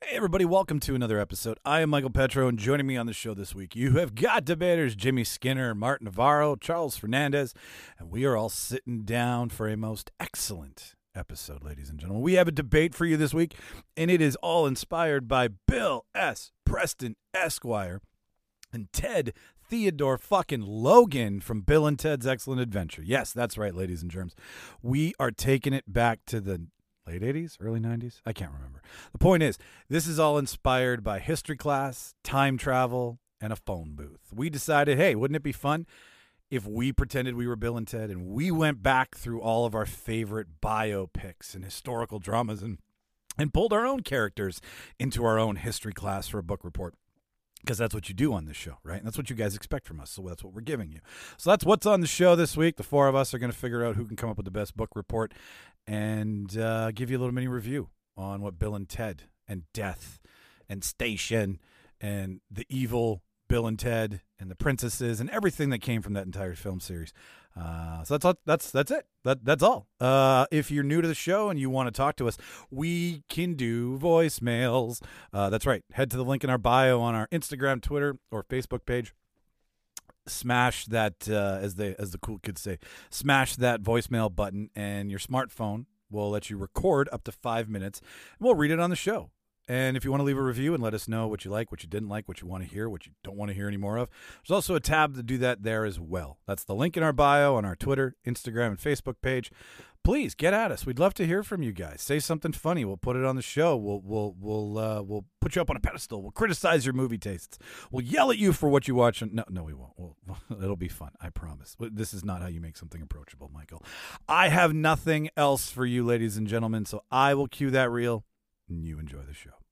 Hey everybody, welcome to another episode. I am Michael Petro, and joining me on the show this week, you have got debaters Jimmy Skinner, Martin Navarro, Charles Fernandez, and we are all sitting down for a most excellent episode, ladies and gentlemen. We have a debate for you this week, and it is all inspired by Bill S. Preston Esquire and Ted Theodore fucking Logan from Bill and Ted's Excellent Adventure. Yes, that's right, ladies and germs. We are taking it back to the late 80s, early 90s? I can't remember. The point is, this is all inspired by history class, time travel, and a phone booth. We decided, hey, wouldn't it be fun if we pretended we were Bill and Ted and we went back through all of our favorite biopics and historical dramas and pulled our own characters into our own history class for a book report. Because that's what you do on this show, right? And that's what you guys expect from us, so that's what we're giving you. So that's what's on the show this week. The four of us are going to figure out who can come up with the best book report and give you a little mini review on what Bill and Ted and Death and Station and the evil Bill and Ted and the princesses and everything that came from that entire film series. So that's it. That's all. If you're new to the show and you want to talk to us, we can do voicemails. That's right. Head to the link in our bio on our Instagram, Twitter, or Facebook page. Smash that, as the cool kids say, smash that voicemail button, and your smartphone will let you record up to 5 minutes, and we'll read it on the show. And if you want to leave a review and let us know what you like, what you didn't like, what you want to hear, what you don't want to hear any more of, there's also a tab to do that there as well. That's the link in our bio on our Twitter, Instagram, and Facebook page. Please get at us. We'd love to hear from you guys. Say something funny. We'll put it on the show. We'll put you up on a pedestal. We'll criticize your movie tastes. We'll yell at you for what you watch. No, we won't. It'll be fun. I promise. This is not how you make something approachable, Michael. I have nothing else for you, ladies and gentlemen, so I will cue that reel, and you enjoy the show.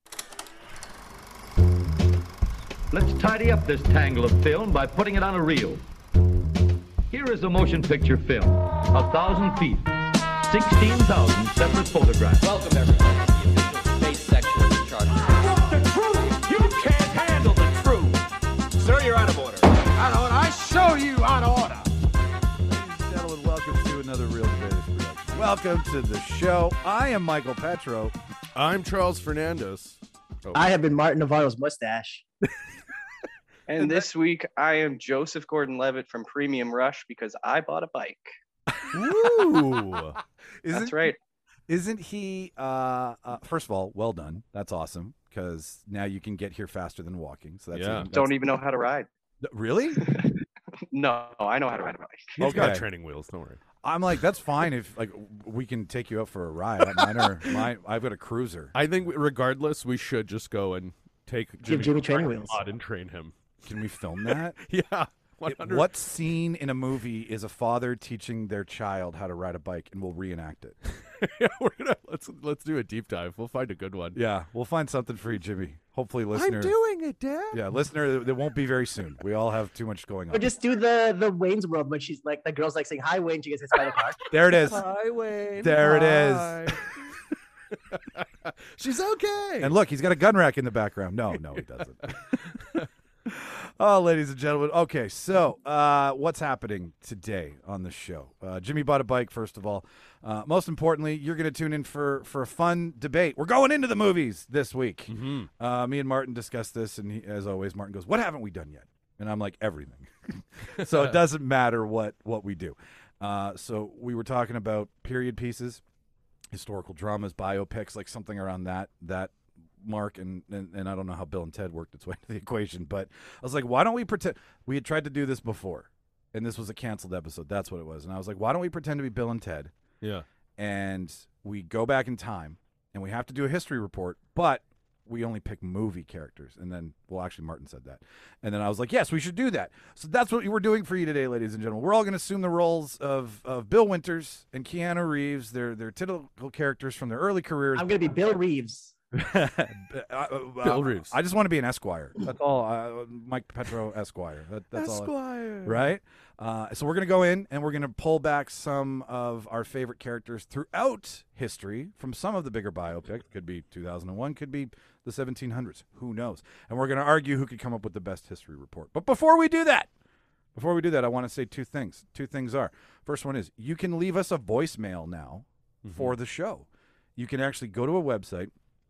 Let's tidy up this tangle of film by putting it on a reel. Here is a motion picture film, 1,000 feet, 16,000 separate photographs. Welcome, everyone, to the official space section of the Charter. I want the truth! You can't handle the truth! Sir, you're out of order. Out of order? I show you out of order! Ladies and gentlemen, welcome to another Real Debaters production. Welcome to the show. I am Michael Petro. I'm Charles Fernandez. I have been Martin Navarro's mustache. And this week, I am Joseph Gordon-Levitt from Premium Rush because I bought a bike. Ooh. That's right. Isn't he, first of all, well done. That's awesome, because now you can get here faster than walking. So that's Don't even know how to ride. Really? No, I know how to ride a bike. He's got training wheels, don't worry. I'm like, that's fine if we can take you out for a ride. I've got a cruiser. I think regardless, we should just go and take Jimmy training wheels and train him. Can we film that? Yeah. 100. What scene in a movie is a father teaching their child how to ride a bike, and we'll reenact it? Yeah, let's do a deep dive. We'll find a good one. Yeah, we'll find something for you, Jimmy. Hopefully, listener. I'm doing it, Dad. Yeah, listener, it won't be very soon. We all have too much going on. Or just do the Wayne's World when she's like, the girl's like saying hi Wayne, she gets hit by the car. There it is. Hi, Wayne. There it is. She's okay. And look, he's got a gun rack in the background. No, he doesn't. Oh, ladies and gentlemen. Okay, so what's happening today on the show? Jimmy bought a bike, first of all. Most importantly, you're going to tune in for a fun debate. We're going into the movies this week. Mm-hmm. Me and Martin discussed this, and as always, Martin goes, what haven't we done yet? And I'm like, everything. So it doesn't matter what we do. So we were talking about period pieces, historical dramas, biopics, like something around that mark, and I don't know how Bill and Ted worked its way into the equation, but I was like, why don't we pretend? We had tried to do this before, and this was a canceled episode. That's what it was. And I was like, why don't we pretend to be Bill and Ted? Yeah. And we go back in time, and we have to do a history report, but we only pick movie characters. And then, well, actually, Martin said that. And then I was like, yes, we should do that. So that's what we're doing for you today, ladies and gentlemen. We're all going to assume the roles of Bill Winters and Keanu Reeves. They're typical characters from their early careers. I'm going to be Bill Reeves. Bill Reeves. I just want to be an Esquire. That's all. Mike Petro Esquire. That's Esquire. all. Right? So we're going to go in and we're going to pull back some of our favorite characters throughout history from some of the bigger biopics. Could be 2001, could be the 1700s. Who knows? And we're going to argue who could come up with the best history report. But before we do that, I want to say two things. Two things are, first one is you can leave us a voicemail now for the show. You can actually go to a website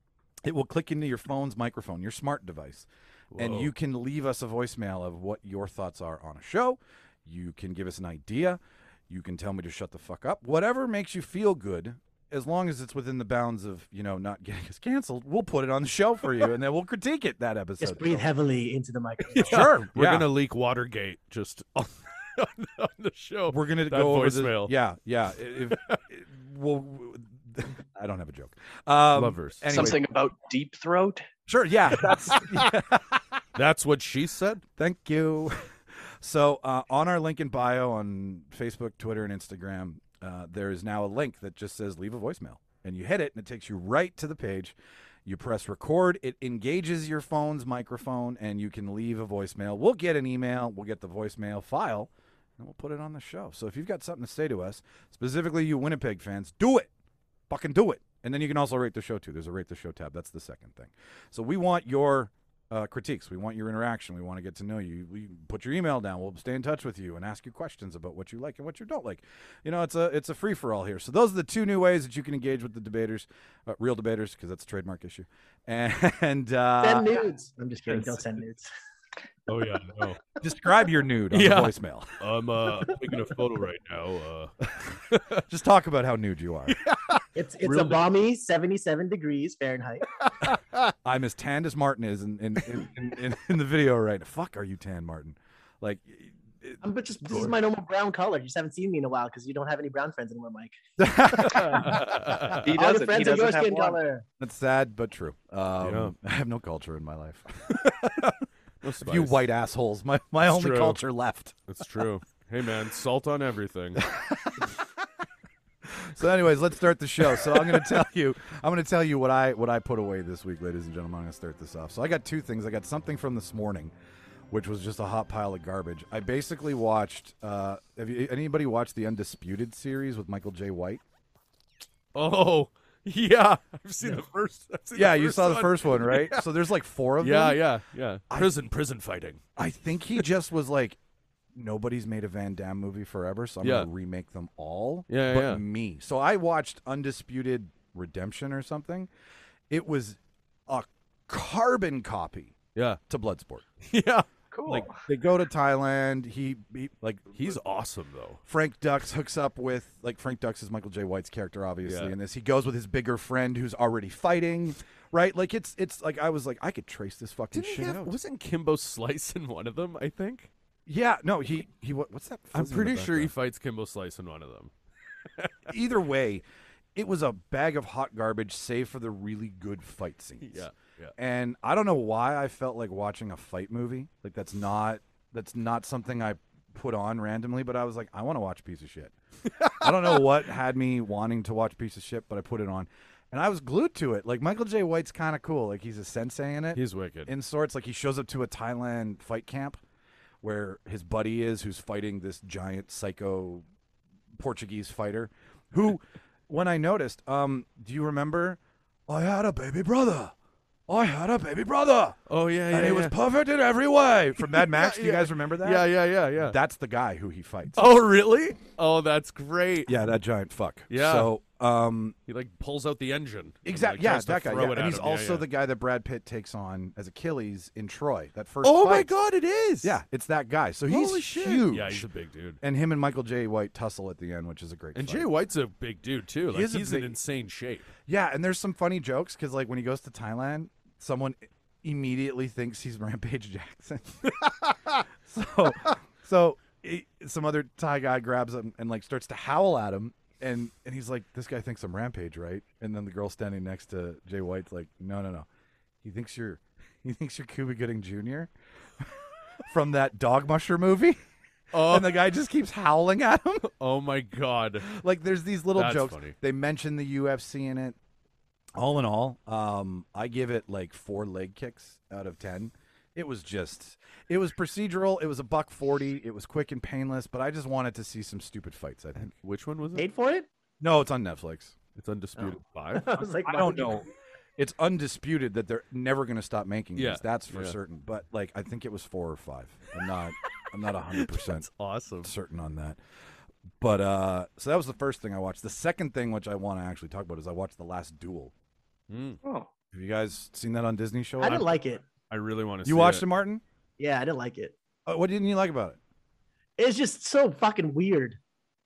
It will click into your phone's microphone, your smart device, and Whoa. you can leave us a voicemail of what your thoughts are on a show. You can give us an idea. You can tell me to shut the fuck up. Whatever makes you feel good, as long as it's within the bounds of, not getting us canceled, we'll put it on the show for you, and then we'll critique it that episode. Just breathe heavily into the microphone. Sure. We're yeah. gonna leak Watergate just on the show. We're gonna That go over voicemail. Yeah. We'll, I don't have a joke. Lovers. Anyways, Something about deep throat. Sure. Yeah. That's what she said. Thank you. So on our link in bio on Facebook, Twitter, and Instagram, there is now a link that just says leave a voicemail. And you hit it, and it takes you right to the page. You press record. It engages your phone's microphone, and you can leave a voicemail. We'll get an email. We'll get the voicemail file, and we'll put it on the show. So if you've got something to say to us, specifically you Winnipeg fans, do it. Fucking do it. And then you can also rate the show, too. There's a rate the show tab. That's the second thing. So we want your critiques. We want your interaction. We want to get to know you. We put your email down. We'll stay in touch with you and ask you questions about what you like and what you don't like. It's a free for all here. So those are the two new ways that you can engage with the debaters, real debaters, because that's a trademark issue. And Send nudes. I'm just kidding. Don't send nudes. Oh yeah, no. describe your nude on Yeah. the voicemail. I'm taking a photo right now. Just talk about how nude you are. It's a balmy 77 degrees Fahrenheit. I'm as tanned as Martin is in the video right now. Fuck, are you tan, Martin? Like, But this is my normal brown color. You just haven't seen me in a while because you don't have any brown friends anymore, Mike. He All your doesn't. He friends are your doesn't have skin one. color. that's sad but true. Yeah. I have no culture in my life. No A few spice. white assholes. My only true. culture left. It's true. Hey man, salt on everything. So, anyways, let's start the show. So, I'm going to tell you what I put away this week, ladies and gentlemen. I'm going to start this off. So, I got two things. I got something from this morning, which was just a hot pile of garbage. I basically watched. Anybody watched the Undisputed series with Michael J. White? Oh yeah, I've seen the first. Yeah, you saw the first one, right? So there's like 4 of them. Yeah. Prison fighting. I think he just was like, nobody's made a Van Damme movie forever, so I'm Yeah. going to remake them all. Yeah, but yeah. me. So I watched Undisputed Redemption or something. It was a carbon copy Yeah, to Bloodsport. yeah. Cool. Like, they go to Thailand. He's awesome though. Frank Dux hooks up with, Frank Dux is Michael J. White's character, obviously, Yeah. in this. He goes with his bigger friend who's already fighting, right? Like, it's like, I was like, I could trace this fucking Didn't shit he have, out. wasn't Kimbo Slice in one of them? I think. Yeah, no, what's that? I'm fuzzy in the pretty sure he background? fights Kimbo Slice in one of them. Either way, it was a bag of hot garbage, save for the really good fight scenes. Yeah. And I don't know why I felt like watching a fight movie. Like, that's not something I put on randomly, but I was like, I want to watch a piece of shit. I don't know what had me wanting to watch a piece of shit, but I put it on. And I was glued to it. Like, Michael J. White's kind of cool. Like, he's a sensei in it. He's wicked. In sorts. Like, he shows up to a Thailand fight camp where his buddy is, who's fighting this giant psycho Portuguese fighter, who, when I noticed, do you remember? I had a baby brother. Oh yeah, yeah. and he was perfect in every way. From Mad Max, do you guys remember that? Yeah. That's the guy who he fights. Oh really? Oh, that's great. Yeah, that giant fuck. Yeah. So, He like pulls out the engine. exactly. And, Yeah, tries to that guy. throw Yeah. it And at he's him. also Yeah. the guy that Brad Pitt takes on as Achilles in Troy. That first. Oh my fight. God, it is. Yeah, it's that guy. So he's Holy shit. huge. Yeah, he's a big dude. And him and Michael J. White tussle at the end, which is a great. And fight. Jay White's a big dude too. Like is a he's big- in insane shape. Yeah, and there's some funny jokes because, like, when he goes to Thailand, someone immediately thinks he's Rampage Jackson. Some other Thai guy grabs him and like starts to howl at him, and he's like, "This guy thinks I'm Rampage, right?" And then the girl standing next to Jay White's like, "No. He thinks you're Cuba Gooding Jr. from that Dog Musher movie." Oh, And the guy just keeps howling at him. oh my God. Like, there's these little That's jokes. funny. They mention the UFC in it. All in all, I give it like 4 leg kicks out of 10. It was procedural. It was $1.40. It was quick and painless, but I just wanted to see some stupid fights, I think. Which one was it? Paid for it? No, it's on Netflix. It's Undisputed 5. I was like, I don't know. It's undisputed that they're never going to stop making Yeah, these. That's for yeah. certain. But like, I think it was 4 or 5. I'm not 100% Awesome. certain on that. But so that was the first thing I watched. The second thing, which I want to actually talk about, is I watched The Last Duel. Mm. Oh, Have you guys seen that on Disney Show? I didn't like it. I really want to. You watched it, Martin? Yeah, I didn't like it. What didn't you like about it? It's just so fucking weird.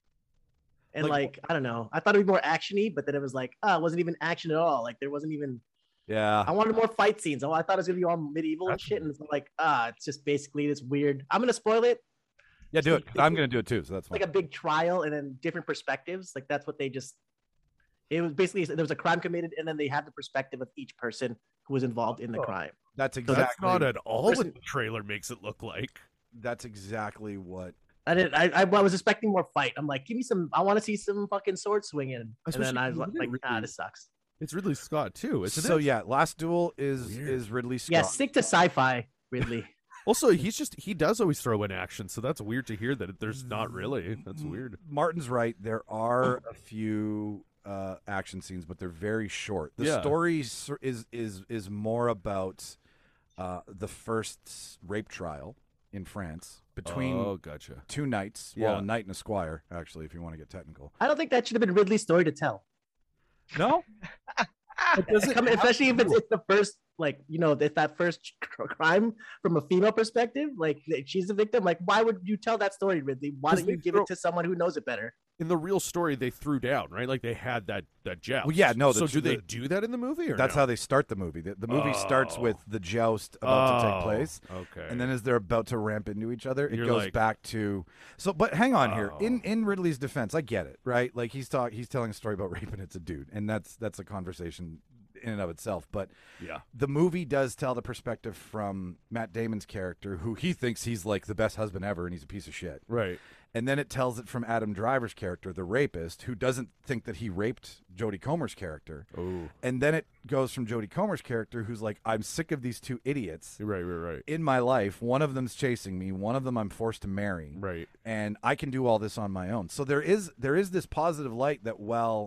And Like- I don't know. I thought it'd be more actiony, but then it was like, it wasn't even action at all. Like there wasn't even. Yeah. I wanted more fight scenes. I thought it was gonna be all medieval and That's shit, and it's like, it's just basically this weird. I'm gonna spoil it. Yeah, do it. I'm going to do it too, so that's It's fine. like a big trial, and then different perspectives. Like that's what they just. It was basically there was a crime committed, and then they have the perspective of each person who was involved in the crime. That's exactly That's not at all Person- what the trailer makes it look like. That's exactly what. I was expecting more fight. I'm like, give me some. I want to see some fucking sword swinging. And then Especially I was because like, Ridley- this sucks. It's Ridley Scott too, isn't So it? yeah, Last Duel is Weird. Ridley Scott. Yeah, stick to sci-fi, Ridley. Also, he does always throw in action, so that's weird to hear that there's not really. That's weird. Martin's right. There are a few action scenes, but they're very short. The Yeah. story is more about the first rape trial in France between Oh, gotcha. two knights. Yeah. Well, a knight and a squire, actually, if you want to get technical. I don't think that should have been Ridley's story to tell. No, Especially if it's the first, like, if that first crime from a female perspective, like she's the victim. Like, why would you tell that story, Ridley? Why 'Cause don't you they give throw- it to someone who knows it better? In the real story, they threw down, right? Like they had that joust. Well, yeah, no, So the- do they the- do that in the movie? Or that's no? how they start the movie. The movie starts Oh. with the joust about to take place. Okay. And then as they're about to ramp into each other, it You're goes like- back to but hang on here. Oh. In Ridley's defense, I get it, right? Like he's telling a story about rape and it's a dude, and that's a conversation in and of itself. But yeah, the movie does tell the perspective from Matt Damon's character, who he thinks he's like the best husband ever, and he's a piece of shit. right. And then it tells it from Adam Driver's character, the rapist, who doesn't think that he raped Jodie Comer's character. Oh, And then it goes from Jodie Comer's character, who's like, I'm sick of these two idiots right. in my life. One of them's chasing me. One of them I'm forced to marry. Right. And I can do all this on my own. So there is this positive light that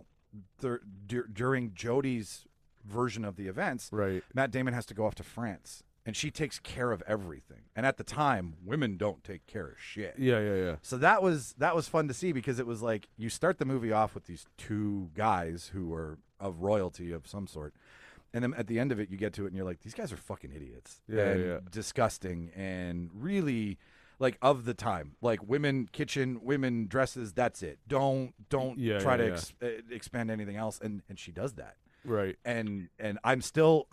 during Jodie's version of the events, Right. Matt Damon has to go off to France, and she takes care of everything. And at the time, women don't take care of shit. Yeah. So that was fun to see, because it was like you start the movie off with these two guys who are of royalty of some sort. And then at the end of it, you get to it and you're like, these guys are fucking idiots. Yeah, and yeah. disgusting and really like of the time. Like women kitchen, women dresses, that's it. Don't Yeah, try yeah, to expand anything else. And she does that. Right. And I'm still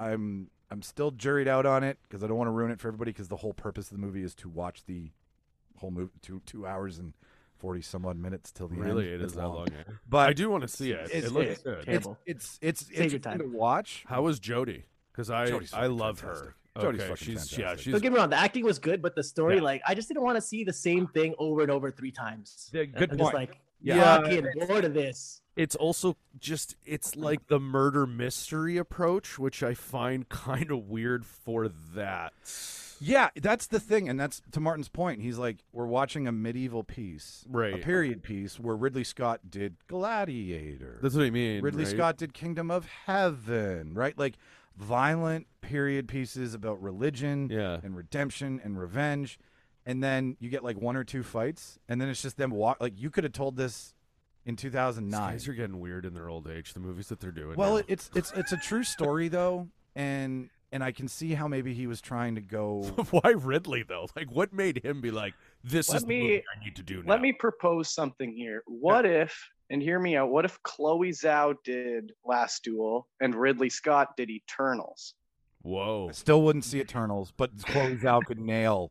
juried out on it because I don't want to ruin it for everybody, because the whole purpose of the movie is to watch the whole movie, 2 hours and 40 some odd minutes till the Really, end. it It's is that long. Yeah. But I do want to see it. it's- It looks it's good. terrible. it's Save your fun time. to watch. How is Jodie? Because I Jodie's I fucking love fantastic. her. Jodie's Okay, fucking she's fantastic. Don't get me wrong, the acting was good, but the story, Yeah. like, I just didn't want to see the same thing over and over 3 times. Yeah, good I'm point. just like, Yeah. fucking bored of this. It's also just it's like the murder mystery approach, which I find kind of weird for that. Yeah, that's the thing, and that's to Martin's point. He's like, we're watching a medieval piece, a Right. period piece, where Ridley Scott did Gladiator. That's what I mean. Ridley right? Scott did Kingdom of Heaven, right? Like violent period pieces about religion Yeah. and redemption and revenge. And then you get like 1 or 2 fights, and then it's just them like you could have told this in These 2009. guys are getting weird in their old age. The movies that they're doing. Well, now. it's a true story though, and I can see how maybe he was trying to go. Why Ridley though? Like, what made him be like, "This Let is the me- movie I need to do now"? Let me propose something here. What if, and hear me out, what if Chloe Zhao did Last Duel and Ridley Scott did Eternals? Whoa. I still wouldn't see Eternals, but Chloe Zhao could nail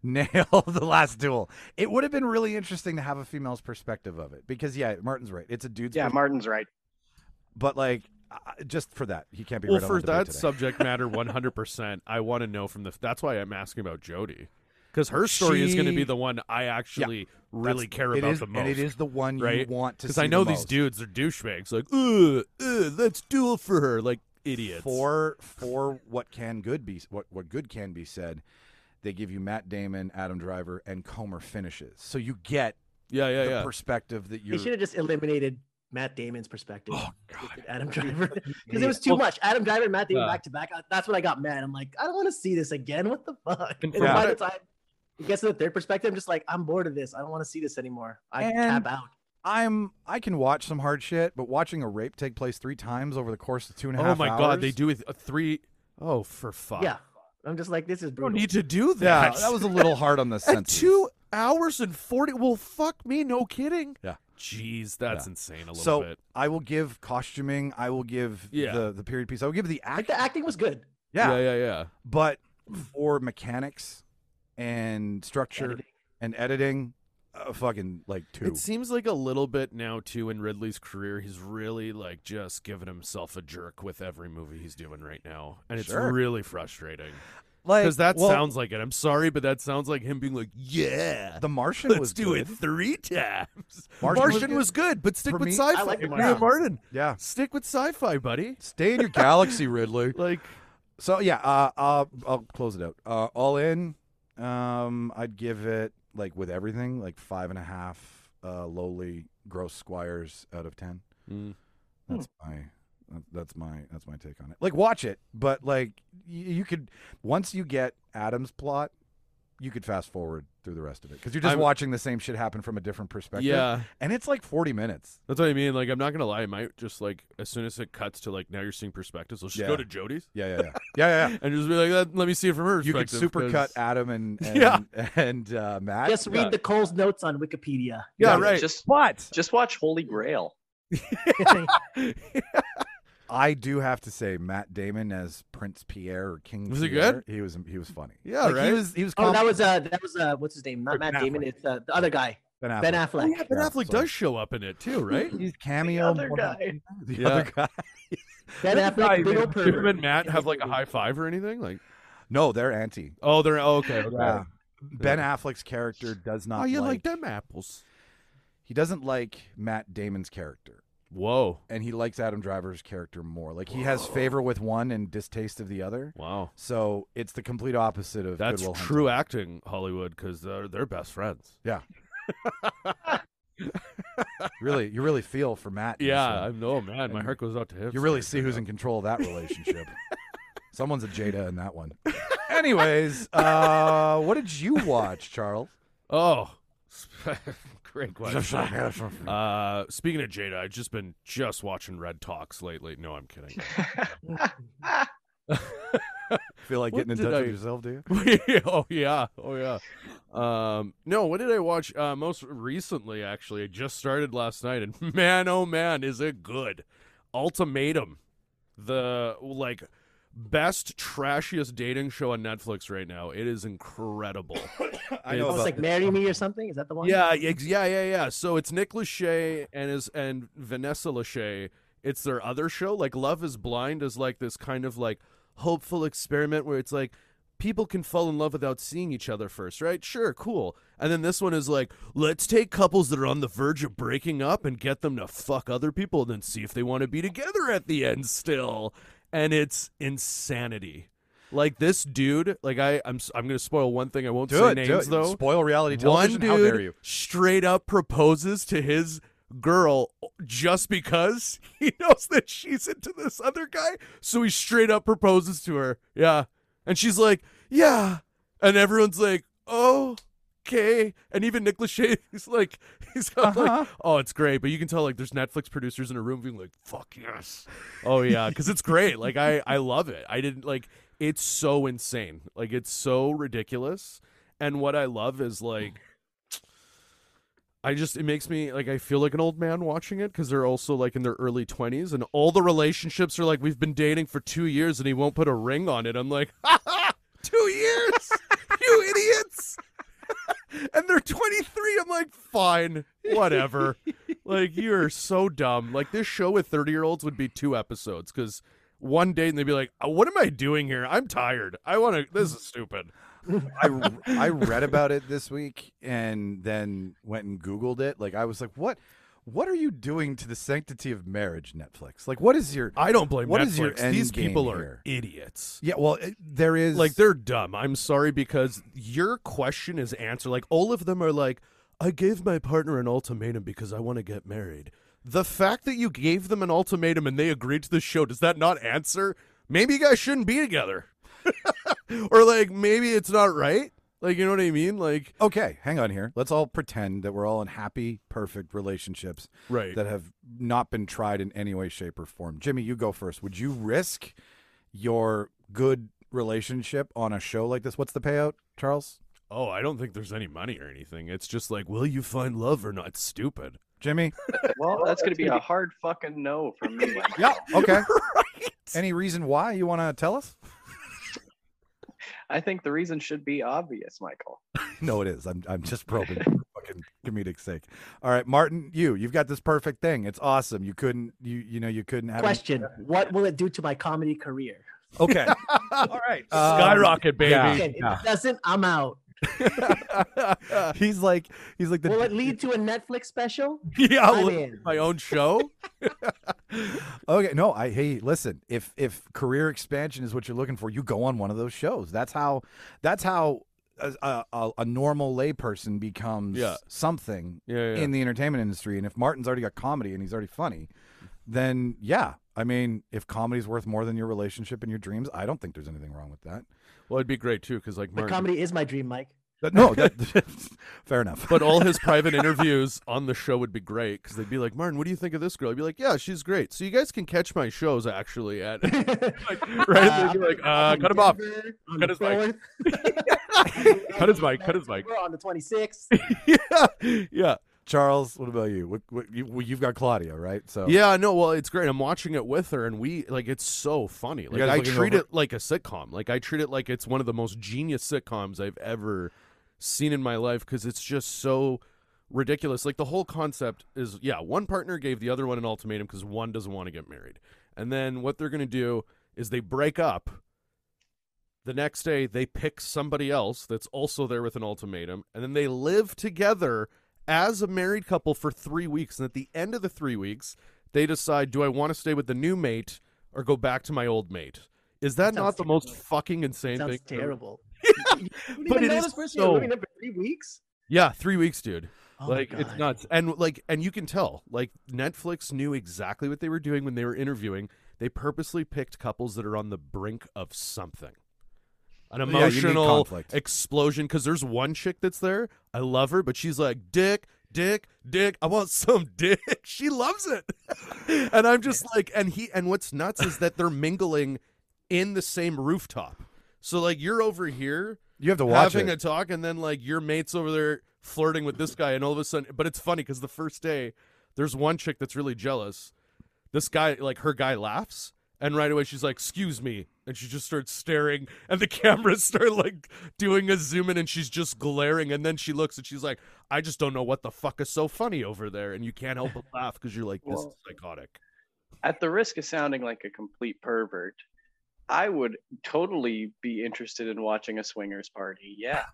the Last Duel. It would have been really interesting to have a female's perspective of it, because yeah, Martin's right. It's a dude's Yeah, Martin's right. but like just for that, he can't be Well, right on for the debate that today. subject matter, 100%. I want to know from the. That's why I'm asking about Jodie, because her story is going to be She- the one I actually really That's- care it about is- the most. and it is the one you right? want to see. Because I know the these most. dudes are douchebags. Like, let's duel for her, like idiots. For what good can be said, they give you Matt Damon, Adam Driver, and Comer finishes, so you get yeah, the perspective that They you're. should have just eliminated Matt Damon's perspective. Oh God. with Adam Driver, because it was too much. Adam Driver and Matt Damon Yeah. back to back. That's when I got mad. I'm like, I don't want to see this again. What the fuck? And Yeah. by the time it gets to the third perspective, I'm just like, I'm bored of this. I don't want to see this anymore. I And- tap out. I can watch some hard shit, but watching a rape take place 3 times over the course of 2.5 hours. Oh my god, they do it 3. Oh, for fuck. Yeah, I'm just like, this is You brutal. don't need to do Yeah, that. that was a little hard on the At senses. 2 hours and 40. Well, fuck me, no kidding. Yeah. Jeez, that's Yeah. insane a little So bit. I will give costuming. I will give Yeah. the period piece. I will give the Like act. the acting was good. Yeah. But for mechanics and structure Editing. and editing, fucking like 2. It seems like a little bit now too in Ridley's career. He's really like just giving himself a jerk with every movie he's doing right now, and it's Sure. really frustrating Like because that well, sounds like it. I'm sorry, but that sounds like him being like, "Yeah, The Martian let's was do good. it 3 times." Martian was good, but stick For with me- sci-fi. I like The Agree Martian. with Martin. Yeah. Stick with sci-fi, buddy. Stay in your galaxy, Ridley. Like, So yeah, I'll close it out. All in, I'd give it like with everything like 5.5 lowly gross squires out of 10. That's my take on it. Like watch it, but like you could once you get Adam's plot, you could fast forward through the rest of it because you're just watching the same shit happen from a different perspective. yeah, and it's like 40 minutes. that's what I mean. Like, I'm not gonna lie, I might just like as soon as it cuts to like now you're seeing perspectives, let's just Yeah. go to Jody's Yeah. and just be like, let me see it from her You could perspective. supercut 'cause- Adam and Matt. Just read Nicole's notes on Wikipedia. Yeah, right. Just But watch Holy Grail. I do have to say, Matt Damon as Prince Pierre or King. Was he Pierre, good? He was funny. Yeah, Like, right? He was. Oh, that was what's his name? Not Ben Matt Damon. Affleck. It's the other guy, Ben Affleck. Ben Affleck. Oh, yeah, Ben Yeah, Affleck sorry. does show up in it too, right? He's cameo. The other guy. The Yeah. other guy. Ben That's the guy Affleck, big old Did him pervert. and Matt have like a high five or anything? Like, No, they're anti. oh, they're okay. Yeah. Ben Affleck's character does not. Oh, you like like them apples? He doesn't like Matt Damon's character, Whoa, and he likes Adam Driver's character more. Like he has favor with one and distaste of the other. wow, So it's the complete opposite of that's Good Will Hunting. true acting, Hollywood, because they're best friends. Yeah. You really feel for Matt. in this Yeah, one. I know, man. My And heart goes out to him. You really see who's in control of that relationship. Someone's a Jada in that one. Anyways, what did you watch, Charles? Oh, great question. Speaking of Jada, I've just been watching Red Talks lately. No, I'm kidding. Feel like What getting in did touch I- with yourself, do you? oh yeah. No, what did I watch? Most recently, actually, I just started last night, and man, oh man, is it good! Ultimatum, the like best trashiest dating show on Netflix right now. It is incredible. I know Oh, it's about like Marry Me or something. Is that the one? Yeah. So it's Nick Lachey and Vanessa Lachey. It's their other show. Like Love is Blind is like this kind of like hopeful experiment where it's like people can fall in love without seeing each other first, right? Sure, cool. And then this one is like, let's take couples that are on the verge of breaking up and get them to fuck other people and then see if they want to be together at the end still. And it's insanity. Like this dude, like I'm going to spoil one thing. I won't say names though. Spoil reality One television. dude How dare you? straight up proposes to his girl just because he knows that she's into this other guy. So he straight up proposes to her. Yeah. And she's like, yeah. And everyone's like, oh, okay. And even Nick Lachey, he's got like, oh, it's great. But you can tell like there's Netflix producers in a room being like, fuck yes. Oh yeah. Cause it's great. Like I love it. I didn't like, it's so insane. Like it's so ridiculous. And what I love is like, it makes me like I feel like an old man watching it because they're also like in their early 20s and all the relationships are like we've been dating for 2 years and he won't put a ring on it. I'm like, 2 years, you idiots! And they're 23. I'm like, fine, whatever. Like you're so dumb. Like this show with 30-year-olds would be 2 episodes because one date and they'd be like, what am I doing here? I'm tired. This is stupid. I read about it this week and then went and Googled it. Like I was like, what are you doing to the sanctity of marriage, Netflix? Like what is your I don't blame what Netflix. is your end These game people are here? idiots. Yeah, well, there is Like they're dumb. I'm sorry because your question is answered. Like all of them are like, I gave my partner an ultimatum because I want to get married. The fact that you gave them an ultimatum and they agreed to the show, does that not answer? Maybe you guys shouldn't be together. Or like maybe it's not right. Like, you know what I mean? Like, Okay, hang on here. Let's all pretend that we're all in happy, perfect relationships right. that have not been tried in any way, shape, or form. Jimmy, you go first. Would you risk your good relationship on a show like this? What's the payout, Charles? Oh, I don't think there's any money or anything. It's just like, will you find love or not? It's stupid. Jimmy? Well, that's going to be a hard fucking no from me. Mike. Yeah, okay. Right. Any reason why you want to tell us? I think the reason should be obvious, Michael. No, it is. I'm just probing for fucking comedic sake. All right, Martin, you've got this perfect thing. It's awesome. You couldn't have Question: what will it do to my comedy career? Okay. All right. Skyrocket, baby. yeah. Okay, if it doesn't, I'm out. He's like the Will it lead to a Netflix special? Yeah, I'm in. my own show. Okay, no, hey, listen. If career expansion is what you're looking for, you go on one of those shows. That's how a normal layperson becomes something Yeah. in the entertainment industry. And if Martin's already got comedy and he's already funny, then yeah. I mean, if comedy's worth more than your relationship and your dreams, I don't think there's anything wrong with that. Well, it'd be great too, because like But Martin, comedy is my dream, Mike. No, fair enough. but all his private interviews on the show would be great because they'd be like, Martin, what do you think of this girl? I'd be like, yeah, she's great. So you guys can catch my shows actually at right. They'd be like, cut him off. Cut his mic. Cut his mic. Cut his mic. We're on the 26th. Yeah. Charles, what about you? You've got Claudia, right? So Yeah, no, well, it's great. I'm watching it with her, and we like it's so funny. Like guys I looking treat over- it like a sitcom. Like I treat it like it's one of the most genius sitcoms I've ever seen in my life because it's just so ridiculous. Like the whole concept is, one partner gave the other one an ultimatum because one doesn't want to get married, and then what they're going to do is they break up. The next day, they pick somebody else that's also there with an ultimatum, and then they live together as a married couple for 3 weeks. And at the end of the 3 weeks, they decide, do I want to stay with the new mate or go back to my old mate? Is that not the most fucking insane Sounds thing? terrible. But it is this person so- living there for 3 weeks. Yeah, 3 weeks, dude. Oh my like it's God. nuts. And you can tell, like Netflix knew exactly what they were doing when they were interviewing. They purposely picked couples that are on the brink of something. An Yeah, you need emotional conflict. explosion, because there's one chick that's there. I love her, but she's like, dick, dick, dick. I want some dick. She loves it. And I'm just like, and what's nuts is that they're mingling in the same rooftop. So like you're over here you have to watch having it. a talk, and then like your mate's over there flirting with this guy, and all of a sudden, but it's funny because the first day there's one chick that's really jealous. This guy, like her guy laughs, and right away she's like, excuse me. And she just starts staring, and the cameras start like doing a zoom in, and she's just glaring. And then she looks and she's like, I just don't know what the fuck is so funny over there. And you can't help but laugh because you're like, this is psychotic. At the risk of sounding like a complete pervert, I would totally be interested in watching a swingers party. Yeah.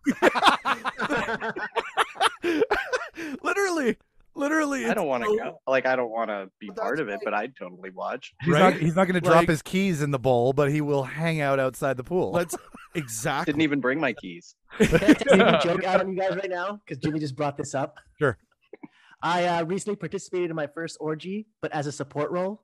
Literally. I don't want to so- go. Like, I don't want to be But part that's of it, but I'd totally watch. He's right? not going to drop Like- his keys in the bowl, but he will hang out outside the pool. That's exactly. Didn't even bring my keys. Can I take a joke out on you guys right now? Because Jimmy just brought this up. Sure. I recently participated in my first orgy, but as a support role.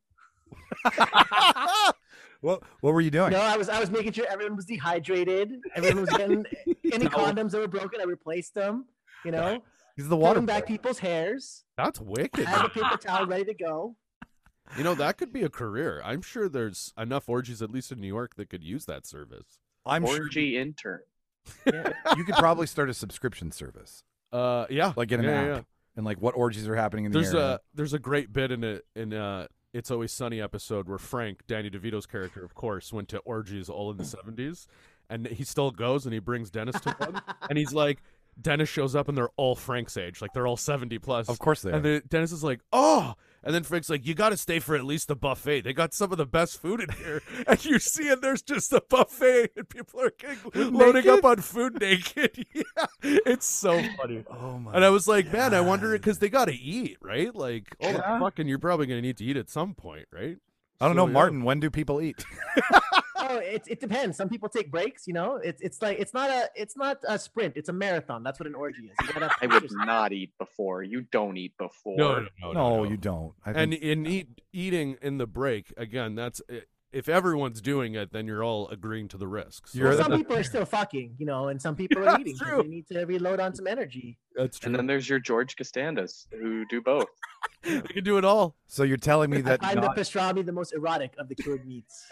What were you doing? No, I was making sure everyone was dehydrated. Everyone was getting any condoms that were broken. I replaced them. You know, He's the water pulling back boy. people's hairs. That's wicked. I had a paper towel ready to go. You know, that could be a career. I'm sure there's enough orgies, at least in New York, that could use that service. I'm sure Orgy intern. you could probably start a subscription service, Yeah. like get an app, and like what orgies are happening in the area. There's a great bit in It's Always Sunny episode where Frank, Danny DeVito's character, of course, went to orgies all in the 70s, and he still goes and he brings Dennis to one, and he's like, Dennis shows up and they're all Frank's age, like they're all 70 plus. Of course they are. And Dennis is like, oh, and then Frank's like, you got to stay for at least the buffet. They got some of the best food in here, and you see, and there's just a buffet, and people are loading up on food naked. Yeah, it's so funny. Oh my! And I was like, man, I wonder, because they got to eat, right? Like, all the fucking, you're probably going to need to eat at some point, right? I don't So, know, Martin. When do people eat? Oh, it depends. Some people take breaks. You know, it's not a sprint. It's a marathon. That's what an orgy is. You gotta I would not eat before. You don't eat before. No, No, you don't. I think, And eating in the break, again, if everyone's doing it, then you're all agreeing to the risks. You're Some people are still fucking, and some people are eating. 'Cause true. They need to reload on some energy. That's true. And then there's your George Costandas who do both. They can do it all. So you're telling me that I'm the pastrami the most erotic of the cured meats.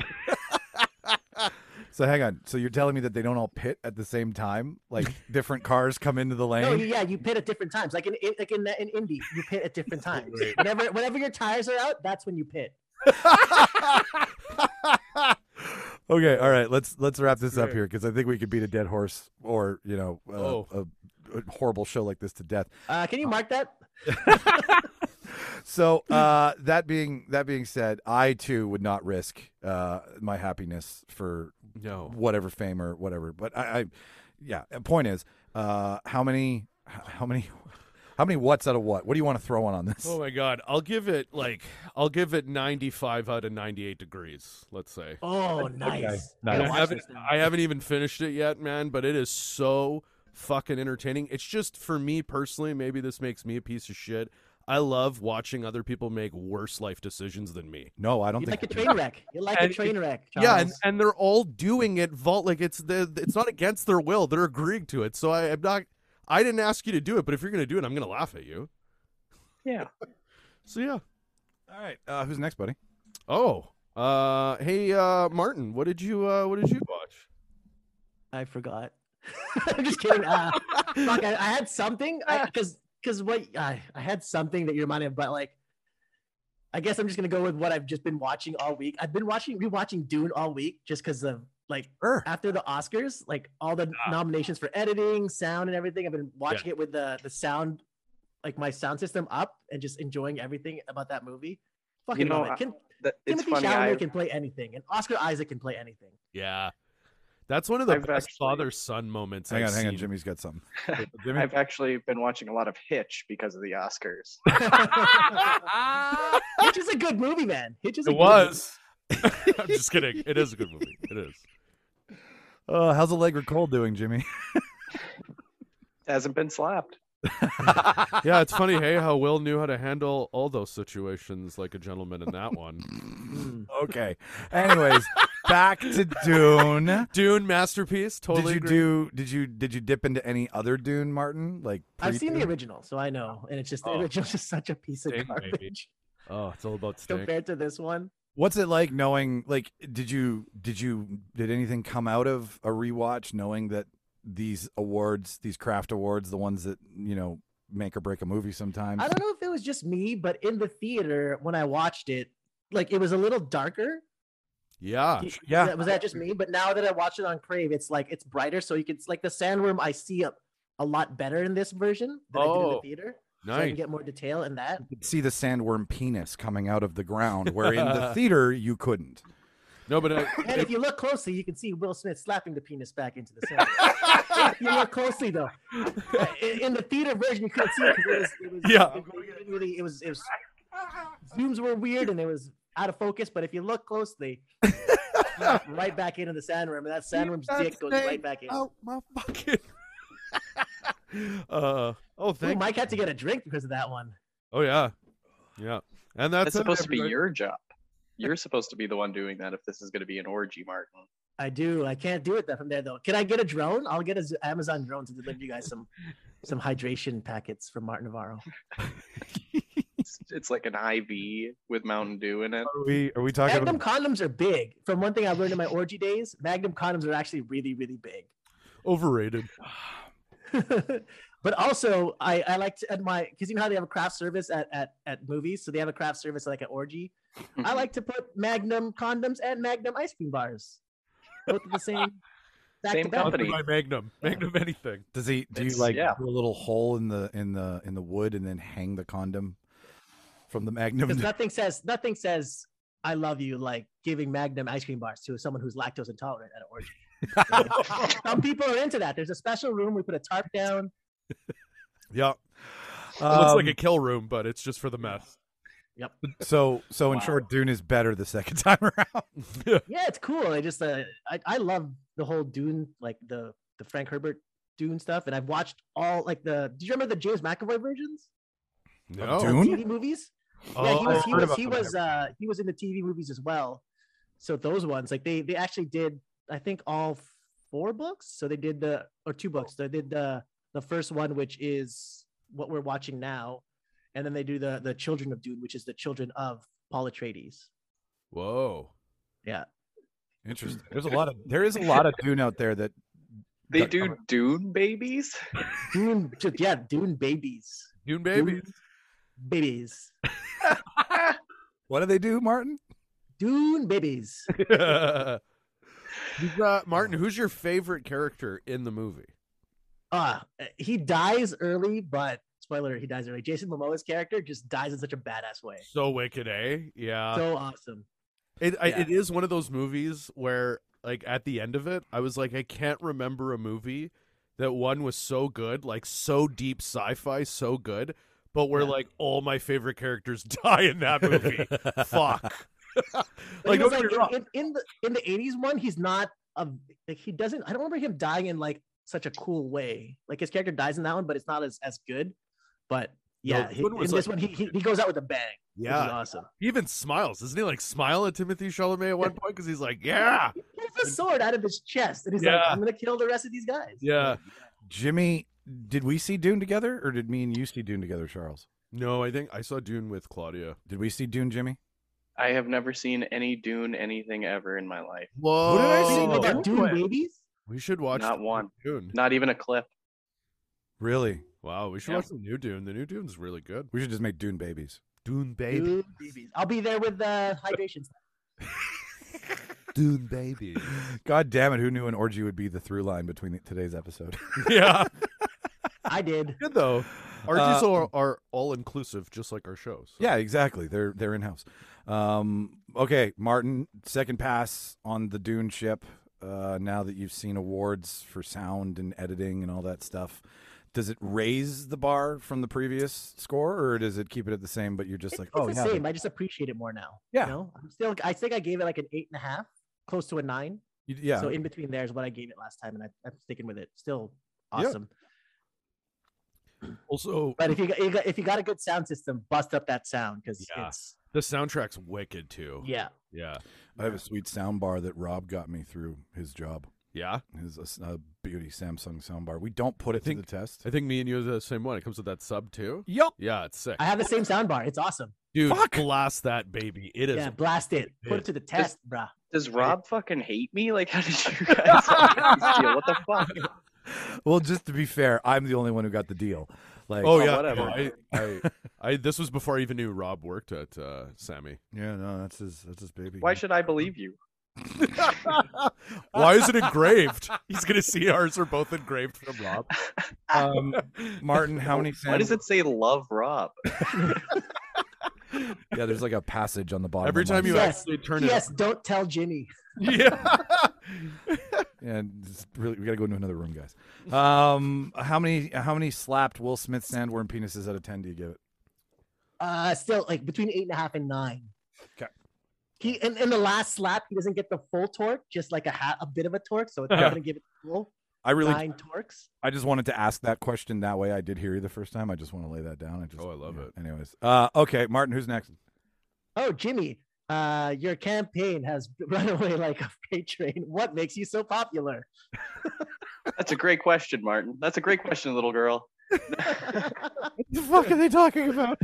So hang on. So you're telling me that they don't all pit at the same time? Like different cars come into the lane? No, yeah, you pit at different times. Like in Indy, you pit at different times. Whenever your tires are out, that's when you pit. Okay, all right. Let's wrap this up here because I think we could beat a dead horse or a horrible show like this to death. Can you mark that? So that being said, I too would not risk my happiness for whatever fame or whatever. But I point is, how many what's out of what? What do you want to throw on this? Oh my God, I'll give it 95 out of 98 degrees. Let's say. Oh, nice. Nice. I haven't even finished it yet, man. But it is so fucking entertaining. It's just for me personally. Maybe this makes me a piece of shit. I love watching other people make worse life decisions than me. No, I don't You think like a train wreck. You like a train wreck. Yeah, Charles. and they're all doing it it's not against their will. They're agreeing to it. So I didn't ask you to do it, but if you're going to do it, I'm going to laugh at you. Yeah. So yeah. All right, who's next, buddy? Oh, hey, Martin, what did you watch? I forgot. I'm just kidding. Fuck, I had something because I had something that you reminded me of, but like, I guess I'm just gonna go with what I've just been watching all week. I've been rewatching Dune all week just because of like after the Oscars, like all the nominations for editing, sound, and everything. I've been watching it with the sound, like my sound system up, and just enjoying everything about that movie. Fucking love it. It's Timothy funny. Chalamet can play anything, and Oscar Isaac can play anything. Yeah. That's one of the I've best actually- father-son moments Hang I've on. seen. Jimmy's got something. Jimmy? I've actually been watching a lot of Hitch because of the Oscars. Hitch is a good movie, man. Hitch is a It good was. I'm just kidding. It is a good movie. It is. How's Allegra Cole doing, Jimmy? Hasn't been slapped. Yeah, it's funny, hey, how Will knew how to handle all those situations like a gentleman in that one. movie. Okay. Anyways, back to Dune. Dune masterpiece. Totally. Did you dip into any other Dune, Martin? Like I've seen the pre-Dune? original, so I know, and it's just Oh. the original's just such a piece of Stink, baby. garbage Oh, it's all about steak. compared to this one. What's it like knowing? Like, did anything come out of a rewatch knowing that these awards, these craft awards, the ones that make or break a movie sometimes? I don't know if it was just me, but in the theater when I watched it, like it was a little darker. Yeah. Yeah. Was that just me? But now that I watched it on Crave, it's like it's brighter, so you can like the sandworm. I see a lot better in this version than I did in the theater. So I can Nice. get more detail in that. You could see the sandworm penis coming out of the ground, where in the theater you couldn't. No, but And if you look closely, you can see Will Smith slapping the penis back into the sandworm. If you look closely though. In the theater version, you couldn't see it because it was Yeah. it was zooms were weird and it was out of focus. But if you look closely, right back into the sandworm, and that sandworm's dick goes right back in. Oh my fucking. Oh, Ooh, thank. Mike had to get a drink because of that one. Oh yeah, yeah, and that's That's supposed to be everybody. your job. You're supposed to be the one doing that if this is going to be an orgy, Martin. I do. I can't do it from there though. Can I get a drone? I'll get an Amazon drone to deliver you guys some hydration packets from Martin Navarro. It's like an IV with Mountain Dew in it. Are we talking Magnum about? condoms are big. From one thing I've learned in my orgy days, Magnum condoms are actually really, really big. Overrated. But also, I like to at my because you know how they have a craft service at movies, so they have a craft service like at orgy. I like to put Magnum condoms and Magnum ice cream bars, both of the same. back Same to back. company. My Magnum. Magnum anything. Do you It's- like yeah. do a little hole in the wood and then hang the condom from the Magnum? Because nothing says I love you like giving Magnum ice cream bars to someone who's lactose intolerant at an orgy. Some people are into that. There's a special room. We put a tarp down. Yeah. It looks like a kill room, but it's just for the mess. Yep. So in short, Dune is better the second time around. Yeah, it's cool. I just I love the whole Dune, like the Frank Herbert Dune stuff, and I've watched all like the. Do you remember the James McAvoy versions? No. Dune? TV movies. Oh, Yeah, I've heard about he them. was in the TV movies as well. So those ones, like they actually did, I think all 4 books. So they did 2 books. They did the first one, which is what we're watching now, and then they do the Children of Dune, which is the children of Paul Atreides. Whoa. Yeah. Interesting. There is a lot of Dune out there that They do Dune babies. Dune babies. Dune babies. Babies. What do they do, Martin? Dune babies. Martin, who's your favorite character in the movie? He dies early, but spoiler, he dies early. Jason Momoa's character just dies in such a badass way. So wicked, eh? Yeah. So awesome. It is one of those movies where, like, at the end of it, I was like, I can't remember a movie that one was so good, like so deep sci-fi, so good, but where like all my favorite characters die in that movie. Fuck. Like, don't get me wrong. In the 80s one, he's not he doesn't. I don't remember him dying in like such a cool way. Like his character dies in that one, but it's not as good. But yeah, in this one, he goes out with a bang. Yeah, which is awesome. He even smiles. Doesn't he like smile at Timothée Chalamet at one point because he's like, yeah. He pulls a sword out of his chest and he's like, I'm gonna kill the rest of these guys. Yeah. Jimmy, did we see Dune together, or did me and you see Dune together, Charles? No, I think I saw Dune with Claudia. Did we see Dune, Jimmy? I have never seen any Dune anything ever in my life. Whoa. What did I see? About Dune babies? We should watch Not one. Dune. Not even a clip. Really? Wow, we should watch the new Dune. The new Dune's really good. We should just make Dune babies. Dune baby. Dune babies. I'll be there with the hydration stuff. Dune baby. God damn it! Who knew an orgy would be the through line between today's episode? Yeah. I did. Good though. Orgies are all inclusive, just like our shows. So. Yeah, exactly. They're in house. Okay, Martin, second pass on the Dune ship. Now that you've seen awards for sound and editing and all that stuff, does it raise the bar from the previous score, or does it keep it at the same? But you're just like, it's the same. I just appreciate it more now. Yeah. You know? I think I gave it like an 8.5, close to a 9. Yeah. So in between there is what I gave it last time, and I'm sticking with it. Still awesome. Also, but if you got a good sound system, bust up that sound because it's the soundtrack's wicked too. Yeah. I have a sweet sound bar that Rob got me through his job. Yeah, his a beauty Samsung sound bar. We don't put it to the test. I think me and you are the same one. It comes with that sub too. Yep. Yeah, it's sick. I have the same sound bar. It's awesome. Dude, blast that baby. It is. Yeah, blast it. Put it to the test, bruh. Does Rob fucking hate me? Like, how did you guys get this deal? What the fuck? Well, just to be fair, I'm the only one who got the deal. Like, whatever. I this was before I even knew Rob worked at Sammy. Yeah, no, that's his baby. Why should I believe you? Why is it engraved? He's gonna see ours are both engraved from Rob. Martin, how many? Why does it say "Love Rob"? Yeah, there's like a passage on the bottom. Every time you actually turn it. Yes, don't tell Jimmy. Yeah. And really, we gotta go into another room, guys. How many slapped Will Smith sandworm penises out of 10 do you give it? Still like between 8.5 and 9. Okay. He in the last slap, he doesn't get the full torque, just like a bit of a torque, so it's not gonna give it full. 9 torques. I just wanted to ask that question that way. I did hear you the first time. I just want to lay that down. I love it. Anyways, okay, Martin, who's next? Oh, Jimmy, your campaign has run away like a freight train. What makes you so popular? That's a great question, Martin. That's a great question, little girl. What the fuck are they talking about?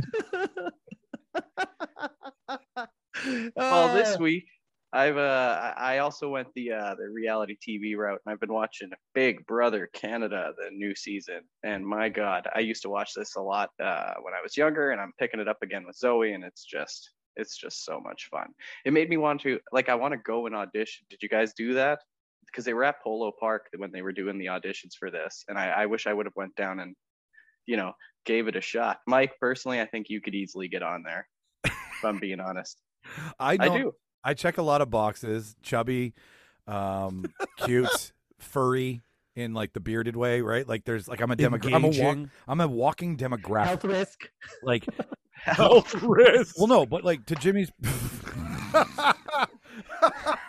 Well, this week I also went the reality TV route, and I've been watching Big Brother Canada, the new season. And my God, I used to watch this a lot when I was younger, and I'm picking it up again with Zoe, and it's just so much fun. It made me want to I want to go and audition. Did you guys do that? Because they were at Polo Park when they were doing the auditions for this, and I wish I would have went down and gave it a shot. Mike, personally, I think you could easily get on there. If I'm being honest. I do. I check a lot of boxes: chubby, cute, furry, in like the bearded way, right? Like there's like I'm a walking demographic. Health risk. Like health risk. Well, no, but like to Jimmy's.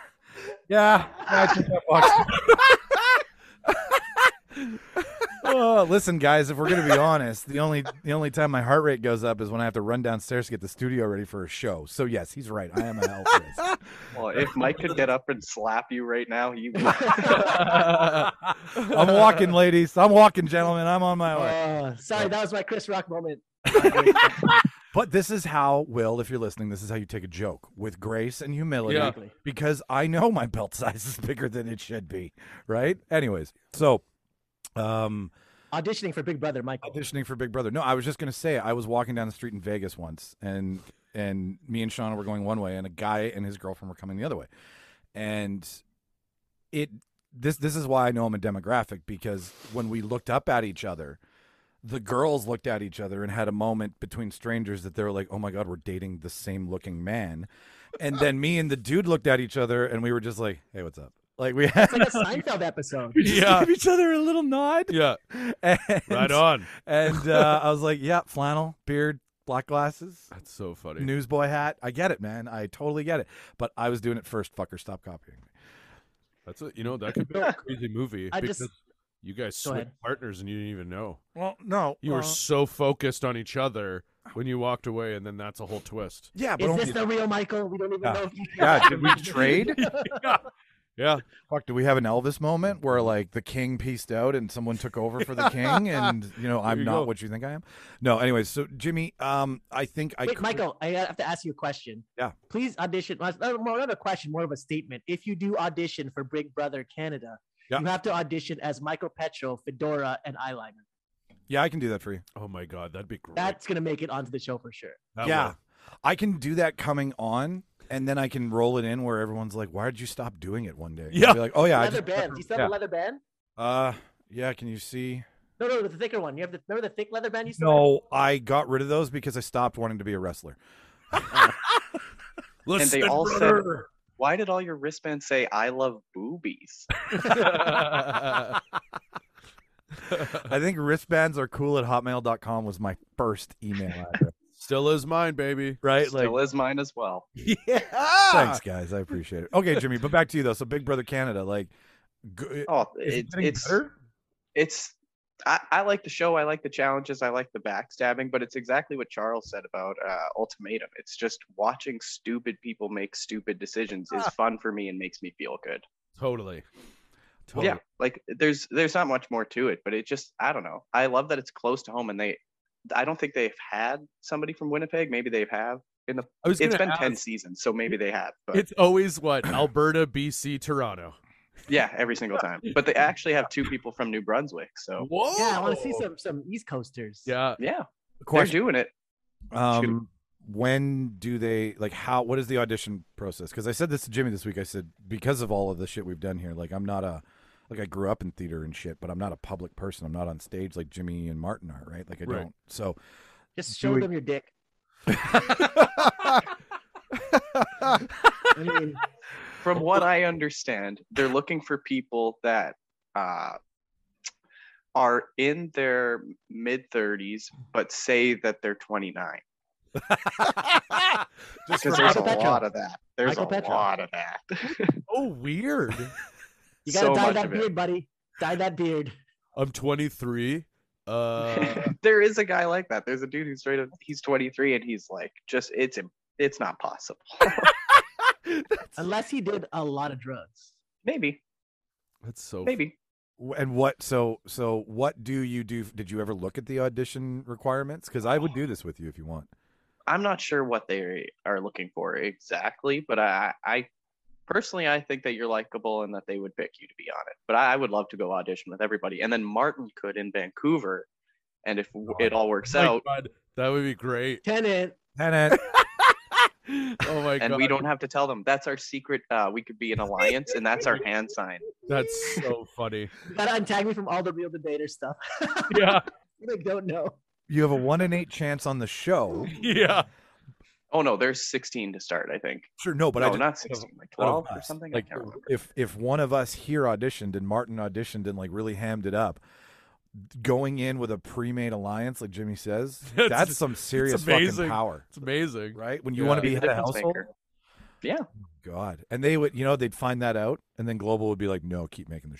Yeah, I check that box. Oh, listen, guys. If we're gonna be honest, the only time my heart rate goes up is when I have to run downstairs to get the studio ready for a show. So yes, he's right. I am a health risk. Well, if Mike could get up and slap you right now, you. I'm walking, ladies. I'm walking, gentlemen. I'm on my way. Sorry, that was my Chris Rock moment. But this is how, Will, if you're listening, this is how you take a joke with grace and humility. Yeah. Exactly. Because I know my belt size is bigger than it should be, right? Anyways, so Auditioning for Big Brother, Michael. auditioning for Big Brother. No, I was just going to say, I was walking down the street in Vegas once, and me and Shauna were going one way, and a guy and his girlfriend were coming the other way. And this is why I know I'm a demographic, because when we looked up at each other, the girls looked at each other and had a moment between strangers that they were like, oh my God, we're dating the same looking man. And then me and the dude looked at each other and we were just like, hey, what's up? Like we had It's like a Seinfeld episode. we just gave each other a little nod. Yeah. And, Right on. And I was like, yeah, flannel, beard, black glasses, That's so funny. newsboy hat. I get it, man. I totally get it. But I was doing it first. Fucker, stop copying me. That's a, that could be a crazy movie I because just- you guys Go switched ahead. partners and you didn't even know. Well, no. You were so focused on each other when you walked away, and then that's a whole twist. yeah, but Is only, this the real Michael? We don't even Yeah. know if you yeah, did we trade? Yeah. Fuck, do we have an Elvis moment where like the king pieced out and someone took over for the king and I'm you not go. what you think I am? No, anyways, so Jimmy, I think I Wait, could- Michael, I have to ask you a question. Yeah. Please audition. Not a question, more of a statement. If you do audition for Big Brother Canada, Yeah. you have to audition as Michael Petro, fedora, and eyeliner. Yeah, I can do that for you. Oh my God, that'd be great. That's gonna make it onto the show for sure. That yeah. will. I can do that coming on and then I can roll it in where everyone's like, why did you stop doing it one day? Yeah. I'll be like, oh yeah, I Leather just, band. Do you still have a leather band? yeah, can you see? No, the thicker one. You have remember the thick leather band you still have? No, I got rid of those because I stopped wanting to be a wrestler. And they all said, why did all your wristbands say "I love boobies"? I think wristbands are cool at hotmail.com was my first email address. Still is mine, baby. Right? Still is mine as well. Yeah. Thanks, guys. I appreciate it. Okay, Jimmy, but back to you though. So, Big Brother Canada, like, Oh, is it getting it's better? it's. I like the show. I like the challenges. I like the backstabbing. But it's exactly what Charles said about Ultimatum. It's just watching stupid people make stupid decisions is fun for me and makes me feel good. Totally. Yeah, like there's not much more to it, but it just I don't know. I love that it's close to home, and I don't think they've had somebody from Winnipeg. Maybe they have in the. I was It's gonna been 10 ask- seasons, so maybe they have. But It's always what? Alberta, BC, Toronto. yeah, every single time. But they actually have 2 people from New Brunswick, so Whoa. Yeah, I want to see some East Coasters. Yeah. yeah, they're Question. doing it. When do they like how what is the audition process? Because I said this to Jimmy this week. I said, because of all of the shit we've done here, like I'm not a like I grew up in theater and shit, but I'm not a public person. I'm not on stage like Jimmy and Martin are, right? Like I Right. don't. So Just show we- them your dick. I mean, From what I understand, they're looking for people that are in their mid 30s, but say that they're 29. just Because for, there's Michael a Petro. lot of that. There's Michael a Petro. lot of that. Oh, weird. you gotta So dye much that of it. beard, buddy. Dye that beard. I'm 23. There is a guy like that. There's a dude who's straight up. He's 23 and he's like, just it's not possible. Unless he did a lot of drugs. Maybe, That's so maybe. and what? So what do you do? Did you ever look at the audition requirements? Because I would do this with you if you want. I'm not sure what they are looking for exactly, but I personally I think that you're likable and that they would pick you to be on it. But I would love to go audition with everybody, and then Martin could in Vancouver, and if it all works my out, God, that would be great. Tenant. Tenet. Oh my and God. we don't have to tell them. That's our secret. We could be an alliance, and that's our hand sign. That's so funny. You gotta untag me from all the real debater stuff. Yeah. They don't know. You have a 1 in 8 chance on the show. Yeah. Oh no, there's 16 to start, I think. Sure, no, but No, I just, not 16, like one of 12 or us. something. Like I can't remember. if one of us here auditioned and Martin auditioned and like really hammed it up, going in with a pre-made alliance, like Jimmy says, That's- that's some serious fucking amazing. power, It's amazing. right? When you Yeah. want to be Be the head of difference household. maker. Yeah. God, and they would, they'd find that out, and then Global would be like, "No, keep making the show."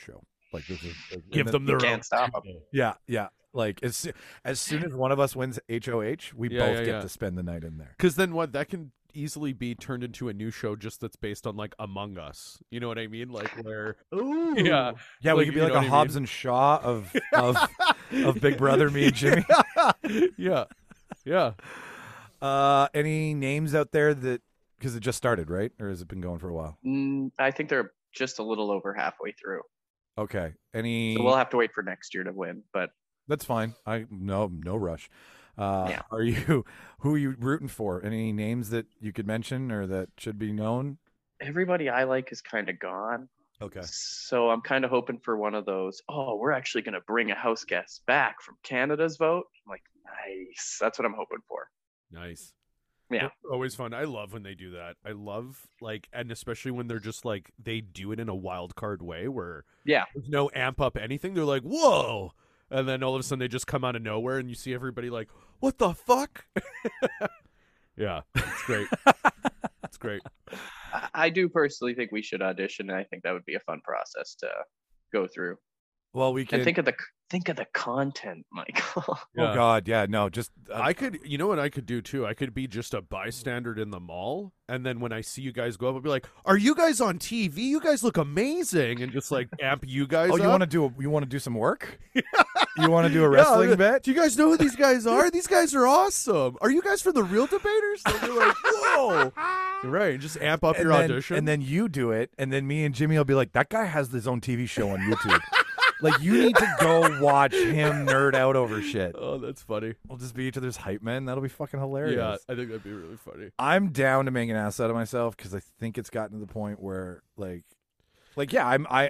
Like this is Give them You their can't own stop 'em. show. Yeah. Like as soon as one of us wins HOH, we Yeah, both yeah, get yeah. to spend the night in there. Because then what? That can easily be turned into a new show just that's based on like Among Us. You know what I mean? Like where Ooh. yeah, Yeah, we Like, could be you like know a what I Hobbs mean? and Shaw of Big Brother, me and Jimmy. yeah, yeah. Any names out there that because it just started, right? Or has it been going for a while? I think they're just a little over halfway through. Okay. Any So we'll have to wait for next year to win. But That's fine. No rush. Yeah. Are you who are you rooting for? Any names that you could mention or that should be known? everybody I like is kind of gone. Okay. So I'm kind of hoping for one of those. Oh, we're actually going to bring a house guest back from Canada's vote. I'm like, nice. That's what I'm hoping for. Nice. Yeah. Always fun. I love when they do that. I love and especially when they're just like they do it in a wild card way where Yeah. there's no amp up anything. They're like, whoa. And then all of a sudden they just come out of nowhere and you see everybody like, what the fuck? Yeah. It's great. It's great. I do personally think we should audition. And I think that would be a fun process to go through. Well, we can And think of the content, Michael. Oh Yeah. God, yeah, no, just I could, you know what I could do too? I could be just a bystander in the mall, and then when I see you guys go up, I'll be like, "Are you guys on TV? You guys look amazing!" And just like amp you guys. Oh, you up. want to do some work? You want to do a wrestling Yeah, bet? Do you guys know who these guys are? These guys are awesome. Are you guys from the Real Debaters? And you're like, whoa, right? Just amp up your audition, and then you do it, and then me and Jimmy will be like, "That guy has his own TV show on YouTube." Like, you need to go watch him nerd out over shit. oh, that's funny. We'll just be each other's hype men. That'll be fucking hilarious. Yeah, I think that'd be really funny. I'm down to make an ass out of myself because I think it's gotten to the point where, like yeah,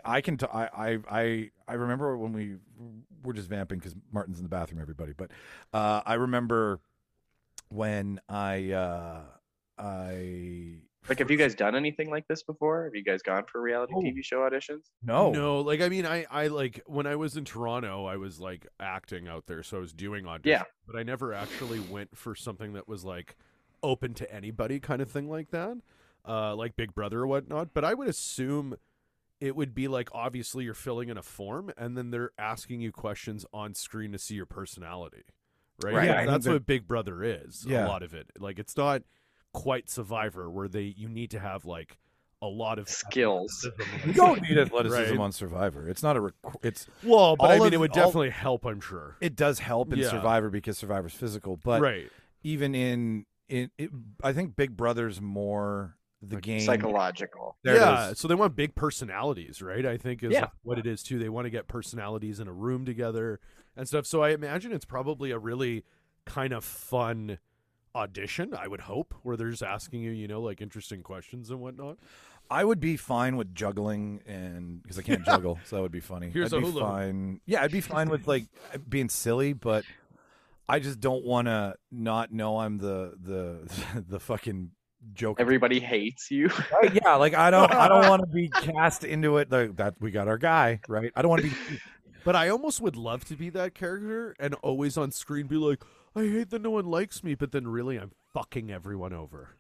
I remember when we were just vamping because Martin's in the bathroom, everybody. But I remember when I Like, have you guys done anything like this before? Have you guys gone for reality Oh. TV show auditions? No, like I mean, I like when I was in Toronto, I was like acting out there, so I was doing auditions. Yeah. But I never actually went for something that was like open to anybody kind of thing like that, like Big Brother or whatnot. But I would assume it would be like obviously you're filling in a form, and then they're asking you questions on screen to see your personality, right? Right. Yeah, I think that's that- what Big Brother is. Yeah. A lot of it, like it's not quite Survivor where you need to have like a lot of Skills. You don't need athleticism Right. on Survivor. It's not a. It's Well, but I all mean, of- it would all- definitely help. I'm sure. it does help in Yeah. Survivor because Survivor's physical, but Right. even in I think Big Brother's more the Like game. Psychological. There it Yeah. is. So they want big personalities, right? I think is Yeah. what it is too. They want to get personalities in a room together and stuff. So I imagine it's probably a really kind of fun audition, I would hope, where they're just asking you, like interesting questions and whatnot. I would be fine with juggling, and because I can't juggle, so that would be funny. Here's I'd a be hula hoop. fine. Yeah, I'd be fine with like being silly, but I just don't want to not know I'm the the fucking joke. Everybody hates you. Right, yeah, like I don't want to be cast into it. Like that we got our guy, right? I don't want to be. But I almost would love to be that character and always on screen be like, I hate that no one likes me, but then really I'm fucking everyone over.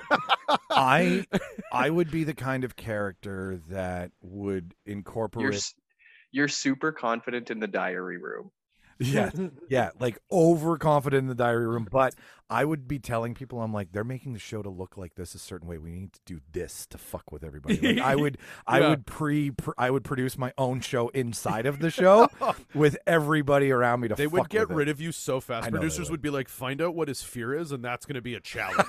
I would be the kind of character that would incorporate. You're super confident in the diary room. Yeah, like overconfident in the diary room. But I would be telling people, I'm like, they're making the show to look like this a certain way. We need to do this to fuck with everybody. Like, I would produce my own show inside of the show with everybody around me to. They fuck would get with rid it. of you so fast. I know they Producers would be like, find out what his fear is, and that's going to be a challenge.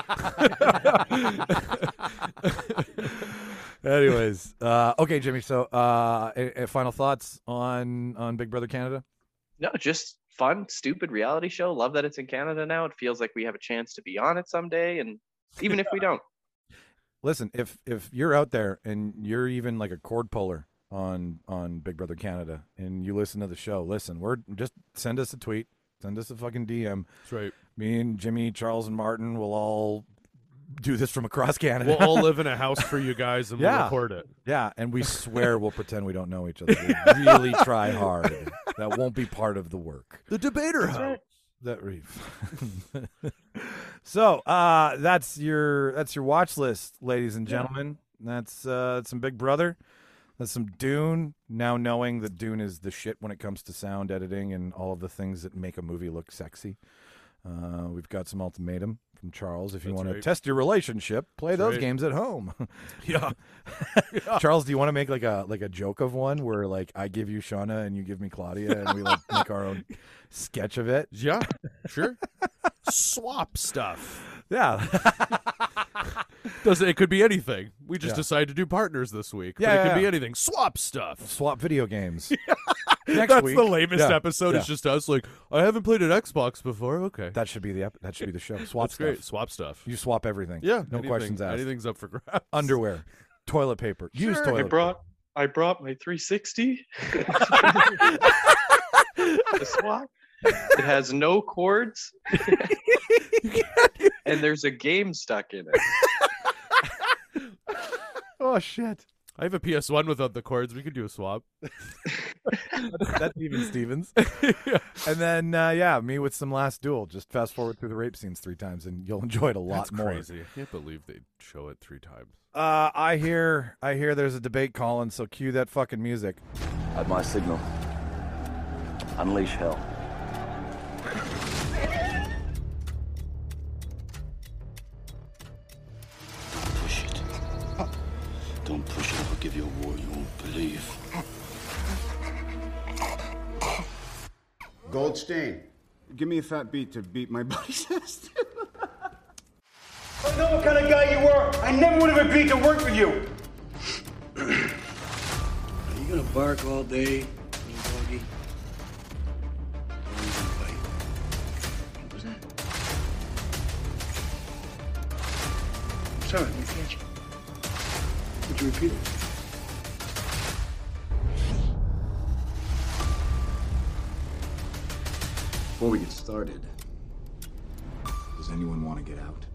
Anyways, okay, Jimmy. So, final thoughts on Big Brother Canada? No, just fun, stupid reality show. Love that it's in Canada now. It feels like we have a chance to be on it someday, and even if we don't. Listen, if you're out there and you're even like a cord puller on Big Brother Canada and you listen to the show, listen, we're just send us a tweet, send us a fucking DM. That's right. Me and Jimmy, Charles, and Martin will all do this from across Canada. We'll all live in a house for you guys and we'll Yeah. record it. Yeah, and we swear we'll pretend we don't know each other. We really try hard. That won't be part of the work. The debater house. So that's your watch list, ladies and gentlemen. That's some Big Brother. There's some Dune. Now knowing that Dune is the shit when it comes to sound editing and all of the things that make a movie look sexy. We've got some Ultimatum from Charles. If you That's want to right. test your relationship, play those right. games at home. Yeah. Charles, do you want to make like a joke of one where like I give you Shauna and you give me Claudia and we like make our own sketch of it? Yeah, sure. Swap stuff. Yeah. It could be anything. We just Yeah. decided to do partners this week. Yeah, but it yeah, could be yeah. anything. Swap stuff. Swap video games. Next That's week, the lamest yeah, episode. yeah. It's just us like, I haven't played an Xbox before. Okay. That should be the show. Swap That's stuff. great. Swap stuff. You swap everything. Yeah. No anything- questions asked. Anything's up for grabs. Underwear, toilet paper. Use Sure. toilet paper. I brought my 360. The swap. It has no cords. And there's a game stuck in it. Oh shit. I have a PS1 without the cords. We could do a swap. That's even Stevens. And then me with some Last Duel. Just fast forward through the rape scenes 3 times and you'll enjoy it a lot That's more. crazy. I can't believe they show it 3 times. I hear there's a debate calling, so cue that fucking music. At my signal, unleash hell. Push it. Don't push it. I'll give you a war you won't believe. Goldstein, give me a fat beat to beat my buddy's ass. I know what kind of guy you were. I never would have agreed to work with you. Are you gonna bark all day, little doggy? Or are you gonna bite? What was that? I'm sorry, I didn't catch you. Would you repeat it? Before we get started, does anyone want to get out?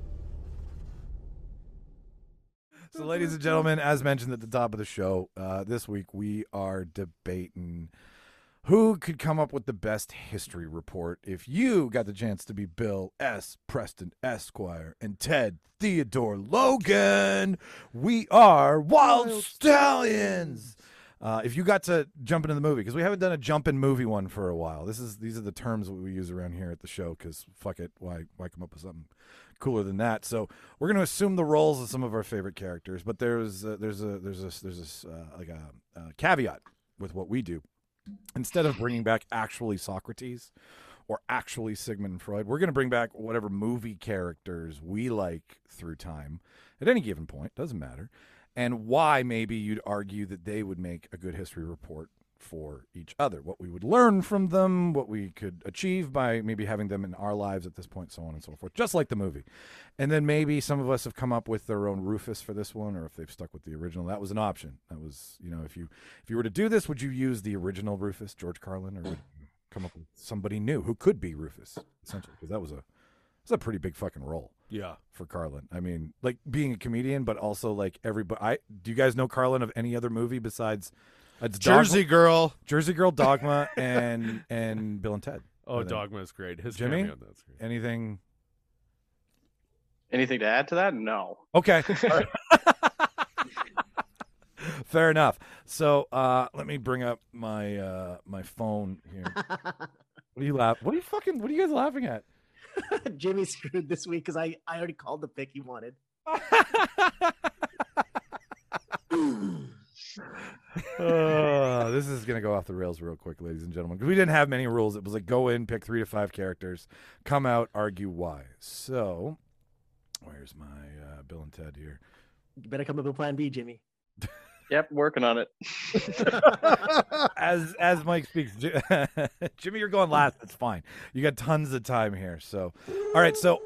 So, ladies and gentlemen, as mentioned at the top of the show, this week we are debating who could come up with the best history report if you got the chance to be Bill S. Preston Esquire and Ted Theodore Logan. We are Wild Stallions. If you got to jump into the movie, because we haven't done a jump in movie one for a while. These are the terms that we use around here at the show. Because fuck it, why come up with something cooler than that? So we're going to assume the roles of some of our favorite characters, but there's a caveat with what we do. Instead of bringing back actually Socrates or actually Sigmund Freud, we're going to bring back whatever movie characters we like through time at any given point. Doesn't matter. And why maybe you'd argue that they would make a good history report for each other, what we would learn from them, what we could achieve by maybe having them in our lives at this point, so on and so forth, just like the movie. And then maybe some of us have come up with their own Rufus for this one, or if they've stuck with the original. That was an option. That was, if you were to do this, would you use the original Rufus, George Carlin, or would you come up with somebody new who could be Rufus, essentially? Because that was a pretty big fucking role. Yeah. For Carlin. I mean, like being a comedian, but also like everybody. Do you guys know Carlin of any other movie besides Jersey Girl, Dogma, and Bill and Ted? Oh, Dogma is great. His Jimmy, cameo, that's great. Anything to add to that? No. Okay. Fair enough. So let me bring up my my phone here. What are you What are you guys laughing at? Jimmy screwed this week because I already called the pick he wanted. This is gonna go off the rails real quick, ladies and gentlemen, because we didn't have many rules. It was like go in, pick 3 to 5 characters, come out, argue why. So, where's my Bill and Ted here? You better come up with Plan B, Jimmy. Yep, working on it. As Mike speaks, Jimmy, you're going last. That's fine. You got tons of time here. So, all right. So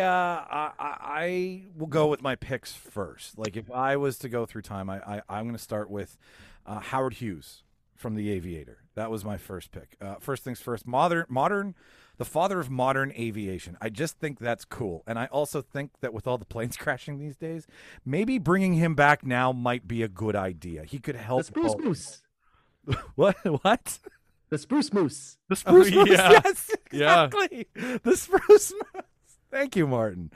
I will go with my picks first. Like if I was to go through time, I'm going to start with Howard Hughes from The Aviator. That was my first pick. First things first. Modern. The father of modern aviation. I just think that's cool. And I also think that with all the planes crashing these days, maybe bringing him back now might be a good idea. He could help. The Spruce Moose. What? The Spruce Moose. The Spruce Moose, yeah. yes, exactly. Yeah. The Spruce Moose. Thank you, Martin.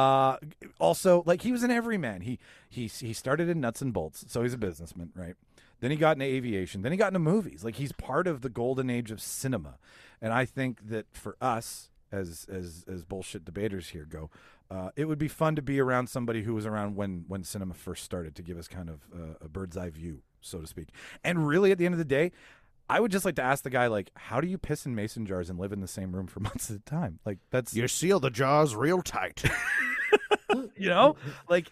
Also, like he was an everyman. He started in nuts and bolts, so he's a businessman, right? Then he got into aviation. Then he got into movies. Like, he's part of the golden age of cinema. And I think that for us, as bullshit debaters here go, it would be fun to be around somebody who was around when cinema first started, to give us kind of a bird's eye view, so to speak. And really, at the end of the day, I would just like to ask the guy, like, how do you piss in mason jars and live in the same room for months at a time? Like, that's... You seal the jars real tight. You know? Like,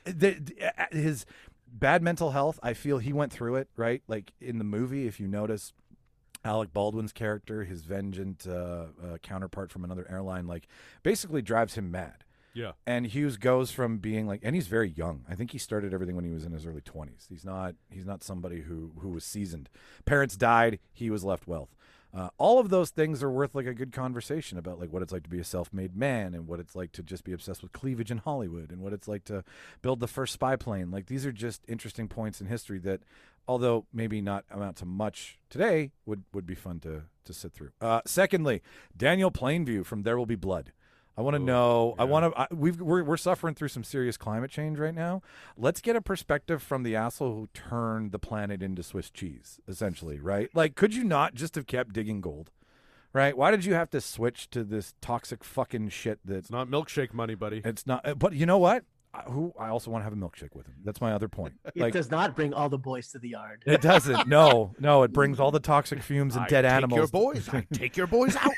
his bad mental health, I feel he went through it, right? Like, in the movie, if you notice, Alec Baldwin's character, his vengeant counterpart from another airline, like, basically drives him mad. Yeah. And Hughes goes from being like, and he's very young. I think he started everything when he was in his early 20s. He's not somebody who was seasoned. Parents died. He was left wealth. All of those things are worth like a good conversation about like what it's like to be a self-made man, and what it's like to just be obsessed with cleavage in Hollywood, and what it's like to build the first spy plane. Like, these are just interesting points in history that, although maybe not amount to much today, would be fun to sit through. Secondly, Daniel Plainview from There Will Be Blood. I want to know. Yeah. We're suffering through some serious climate change right now. Let's get a perspective from the asshole who turned the planet into Swiss cheese, essentially, right? Like, could you not just have kept digging gold, right? Why did you have to switch to this toxic fucking shit? That's not milkshake money, buddy. It's not. But you know what? I also want to have a milkshake with him. That's my other point. It does not bring all the boys to the yard. It doesn't. No. It brings all the toxic fumes and dead animals. I take your boys out.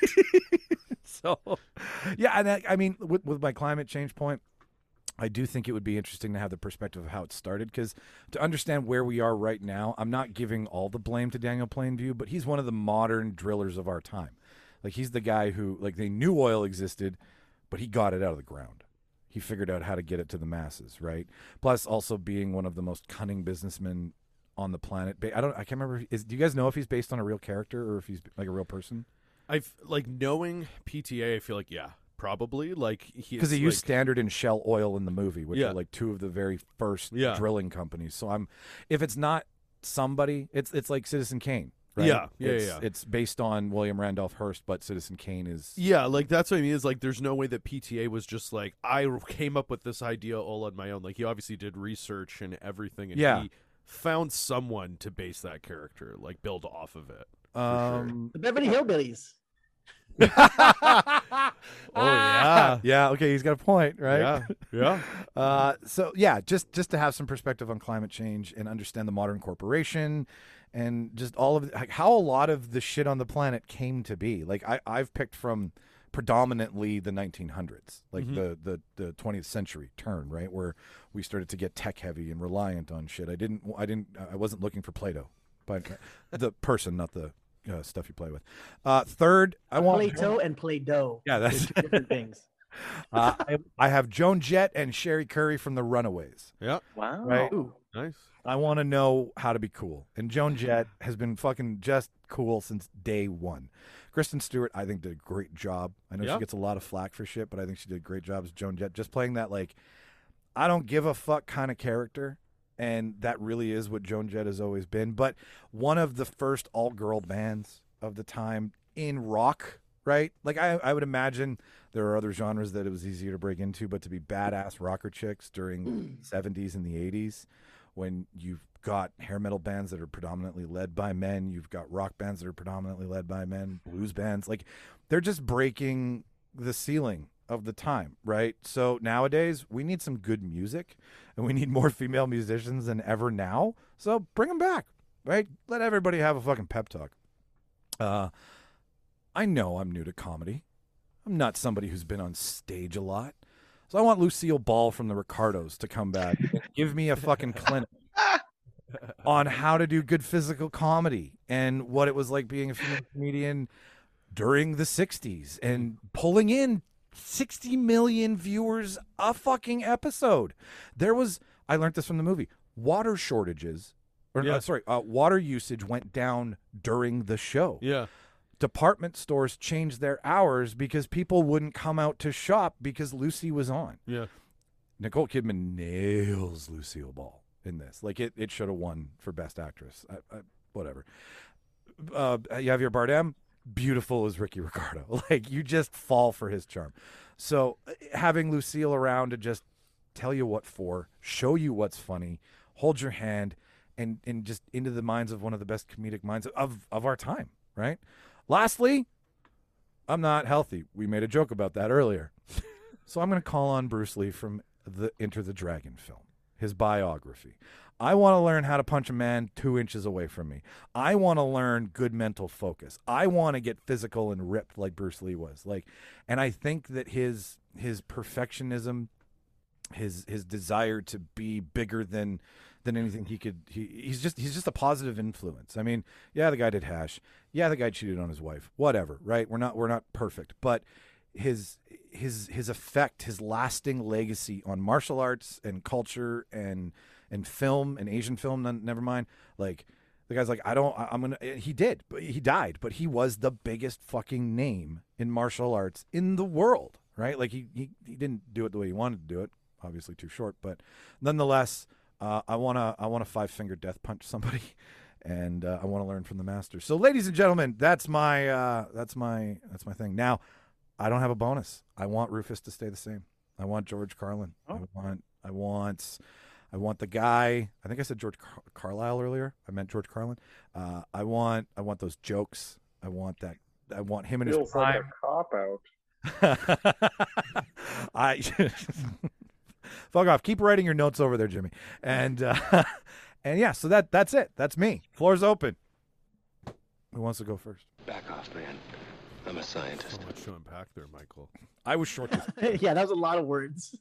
So, yeah, and I mean, with my climate change point, I do think it would be interesting to have the perspective of how it started, because to understand where we are right now, I'm not giving all the blame to Daniel Plainview, but he's one of the modern drillers of our time. Like, he's the guy who, like, they knew oil existed, but he got it out of the ground. He figured out how to get it to the masses, right? Plus, also being one of the most cunning businessmen on the planet. I can't remember. Do you guys know if he's based on a real character or if he's like a real person? I've like knowing PTA. I feel like probably like because he used Standard and Shell Oil in the movie, which are like two of the very first drilling companies. So if it's not somebody, it's like Citizen Kane. Right? It's based on William Randolph Hearst, but Citizen Kane is like that's what I mean. Is like there's no way that PTA was just like I came up with this idea all on my own. Like he obviously did research and everything, and he found someone to base that character, like build off of it. The Beverly Hillbillies. Yeah. Okay, he's got a point, right? Yeah. So yeah, just to have some perspective on climate change and understand the modern corporation and just all of like how a lot of the shit on the planet came to be. Like I've picked from predominantly the 1900s, like the 20th century turn, right, where we started to get tech heavy and reliant on shit. I wasn't looking for Play-Doh, but the person, not the stuff you play with. Third, I want Play-Doh and Play-Doh. Yeah, that's two different things. I have Joan Jett and Sherry Curry from The Runaways. Yeah. Wow. Right? Ooh. Nice. I want to know how to be cool. And Joan Jett has been fucking just cool since day one. Kristen Stewart, I think, did a great job. I know she gets a lot of flack for shit, but I think she did a great job as Joan Jett. Just playing that, like, I don't give a fuck kind of character. And that really is what Joan Jett has always been. But one of the first all-girl bands of the time in rock, right? Like, I would imagine there are other genres that it was easier to break into, but to be badass rocker chicks during the 70s and the 80s, when you've got hair metal bands that are predominantly led by men, you've got rock bands that are predominantly led by men, blues bands, like, they're just breaking the ceiling of the time, right? So nowadays we need some good music and we need more female musicians than ever now. So bring them back, right? Let everybody have a fucking pep talk. I know I'm new to comedy. I'm not somebody who's been on stage a lot. So I want Lucille Ball from the Ricardos to come back and give me a fucking clinic on how to do good physical comedy and what it was like being a female comedian during the 60s and pulling in 60 million viewers a fucking episode. I learned this from the movie. Water shortages, water usage went down during the show. Yeah. Department stores changed their hours because people wouldn't come out to shop because Lucy was on. Yeah. Nicole Kidman nails Lucille Ball in this. Like, it should have won for Best Actress. Whatever. Javier Bardem, beautiful as Ricky Ricardo. Like, you just fall for his charm. So having Lucille around to just tell you what for, show you what's funny, hold your hand, and just into the minds of one of the best comedic minds of our time, right? Lastly, I'm not healthy. We made a joke about that earlier. So I'm going to call on Bruce Lee from the Enter the Dragon film, his biography. I want to learn how to punch a man 2 inches away from me. I want to learn good mental focus. I want to get physical and ripped like Bruce Lee was. And I think that his perfectionism, his desire to be bigger than anything he's just a positive influence. I mean, yeah, the guy did hash. Yeah, the guy cheated on his wife. Whatever, right? We're not perfect, but his effect, his lasting legacy on martial arts and culture and film and Asian film, never mind. Like, the guy's like, he did, but he died, but he was the biggest fucking name in martial arts in the world, right? Like, he didn't do it the way he wanted to do it, obviously too short, but nonetheless, I want to 5-finger death punch somebody, and I want to learn from the master. So, ladies and gentlemen, that's my thing. Now, I don't have a bonus. I want Rufus to stay the same. I want George Carlin. Oh. I want the guy. I think I said George Carlisle earlier. I meant George Carlin. I want those jokes. I want that. I want him in his prime. Like a cop out. I fuck off. Keep writing your notes over there, Jimmy. And yeah. So that's it. That's me. Floor's open. Who wants to go first? Back off, man. I'm a scientist. So much to unpack there, Michael. I was short. Yeah, that was a lot of words.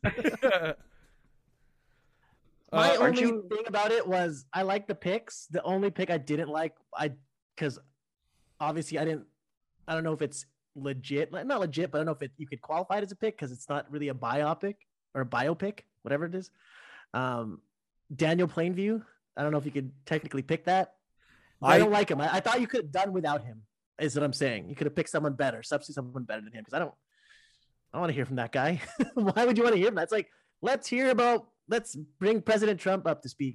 My only thing about it was I like the picks. The only pick I didn't like, because obviously I don't know if it's legit, not legit, but I don't know if you could qualify it as a pick because it's not really a biopic or a biopic, whatever it is. Daniel Plainview, I don't know if you could technically pick that. I don't like him. I thought you could have done without him, is what I'm saying. You could have picked someone better, substitute someone better than him, because I don't want to hear from that guy. Why would you want to hear from that? It's like, let's bring President Trump up to speak.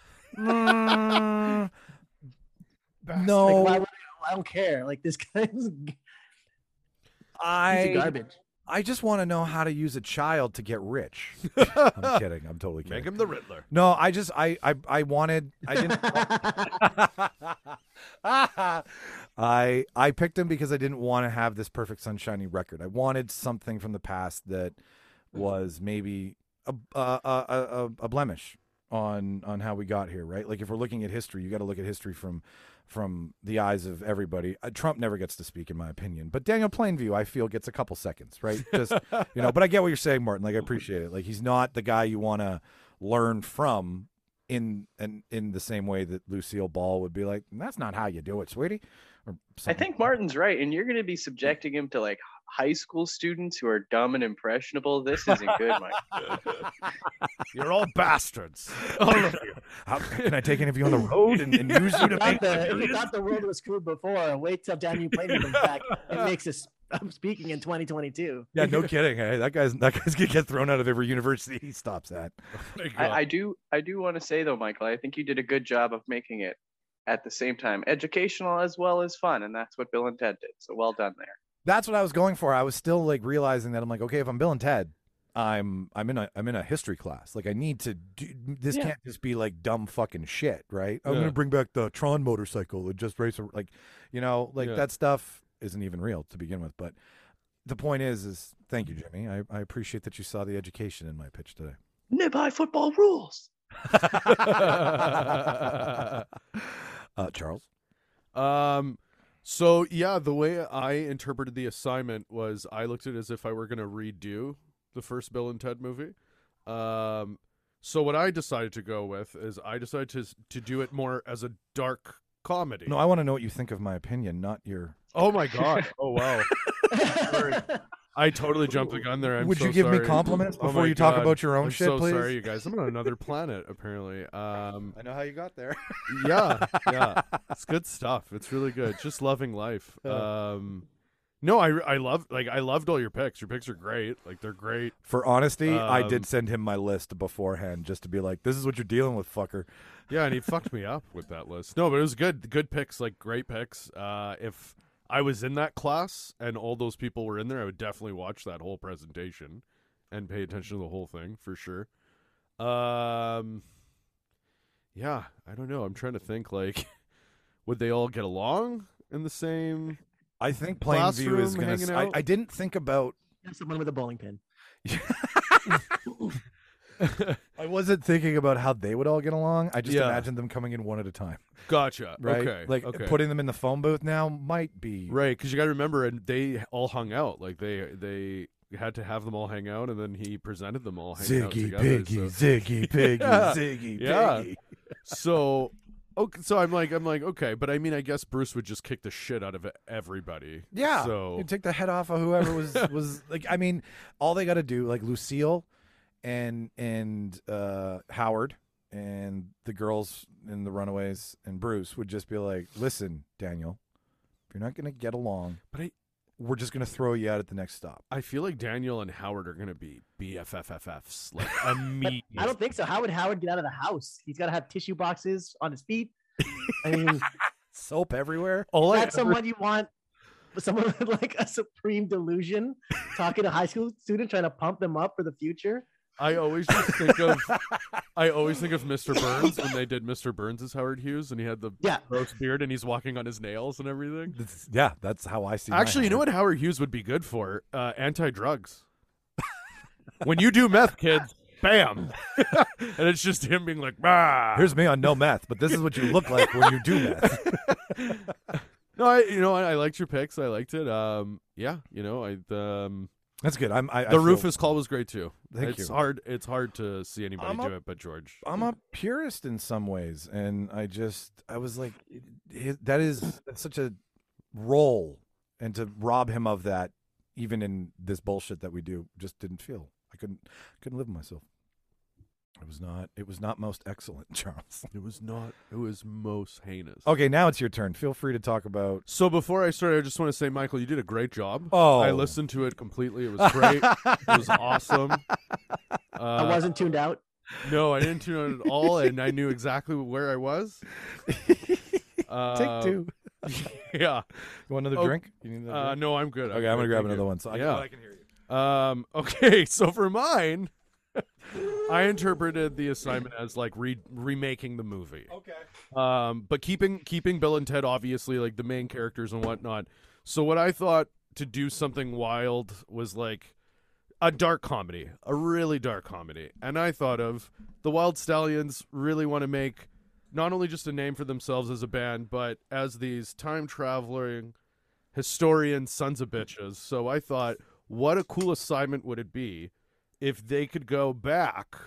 No. Like, I don't care. Like, this guy's he's garbage. I just want to know how to use a child to get rich. I'm kidding. I'm totally kidding. Make him the Riddler. No, I didn't. I picked him because I didn't want to have this perfect sunshiny record. I wanted something from the past that was maybe a blemish on how we got here, right? Like, if we're looking at history, you got to look at history from the eyes of everybody. Trump never gets to speak, in my opinion, but Daniel Plainview, I feel, gets a couple seconds, right? Just but I get what you're saying, Martin. Like, I appreciate it. Like, he's not the guy you want to learn from in the same way that Lucille Ball would be like, that's not how you do it, sweetie. I think Martin's right, and you're going to be subjecting him to like high school students who are dumb and impressionable. This isn't good, Mike. You're all bastards. All of you. How can I take any of you on the road and use you to make if you thought the world was screwed before, wait till Daniel Plainview comes back and makes us speaking in 2022. Yeah, no kidding. Hey, that guy's gonna get thrown out of every university he stops at. I do want to say though, Michael, I think you did a good job of making it at the same time educational as well as fun, and that's what Bill and Ted did. So well done there. That's what I was going for. I was still like realizing that I'm like, okay, if I'm Bill and Ted, I'm in a history class. Like, I need to do this. Can't just be like dumb fucking shit, right? I'm gonna bring back the Tron motorcycle and just race that stuff isn't even real to begin with. But the point is thank you, Jimmy. I appreciate that you saw the education in my pitch today. Nearby football rules. Charles. So yeah, the way I interpreted the assignment was I looked at it as if I were going to redo the first Bill and Ted movie. So what I decided to go with is I decided to do it more as a dark comedy. No, I want to know what you think of my opinion, not your. Oh my God! Oh wow! Sorry. I totally jumped the gun there. Would you give me compliments before you talk about your own shit, so please? Sorry, you guys. I'm on another planet, apparently. I know how you got there. Yeah. It's good stuff. It's really good. Just loving life. No, I loved all your picks. Your picks are great. Like, they're great. For honesty, I did send him my list beforehand just to be like, this is what you're dealing with, fucker. Yeah, and he fucked me up with that list. No, but it was good. Good picks, like great picks. If I was in that class and all those people were in there, I would definitely watch that whole presentation and pay attention to the whole thing for sure. yeah, I don't know. I'm trying to think, like, would they all get along in the same I think Plainview is going hanging to. out? I didn't think about. Someone with a bowling pin. I wasn't thinking about how they would all get along. I just Yeah. imagined them coming in one at a time. Gotcha. Right? Okay. Like okay. putting them in the phone booth now might be Right, because you got to remember, and they all hung out. Like they had to have them all hang out, and then he presented them all hanging out Ziggy together. Piggy, so. Ziggy Piggy, Yeah. Ziggy Yeah. Piggy. So, okay, so I'm like, okay, but I mean, I guess Bruce would just kick the shit out of everybody. Yeah. So You take the head off of whoever was like. I mean, all they got to do, like Lucille and Howard and the girls in the Runaways and Bruce would just be like, "Listen, Daniel, if you're not going to get along, we're just going to throw you out at the next stop." I feel like Daniel and Howard are gonna be BFFFs like But immediately. I don't think so. How would Howard get out of the house? He's got to have tissue boxes on his feet. I mean, soap everywhere. That's someone you want. Someone with like a supreme delusion, talking to high school students, trying to pump them up for the future. I always just think of Mr. Burns when they did Mr. Burns as Howard Hughes, and he had the gross beard, and he's walking on his nails and everything. That's how I see. Actually, you know what Howard Hughes would be good for? Anti-drugs. When you do meth, kids, bam, and it's just him being like, "Bah." Here's me on no meth, but this is what you look like when you do meth. No, I liked your picks. I liked it. Yeah, That's good. The Rufus call was great too. Thank It's you. hard. It's hard to see anybody do it, but George. I'm a purist in some ways, and I was like, that's such a role, and to rob him of that, even in this bullshit that we do, just didn't feel. I couldn't live with myself. It was not most excellent, Charles. It was not. It was most heinous. Okay, now it's your turn. Feel free to talk about. So before I start, I just want to say, Michael, you did a great job. Oh. I listened to it completely. It was great. It was awesome. I wasn't tuned out. No, I didn't tune out at all, and I knew exactly where I was. Take two. Yeah. You want another drink? You need another drink? No, I'm good. Okay, I'm gonna grab another one. So I can hear you. Okay, so for mine, I interpreted the assignment as like remaking the movie. Okay. But keeping Bill and Ted obviously like the main characters and whatnot. So what I thought to do something wild was like a dark comedy, a really dark comedy. And I thought of the Wild Stallions really want to make not only just a name for themselves as a band, but as these time traveling historian sons of bitches. So I thought, what a cool assignment would it be if they could go back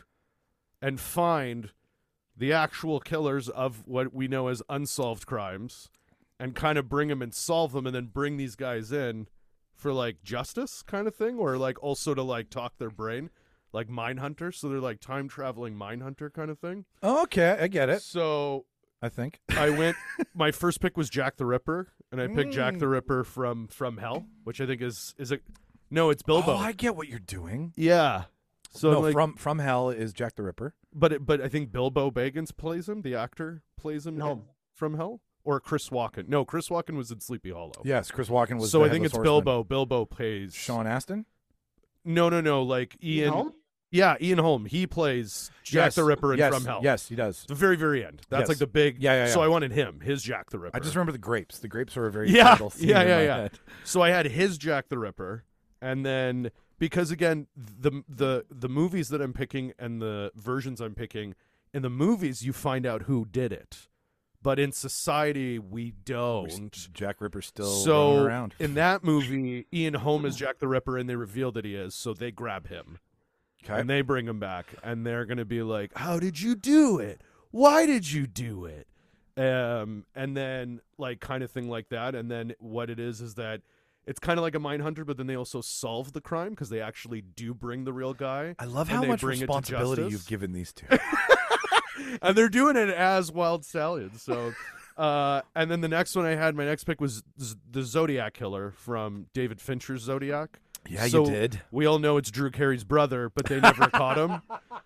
and find the actual killers of what we know as unsolved crimes and kind of bring them and solve them and then bring these guys in for like justice kind of thing, or like also to like talk their brain, like Mindhunter. So they're like time traveling Mindhunter kind of thing. Okay, I get it. So I think I went, my first pick was Jack the Ripper, and I picked Jack the Ripper from Hell, which I think is it? No, it's Bilbo. Oh, I get what you're doing. Yeah. So no, like, from Hell is Jack the Ripper. But I think Bilbo Baggins plays him. The actor plays him from Hell, or Chris Walken. No, Chris Walken was in Sleepy Hollow. Yes, Chris Walken was. So the I think it's Headless Horseman. Bilbo. Bilbo plays Sean Astin. No. Like Ian. Holm? Yeah, Ian Holm. He plays Jack the Ripper in From Hell. Yes, he does. The very, very end. That's Yes. like the big. Yeah. So I wanted him, his Jack the Ripper. I just remember the grapes. The grapes were a very yeah, vital scene in my head. So I had his Jack the Ripper, and then because again the movies that I'm picking and the versions I'm picking, in the movies you find out who did it, but in society we don't. Jack Ripper's still so running around. In that movie, Ian Holm is Jack the Ripper, and they reveal that he is, so they grab him. Okay. And they bring him back, and they're going to be like, how did you do it? Why did you do it? And then, like, kind of thing like that. And then what it is that it's kind of like a Mindhunter, but then they also solve the crime because they actually do bring the real guy. I love and how they much bring it to responsibility justice. you've given these two. And they're doing it as Wild Stallions. So, and then the next one I had, my next pick was the Zodiac Killer from David Fincher's Zodiac. Yeah, So you did. We all know it's Drew Carey's brother, but they never caught him.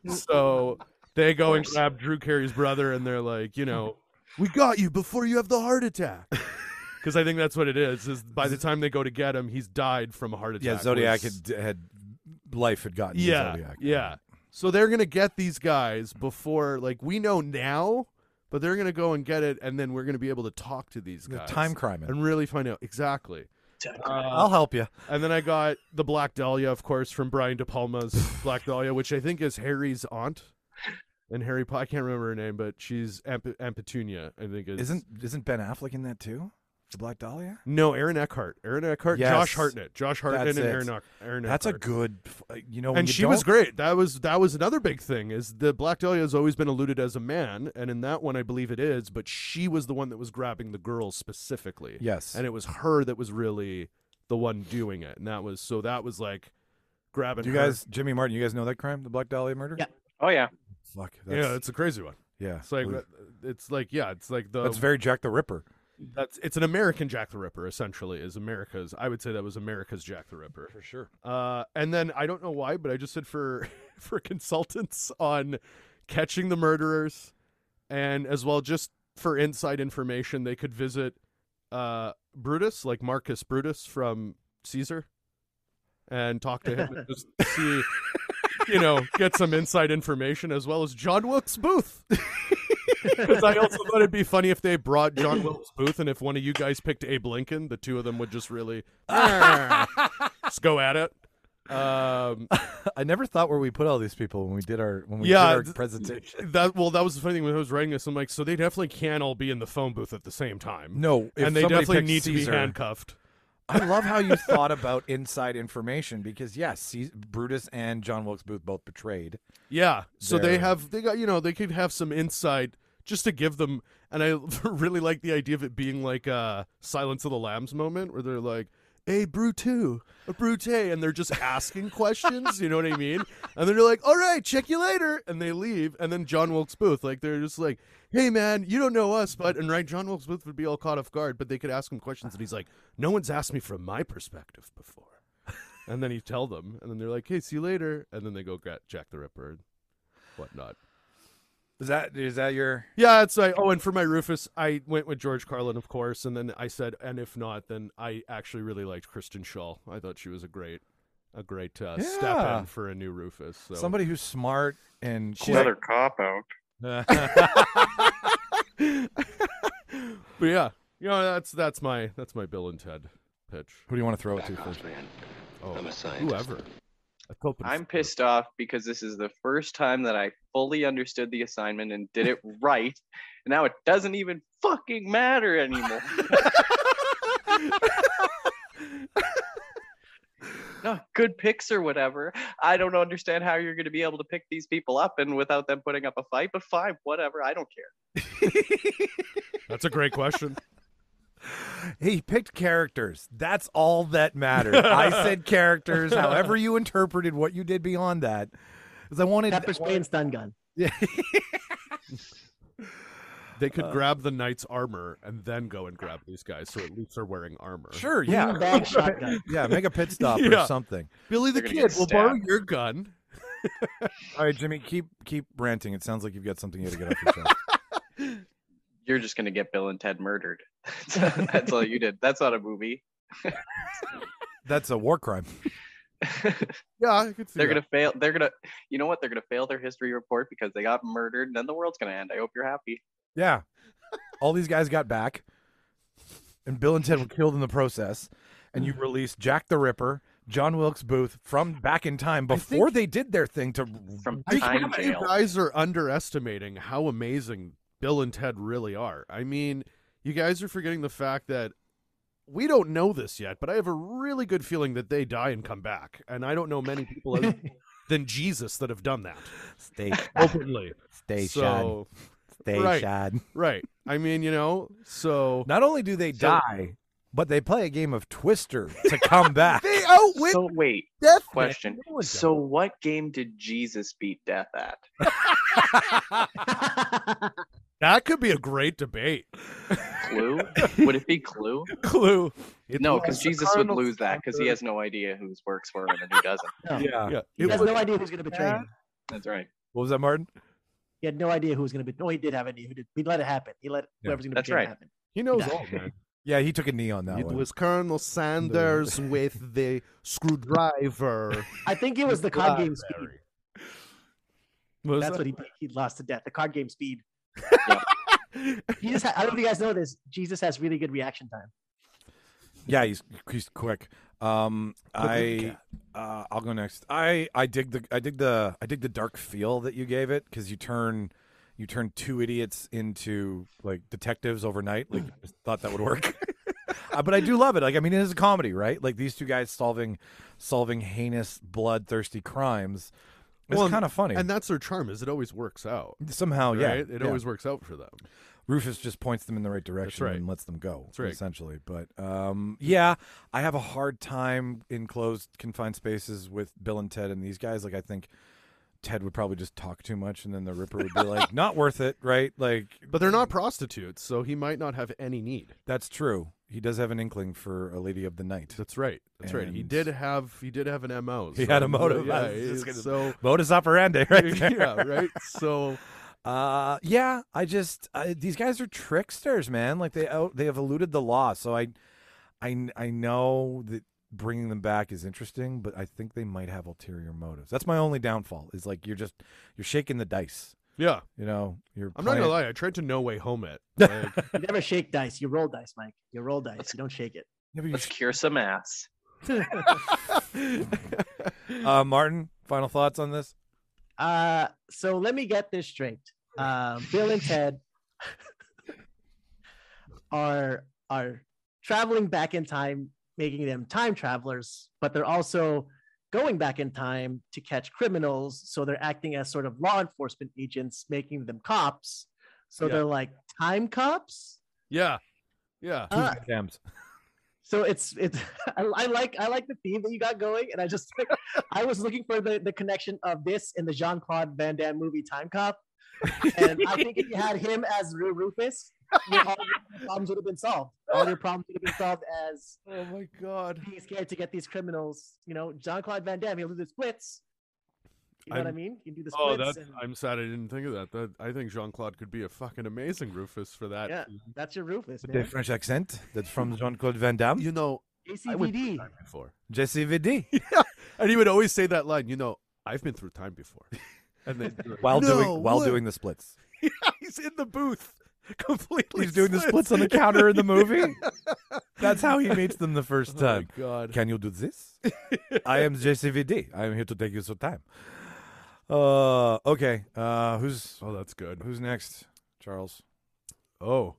So they go and grab Drew Carey's brother, and they're like, we got you before you have the heart attack. Because I think that's what it is by the time they go to get him, he's died from a heart attack. Yeah, Zodiac had life had gotten. Yeah, Zodiac. yeah. So they're going to get these guys before, like, we know now but they're gonna go and get it, and then we're gonna be able to talk to these The guys, time crime. and really find out exactly. I'll help you. And then I got the Black Dahlia, of course, from Brian De Palma's Black Dahlia, which I think is Harry's aunt. And Harry Potter, I can't remember her name, but she's Aunt Petunia, I think. Isn't Ben Affleck in that too? The Black Dahlia? No, Aaron Eckhart. Yes. Josh Hartnett. Josh Hartnett That's and it. Aaron That's Eckhart. a good, And she was great. That was another big thing, is the Black Dahlia has always been alluded as a man, and in that one I believe it is, but she was the one that was grabbing the girls specifically. Yes. And it was her that was really the one doing it. And that was like grabbing Do you her. guys, Jimmy Martin, you guys know that crime, the Black Dahlia murder? Yeah. Oh yeah. Fuck. Yeah, it's a crazy one. Yeah. It's like That's very Jack the Ripper. It's an American Jack the Ripper, essentially, is America's. I would say that was America's Jack the Ripper. For sure. And then I don't know why, but I just said for consultants on catching the murderers, and as well just for inside information, they could visit Brutus, like Marcus Brutus from Caesar, and talk to him and just see, get some inside information, as well as John Wilkes Booth. Because I also thought it'd be funny if they brought John Wilkes Booth, and if one of you guys picked Abe Lincoln, the two of them would just really just go at it. I never thought where we put all these people when we did our presentation. That was the funny thing when I was writing this. I'm like, so they definitely can't all be in the phone booth at the same time. No, if and they somebody definitely picked need to be Caesar- handcuffed. I love how you thought about inside information because yes, Brutus and John Wilkes Booth both betrayed. Yeah, so They're- they could have some insight just to give them. And I really like the idea of it being like a Silence of the Lambs moment where they're like, "Hey, Brute, and they're just asking questions. You know what I mean? And then they're like, "All right, check you later," and they leave. And then John Wilkes Booth, like they're just like, "Hey, man, you don't know us, but," and right, John Wilkes Booth would be all caught off guard, but they could ask him questions, and he's like, "No one's asked me from my perspective before." And then he'd tell them, and then they're like, "Hey, see you later," and then they go get Jack the Ripper and whatnot. Is that your? Yeah, it's like, and for my Rufus, I went with George Carlin, of course, and then I said, and if not, then I actually really liked Kristen Schaal. I thought she was a great step in for a new Rufus. So. Somebody who's smart and She's another cop out. But yeah, that's my Bill and Ted pitch. Who do you want to throw it to Back off, first? man. Oh, I'm a scientist. whoever. I'm pissed off because this is the first time that I fully understood the assignment and did it right, and now it doesn't even fucking matter anymore. No, good picks or whatever. I don't understand how you're going to be able to pick these people up and without them putting up a fight, but fine, whatever. I don't care. That's a great question. He picked characters. That's all that mattered. I said characters. However you interpreted what you did beyond that, because I wanted pepper spray and stun gun. Yeah. They could grab the knight's armor and then go and grab these guys, so at least they're wearing armor. Sure, yeah. Bag shotgun. Yeah, make a pit stop or Yeah. something. Billy the They're gonna Kid, get we'll borrow stabbed. your gun. All right, Jimmy, keep ranting. It sounds like you've got something you got to get off your chest. You're just going to get Bill and Ted murdered. That's all you did. That's not a movie. That's a war crime. Yeah, I could see They're that. gonna fail. They're gonna, you know what? They're gonna fail their history report because they got murdered, and then the world's gonna end. I hope you're happy. Yeah. All these guys got back, and Bill and Ted were killed in the process, and you released Jack the Ripper, John Wilkes Booth from back in time before they did their thing to From I time think you jail. guys are underestimating how amazing Bill and Ted really are. I mean, you guys are forgetting the fact that we don't know this yet, but I have a really good feeling that they die and come back. And I don't know many people other than Jesus that have done that stay openly. Stay So, Stay right, shad. right. I mean, so Not only do they die, but they play a game of Twister to come back. they outwit So wait, death. question. Man. No one So what game did Jesus beat death at? that could be a great debate. Clue? Would it be Clue? Clue. No, was because the Jesus would Cardinals lose that because he has no idea who works for him and who doesn't. No. Yeah. Yeah. He It has was- no idea who's going to betray him. That's right. What was that, Martin? He had no idea who was going to be. No, he did have any. He let it happen. He let whoever's going to That's betray right. it happen. He knows Yeah. all, man. Yeah, he took a knee on that It one. was Colonel Sanders with the screwdriver. I think it was the card game speed. What was That's that? what he lost to death. The card game speed. I don't know if you guys know this. Jesus has really good reaction time. Yeah, he's quick. I'll go next. I dig the dark feel that you gave it, because you turn two idiots into like detectives overnight. Like, I just thought that would work. But I do love it. Like, I mean, it is a comedy, right? Like, these two guys solving heinous, bloodthirsty crimes. It's kind of funny, and that's their charm. Is it always works out somehow? Right? Yeah, it always works out for them. Rufus just points them in the right direction right. and lets them go, right. essentially. But yeah, I have a hard time in closed, confined spaces with Bill and Ted and these guys. Like, I think Ted would probably just talk too much, and then the Ripper would be like, "Not worth it," right? Like, but they're not prostitutes, so he might not have any need. That's true. He does have an inkling for a lady of the night. That's right. That's right. He did have an MO. He had a motive. Yeah, so modus operandi, right there. Yeah, right. So. Yeah, these guys are tricksters, man. Like, they have eluded the law. So I know that bringing them back is interesting, but I think they might have ulterior motives. That's my only downfall. Is like, you're shaking the dice. Yeah, you know, I'm not gonna lie. I tried to No Way Home it. Like, you never shake dice. You roll dice, Mike. You roll dice. You don't shake it. Let's cure some ass. Martin, final thoughts on this? So let me get this straight. Bill and Ted are traveling back in time, making them time travelers, but they're also going back in time to catch criminals. So they're acting as sort of law enforcement agents, making them cops. So they're like time cops. Yeah. So it's I like the theme that you got going, and I was looking for the connection of this in the Jean-Claude Van Damme movie Time Cop, and I think if you had him as Rufus, all your problems would have been solved. All your problems would have been solved as, oh my god, being scared to get these criminals. You know, Jean-Claude Van Damme, he'll do the splits. You know what I mean? You can do the splits. I'm sad I didn't think of that. I think Jean-Claude could be a fucking amazing Rufus for that. Yeah, that's your Rufus, man. The French accent that's from Jean-Claude Van Damme. You know, JCVD. JCVD. Yeah, and he would always say that line. You know, I've been through time before. And then while doing the splits. Yeah, he's in the booth. Completely. He's doing the splits on the counter in the movie. That's how he meets them the first time. Oh my god. Can you do this? I am JCVD. I am here to take you some time. Okay. Who's that's good. Who's next? Charles. We're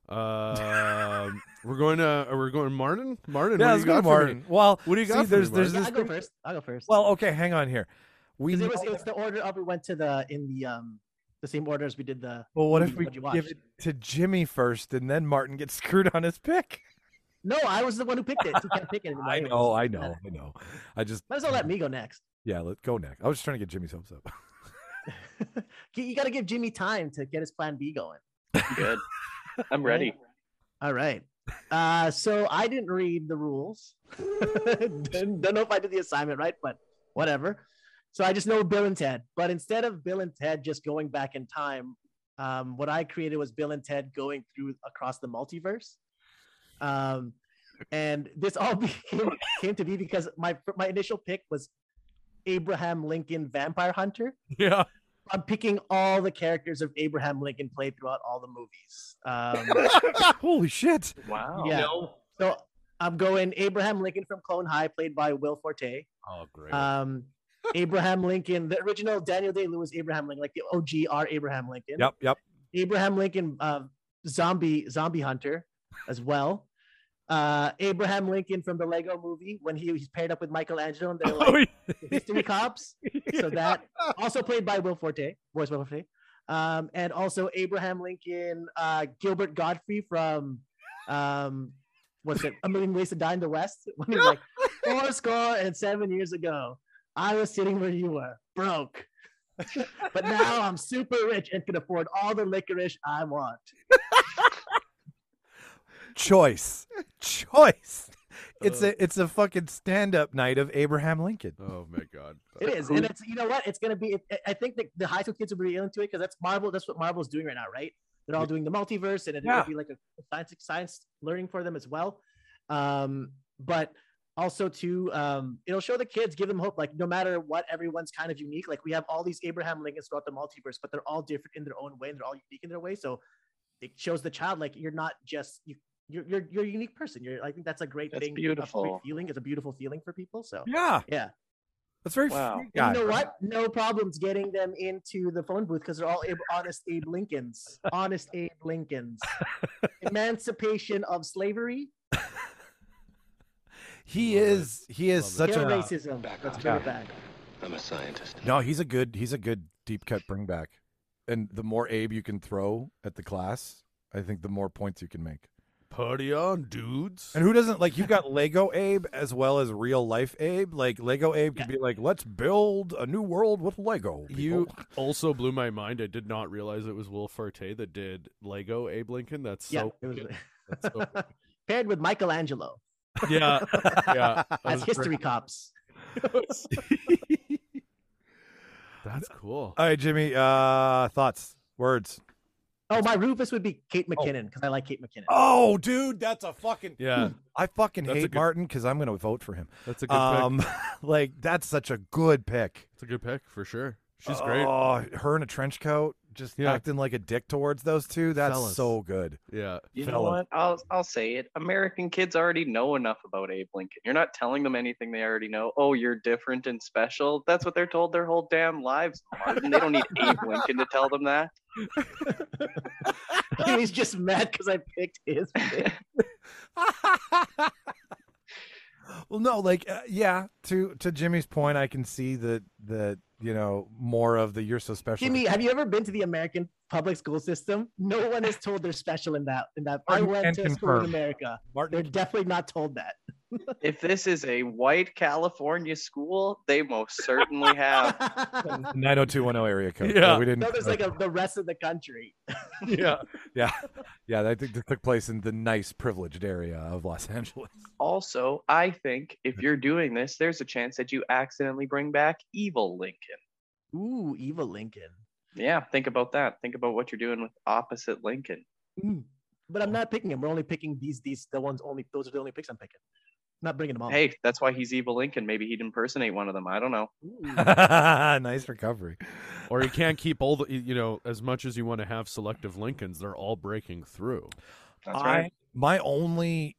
going Martin? Martin, yeah, what do you got for me? Well, what do you got for there's me, this I'll go first. Well, okay, hang on here. It was the order of we went to the same order as we did the. Well, what if we you give watched. it to Jimmy first, and then Martin gets screwed on his pick? No, I was the one who picked it. You can't pick it anymore. I know. I just might as well let me go next. Yeah, let's go next. I was just trying to get Jimmy's hopes up. You got to give Jimmy time to get his plan B going. Good. I'm ready. All right. So I didn't read the rules. Don't know if I did the assignment right, but whatever. So I just know Bill and Ted. But instead of Bill and Ted just going back in time, what I created was Bill and Ted going through across the multiverse. And this all came to be because my initial pick was Abraham Lincoln Vampire Hunter. Yeah. I'm picking all the characters of Abraham Lincoln played throughout all the movies. Holy shit. Wow. Yeah. So I'm going Abraham Lincoln from Clone High, played by Will Forte. Oh, great. Abraham Lincoln, the original Daniel Day-Lewis Abraham Lincoln, like the OG Abraham Lincoln. Yep. Abraham Lincoln, zombie hunter as well. Abraham Lincoln from the Lego movie when he's paired up with Michelangelo and they're like history cops. So that also played by Will Forte, voice Will Forte. And also Abraham Lincoln, Gilbert Godfrey from what's it? A Million Ways to Die in the West. When he's like 407 years ago, I was sitting where you were, broke. But now I'm super rich and can afford all the licorice I want. Choice. It's a fucking stand-up night of Abraham Lincoln. Oh my god. It is, and it's, you know what? It's gonna be. I think that the high school kids will be into it because that's Marvel. That's what Marvel's doing right now, right? They're all doing the multiverse, and it'll be like a science learning for them as well. But also too, it'll show the kids, give them hope. Like no matter what, everyone's kind of unique. Like we have all these Abraham Lincolns throughout the multiverse, but they're all different in their own way, and they're all unique in their way. So it shows the child like you're not just you're a unique person. I think that's a great That's thing. beautiful. A great feeling. It's a beautiful feeling for people. So Yeah. That's very Wow. sweet And guy. you know what? No problems getting them into the phone booth because they're all honest Abe Lincolns. Honest Abe Lincolns. Emancipation of slavery. He is such Kill a racism. Let's bring it back. I'm a scientist. No, he's a good deep cut bring back. And the more Abe you can throw at the class, I think the more points you can make. Party on, dudes. And who doesn't like? You've got Lego Abe as well as real life Abe. Like Lego Abe could be like, let's build a new world with Lego. People. You also blew my mind. I did not realize it was Will Forte that did Lego Abe Lincoln. That's so it was good. That's so good. paired with Michelangelo Yeah. Yeah. as history cops. That's cool. All right, Jimmy. Thoughts, words. Oh, my Rufus would be Kate McKinnon because I like Kate McKinnon. Oh, dude, that's a fucking Yeah. I fucking That's a hate good- Martin because I'm going to vote for him. That's a good pick. Like that's such a good pick. It's a good pick for sure. She's great. Oh, her in a trench coat, just Yeah. acting like a dick towards those two. That's Fellas. so good. Yeah. You know Fella. what? I'll say it. American kids already know enough about Abe Lincoln. You're not telling them anything they already know. Oh, you're different and special. That's what they're told their whole damn lives, Martin. They don't need Abe Lincoln to tell them that. He's just mad because I picked his pick. Well, no, like yeah. To Jimmy's point, I can see that more of the you're so special. Jimmy, have you ever been to the American public school system? No one is told they're special in that. I went can to school in confirm. America. Martin They're definitely not told that. If this is a white California school, they most certainly have. 90210 area code. Yeah. we didn't. No, there's like the rest of the country. Yeah. yeah. I think that took place in the nice, privileged area of Los Angeles. Also, I think if you're doing this, there's a chance that you accidentally bring back evil Lincoln. Ooh, evil Lincoln. Yeah, think about that. Think about what you're doing with opposite Lincoln. But I'm not picking him. We're only picking these the ones only. Those are the only picks I'm picking. Not bringing them all. Hey, that's why he's evil Lincoln. Maybe he'd impersonate one of them. I don't know. Nice recovery. Or you can't keep all the, as much as you want to have selective Lincolns, they're all breaking through. That's right. My only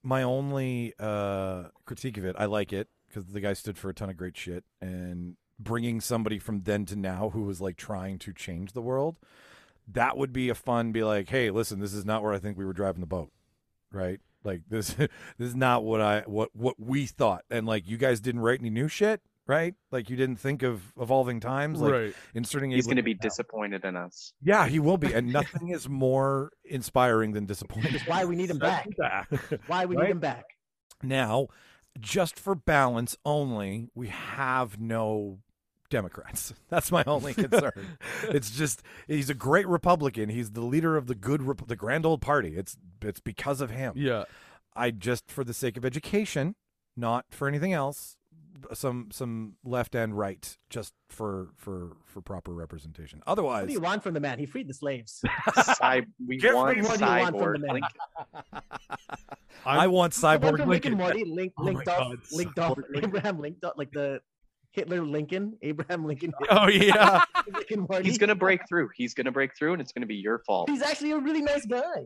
critique of it, I like it because the guy stood for a ton of great shit, and bringing somebody from then to now who was like trying to change the world, that would be a fun. Be like, hey, listen, this is not where I think we were driving the boat, right? Like this is not what we thought, and like you guys didn't write any new shit, right? Like you didn't think of evolving times, like Right. inserting. He's going to be Lincoln now. disappointed in us. Yeah, he will be, and nothing is more inspiring than disappointment. That's why we need him back. Why we need him back. Now, just for balance only, we have no Democrats. That's my only concern. It's just he's a great Republican. He's the leader of the the grand old party. It's because of him. Yeah. I just, for the sake of education, not for anything else, some left and right, just for proper representation. Otherwise, What do you want from the man? He freed the slaves. We Get want me what do you want from cyborg the man? Lincoln. I want The one cyborg from Rick Lincoln. and Morty, Link Dolph, Cyborg Abraham Lincoln, like the Hitler Lincoln, Abraham Lincoln. Oh yeah. Rick and Morty. He's going to break through. He's going to break through, and it's going to be your fault. He's actually a really nice guy.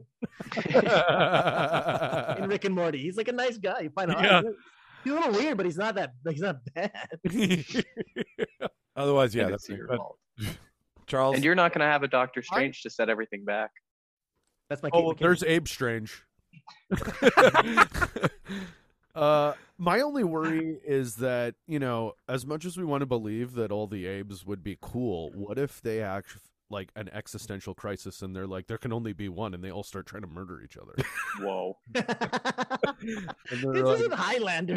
In Rick and Morty, he's like a nice guy. You find out. Yeah. He's a little weird, but he's not bad. Otherwise, yeah, And that's it's your but fault. Charles. And you're not going to have a Doctor Strange to set everything back. That's my. Oh, Kate McKinnon. there's Abe Strange. My only worry is that, as much as we want to believe that all the Abes would be cool, what if they actually like an existential crisis and they're like, there can only be one, and they all start trying to murder each other. Whoa. And they're This like, isn't Highlander.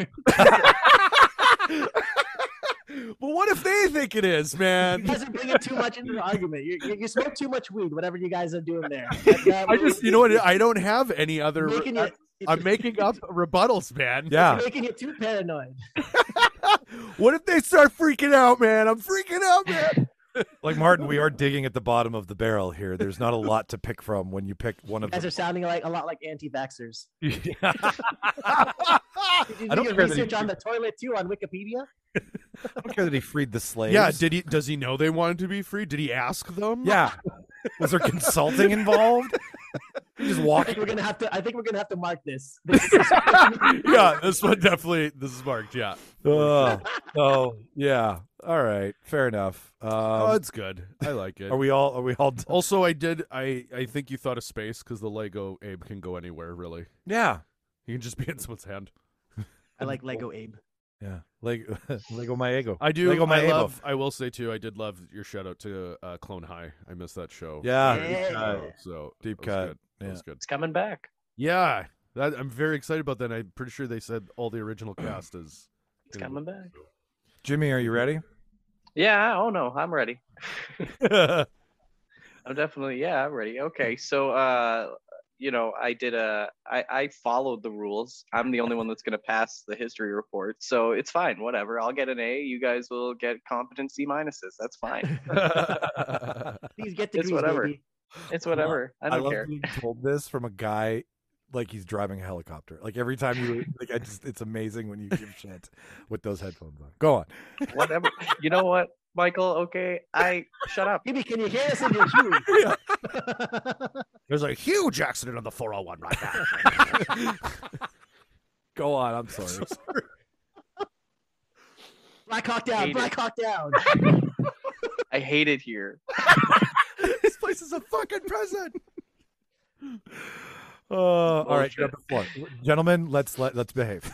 but what if they think it is, man? You guys are bringing too much into the argument. You smoke too much weed, whatever you guys are doing there. I just, you know what? I don't have any other. Making it- I'm making up rebuttals, man. Yeah. You're making it too paranoid. What if they start freaking out, man? I'm freaking out, man. Like Martin, we are digging at the bottom of the barrel here. There's not a lot to pick from when you pick one of You guys them. are sounding like a lot like anti-vaxxers. Did you I do don't your care that research he- on the toilet too on Wikipedia? I don't care that he freed the slaves. Yeah, does he know they wanted to be free? Did he ask them? Yeah. Was there consulting involved? just I walk. think we're gonna have to mark this. Yeah, this one definitely. This is marked. Yeah. Oh, yeah. All right, fair enough. Oh, it's good. I like it. Are we all? Also, I think you thought of space because the Lego Abe can go anywhere. Really. Yeah. He can just be in someone's hand. I like Lego Abe. Yeah. Lego my ego. I do. Lego my ego. I will say too. I did love your shout out to Clone High. I missed that show. Yeah. So Deep that was cut. good. That Yeah. was good. It's coming back. Yeah. I'm very excited about that. I'm pretty sure they said all the original cast is. It's coming back. Jimmy, are you ready? Yeah. Oh no, I'm ready. I'm definitely. Yeah, I'm ready. Okay, so I followed the rules. I'm the only one that's gonna pass the history report, so it's fine. Whatever. I'll get an A. You guys will get competent C minuses. That's fine. Please get degrees, It's whatever. baby. It's whatever. I don't love care. being told this from a guy like he's driving a helicopter. Like every time you like, it's amazing when you give shit with those headphones on. Go on. Whatever. You know what, Michael? Okay, shut up. Baby, can you hear us in your shoes? There's a huge accident on the 401 right now. Go on. I'm sorry. Black Hawk down. Hate Black it. Hawk down. I hate it here. This place is a fucking prison. All right, Bullshit. get up the floor. Gentlemen, let's behave.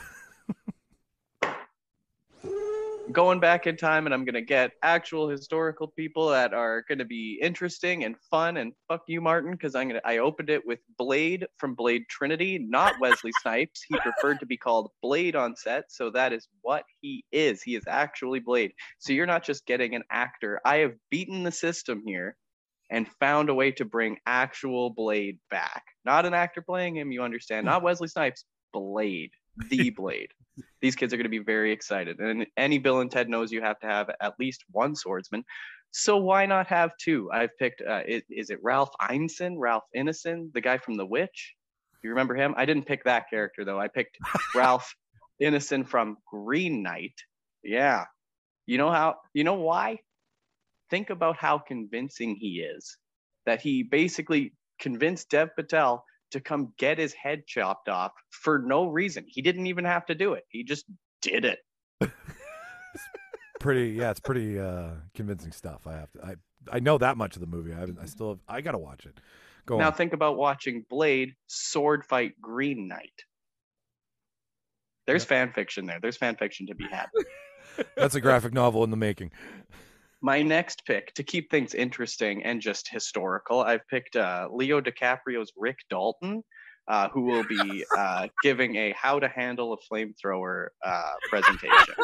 Going back in time, and I'm gonna get actual historical people that are gonna be interesting and fun. And fuck you, Martin, because I opened it with Blade from Blade Trinity, not Wesley Snipes. He preferred to be called Blade on set, so that is what he is. He is actually Blade. So you're not just getting an actor. I have beaten the system here and found a way to bring actual Blade back. Not an actor playing him, you understand. Not Wesley Snipes, Blade, the Blade. These kids are going to be very excited. And any Bill and Ted knows you have to have at least one swordsman. So why not have two? I've picked, is it Ralph Ineson, Ralph Ineson, the guy from The Witch? You remember him? I didn't pick that character, though. I picked Ralph Ineson from Green Knight. Yeah. You know why? Think about how convincing he is. That he basically convinced Dev Patel to come get his head chopped off for no reason. He didn't even have to do it. He just did it. It's pretty convincing stuff. I know that much of the movie. I gotta watch it. Go Now on. think about watching Blade sword fight Green Knight. There's fan fiction there. There's fan fiction to be had. That's a graphic novel in the making. My next pick, to keep things interesting and just historical, I've picked Leo DiCaprio's Rick Dalton, who will be giving a how to handle a flamethrower presentation.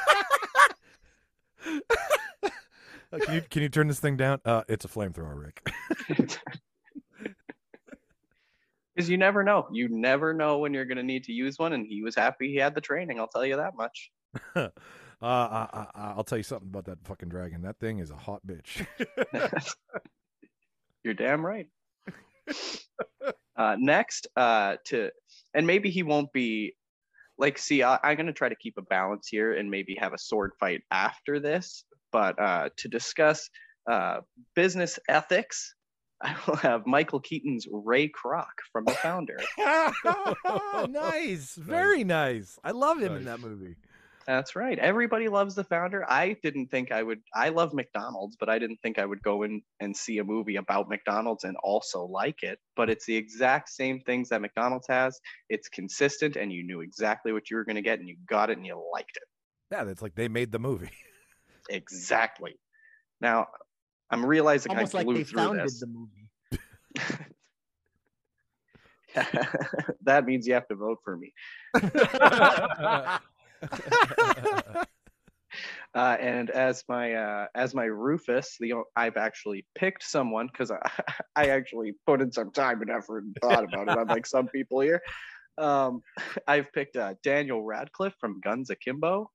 Can you turn this thing down? It's a flamethrower, Rick. Because you never know. You never know when you're going to need to use one, and he was happy he had the training. I'll tell you that much. I'll tell you something about that fucking dragon. That thing is a hot bitch. You're damn right. Next, and maybe he won't be like. See, I'm going to try to keep a balance here, and maybe have a sword fight after this. But to discuss business ethics, I will have Michael Keaton's Ray Kroc from The Founder. Nice, very nice. I love him in that movie. That's right. Everybody loves The Founder. I didn't think I would. I love McDonald's, but I didn't think I would go in and see a movie about McDonald's and also like it. But it's the exact same things that McDonald's has. It's consistent, and you knew exactly what you were going to get, and you got it, and you liked it. Yeah, that's like they made the movie. Exactly. Now, I'm realizing Almost I like blew they through founded this. the movie. That means you have to vote for me. And as my Rufus, I've actually picked someone because I actually put in some time and effort and thought about it, unlike some people here. I've picked Daniel Radcliffe from Guns Akimbo.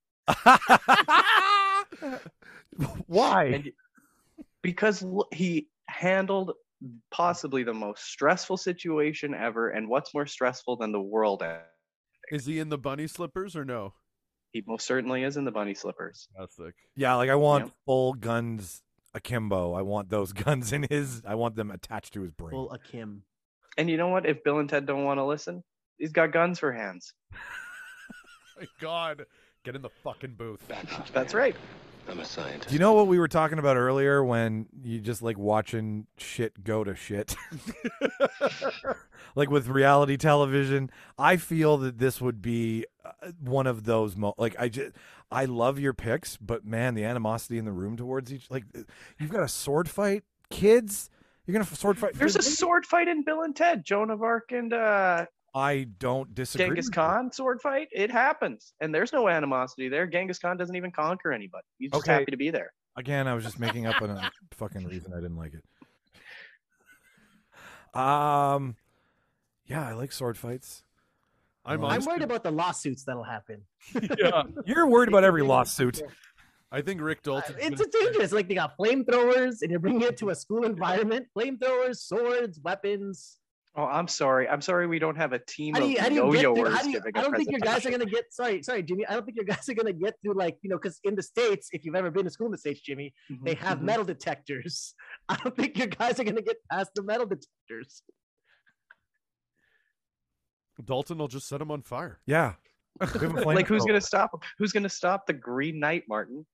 Why? Because he handled possibly the most stressful situation ever, and what's more stressful than the world ending? Is he in the bunny slippers or no? He most certainly is in the bunny slippers. That's sick. Yeah, like I want full guns akimbo. I want those guns in his. I want them attached to his brain. Full Akim. And you know what? If Bill and Ted don't want to listen, he's got guns for hands. My God, get in the fucking booth. That's right. I'm a scientist. Do you know what we were talking about earlier when you just like watching shit go to shit? Like with reality television, I feel that this would be one of those I love your picks, but man, the animosity in the room towards each, like, you've got a sword fight, kids. You're gonna sword fight. There's a sword fight in Bill and Ted. Joan of Arc and I don't disagree. Genghis Khan sword fight. It happens, and there's no animosity there. Genghis Khan doesn't even conquer anybody. He's just happy to be there. Again, I was just making up a fucking reason I didn't like it. Yeah, I like sword fights. I'm worried about the lawsuits that'll happen. Yeah, you're worried about every lawsuit. I think Rick Dalton. It's dangerous. Like, they got flamethrowers, and you're bringing it to a school environment. Flamethrowers, swords, weapons. Oh, I'm sorry. I'm sorry we don't have a team How do of you get through? yo-yoers giving I a don't think your guys are presentation. gonna get. Sorry, Jimmy. I don't think your guys are gonna get through, like, because in the States, if you've ever been to school in the States, Jimmy, they have metal detectors. I don't think your guys are gonna get past the metal detectors. Dalton will just set him on fire. Yeah. Like, who's gonna stop him? Who's gonna stop the Green Knight, Martin?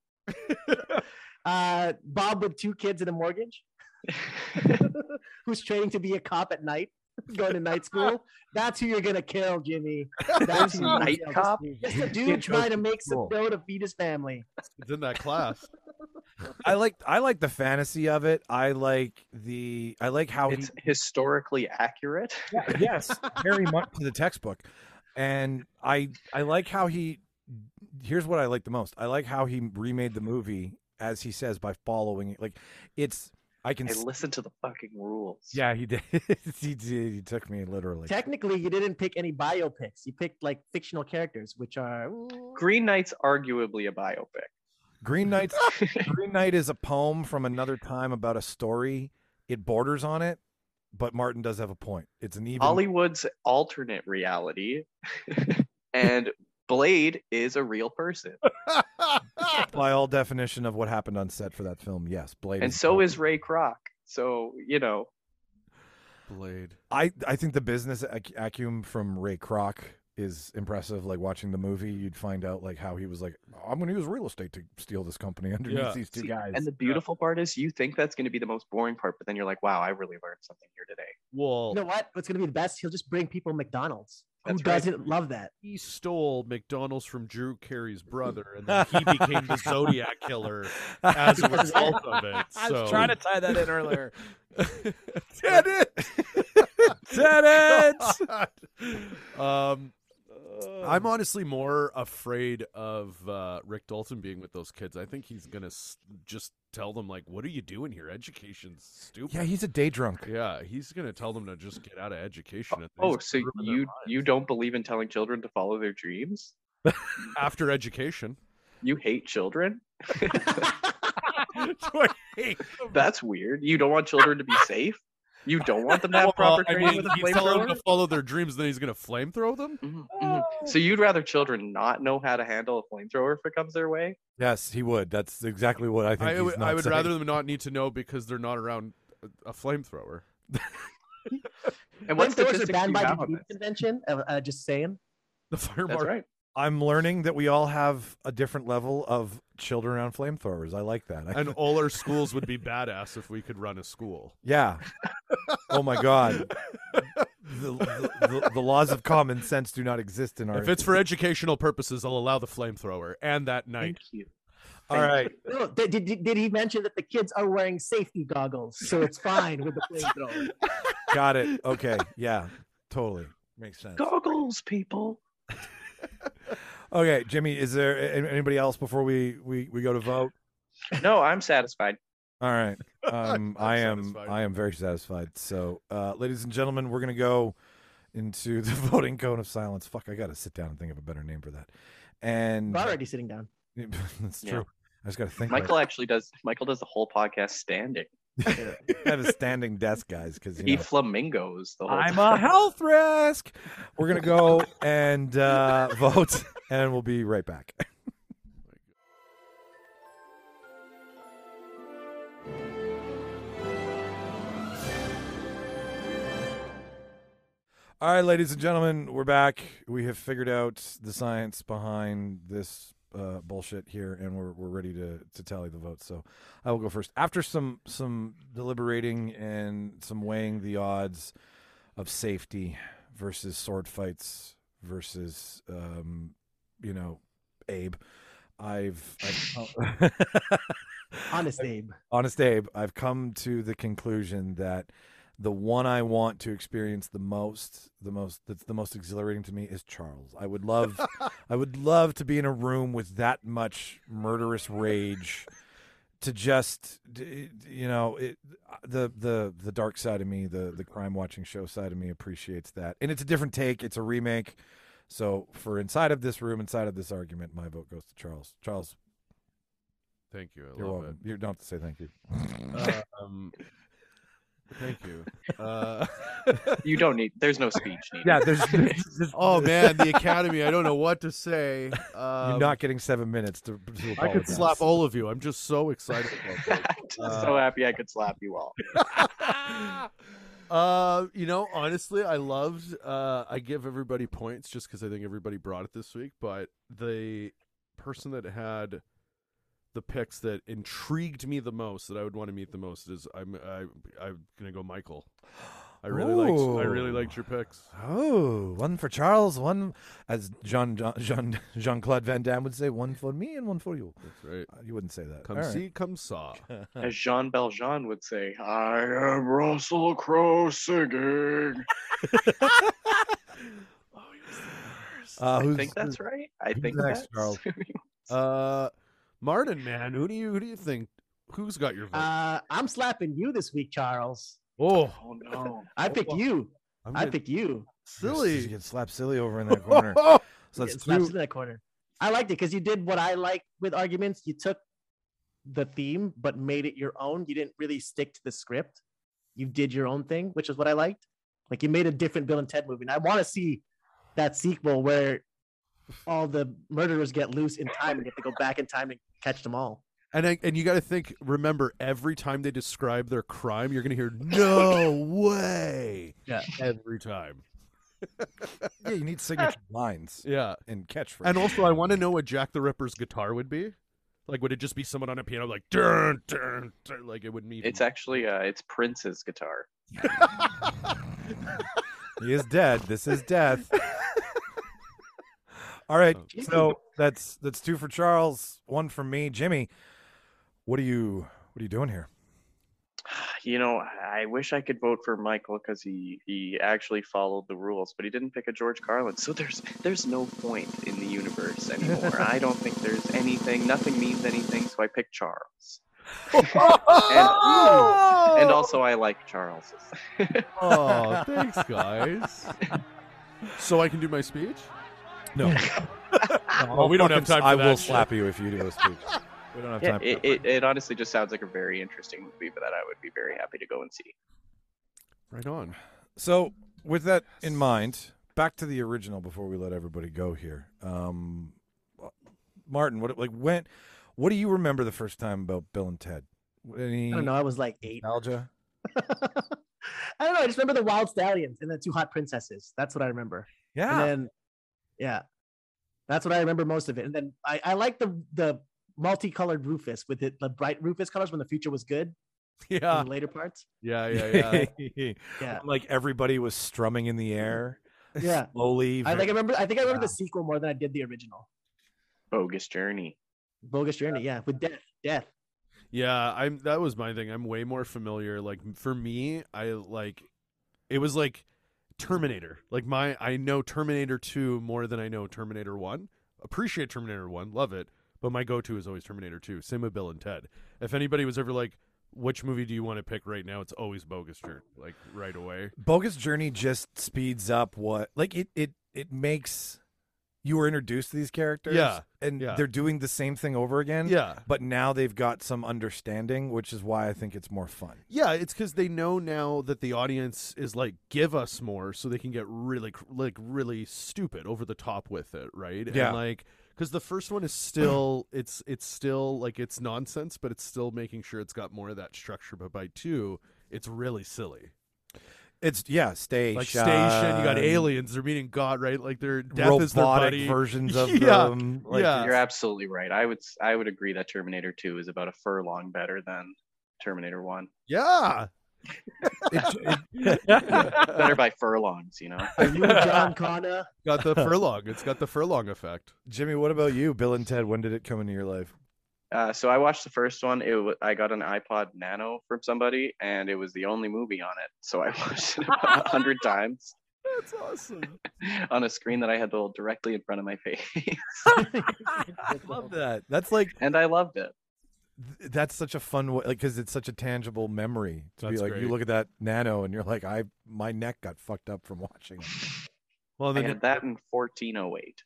Bob with 2 kids and a mortgage, who's training to be a cop at night, going to night school. That's who you're gonna kill, Jimmy. That's who you're gonna Night kill. cop? Just a dude trying to make some dough to feed his family. It's in that class. I like the fantasy of it. I like how It's historically accurate. yes, very much to the textbook. And I like how here's what I like the most. I like how he remade the movie, as he says, by following it. Like, I listen to the fucking rules. Yeah, he did. He took me literally. Technically, you didn't pick any biopics. You picked, like, fictional characters, which are Green Knight's arguably a biopic. Green Knight is a poem from another time about a story. It borders on it, but Martin does have a point. It's an even Hollywood's alternate reality, and Blade is a real person. by all definition of what happened on set for that film. Yes, Blade. And so is Ray Kroc. So, Blade. I think the business acumen from Ray Kroc is impressive. Like, watching the movie, you'd find out like how he was like, I'm going to use real estate to steal this company underneath these two guys. And the beautiful part is, you think that's going to be the most boring part, but then you're like, wow, I really learned something here today. Well, you know what? What's going to be the best? He'll just bring people McDonald's. Who That's right. doesn't love that? He stole McDonald's from Drew Carey's brother, and then he became the Zodiac killer as a result of it. I So. was trying to tie that in earlier. Did it? Did it? I'm honestly more afraid of Rick Dalton being with those kids. I think he's gonna just tell them, like, "What are you doing here? Education's stupid." Yeah, he's a day drunk. Yeah, he's gonna tell them to just get out of education. Oh, so you don't believe in telling children to follow their dreams? After education, you hate children? I hate them? That's weird. You don't want children to be safe? You don't want them to have proper training with a he's telling them flamethrower? to follow their dreams, then he's gonna flamethrow them. So you'd rather children not know how to handle a flamethrower if it comes their way? Yes, he would. That's exactly what I think. I he's not would saying. rather them not need to know because they're not around a flamethrower. And what Flamethrowers are statistics do banned you by have the on Geneva this? Convention. Just saying. The fire That's marshal. right. I'm learning that we all have a different level of children around flamethrowers. I like that. And all our schools would be badass if we could run a school. Yeah. Oh my God. The laws of common sense do not exist in our. If it's for educational purposes, I'll allow the flamethrower and that night. Thank you. All right. No, did he mention that the kids are wearing safety goggles, so it's fine with the flamethrower? Got it. Okay. Yeah. Totally makes sense. Goggles, people. Okay, Jimmy. Is there anybody else before we go to vote? No, I'm satisfied. All right. I am satisfied. I am very satisfied. So, ladies and gentlemen, we're gonna go into the voting cone of silence. Fuck, I gotta sit down and think of a better name for that. And We're already sitting down. that's Yeah. true. I just gotta think. Michael does the whole podcast standing. I have a standing desk, guys, because He flamingos the whole I'm time. a health risk. We're gonna go and vote, and we'll be right back. All right, ladies and gentlemen, we're back. We have figured out the science behind this bullshit here, and we're ready to tally the votes. So I will go first. After some deliberating and some weighing the odds of safety versus sword fights versus Abe, I've Honest Abe. Honest Abe, I've come to the conclusion that the one I want to experience the most that's the most exhilarating to me is Charles. I would love to be in a room with that much murderous rage to just the dark side of me, the crime watching show side of me appreciates that. And it's a different take, it's a remake. So for inside of this room, inside of this argument, my vote goes to Charles. Charles, thank you. You're welcome. You don't have to say thank you. Thank you. You don't need. There's no speech needed. Yeah, there's oh man, the Academy. I don't know what to say. You're not getting 7 minutes to apologize. I could slap all of you. I'm just so excited about that. I'm just so happy I could slap you all. Honestly, I loved. I give everybody points just because I think everybody brought it this week. But the person that had the picks that intrigued me the most, that I would want to meet the most, is I'm gonna go Michael. I really liked your picks. Oh, one for Charles, one, as Jean-Claude Van Damme would say, one for me and one for you. That's right. You wouldn't say that. Come All see, right. come saw. As Jean Valjean would say, I am Russell Crowe singing. I think that's right. I think next, that's Charles. Martin, man, who do you think? Who's got your vote? I'm slapping you this week, Charles. Oh no! I picked you. I gonna- picked you. Silly. You get slapped silly over in that corner. So that's Slaps two. in that corner. I liked it because you did what I like with arguments. You took the theme but made it your own. You didn't really stick to the script. You did your own thing, which is what I liked. Like you made a different Bill and Ted movie. And I want to see that sequel where all the murderers get loose in time and you have to go back in time and catch them all. And you got to remember, every time they describe their crime, you're going to hear, no way. Yeah. Every time. Yeah, you need signature lines. Yeah. And catchphrases. And also, I want to know what Jack the Ripper's guitar would be. Like, would it just be someone on a piano like, dun, dun, dun, like it wouldn't even... It's actually, it's Prince's guitar. He is dead. This is death. All right, so that's two for Charles, one for me. Jimmy, what are you doing here? You know, I wish I could vote for Michael because he actually followed the rules, but he didn't pick a George Carlin. So there's no point in the universe anymore. I don't think there's anything. Nothing means anything. So I picked Charles. and also I like Charles. Oh, thanks, guys. So I can do my speech? No. Well, we don't have time for I that will shit. slap you if you do a speech. We don't have time. It honestly just sounds like a very interesting movie, but that I would be very happy to go and see. Right on. So, with that in mind, back to the original before we let everybody go here. Martin, what do you remember the first time about Bill and Ted? Any I don't know. I was like 8. nostalgia? I don't know. I just remember the Wild Stallions and the 2 Hot Princesses. That's what I remember. Yeah. And then, yeah, that's what I remember most of it. And then I like the multicolored Rufus with the bright Rufus colors when the future was good. Yeah. In the later parts. Yeah. Yeah. Like everybody was strumming in the air. Yeah. Slowly. I think I remember the sequel more than I did the original. Bogus Journey. Bogus Journey, yeah, with death. Yeah, that was my thing. I'm way more familiar. Like for me, it was like Terminator. Like I know Terminator 2 more than I know Terminator 1. Appreciate Terminator 1, love it, but my go-to is always Terminator 2. Same with Bill and Ted. If anybody was ever like, which movie do you want to pick right now? It's always Bogus Journey, like right away. Bogus Journey just speeds up it makes you were introduced to these characters, and they're doing the same thing over again, but now they've got some understanding, which is why I think it's more fun. Yeah, it's because they know now that the audience is like, give us more, so they can get really stupid, over the top with it, right? Yeah, and because the first one is still it's still like it's nonsense, but it's still making sure it's got more of that structure. But by 2, it's really silly. It's station. Like Station, you got aliens. They're meeting God, right? Like their death is their robotic buddy. versions of Yeah. them. Yeah. You're absolutely right. I would agree that Terminator 2 is about a furlong better than Terminator 1. Yeah. Better by furlongs, you know. Are you John Connor? Got the furlong. It's got the furlong effect. Jimmy, what about you? Bill and Ted, when did it come into your life? So I watched the first one. I got an iPod Nano from somebody, and it was the only movie on it. So I watched it about 100 times That's awesome. on a screen that I had held directly in front of my face, I love that. That's like, and I loved it. that's such a fun way, like, because it's such a tangible memory to be That's like, you great. look at that Nano and you're like, my neck got fucked up from watching it. Well, I then had that in 1408.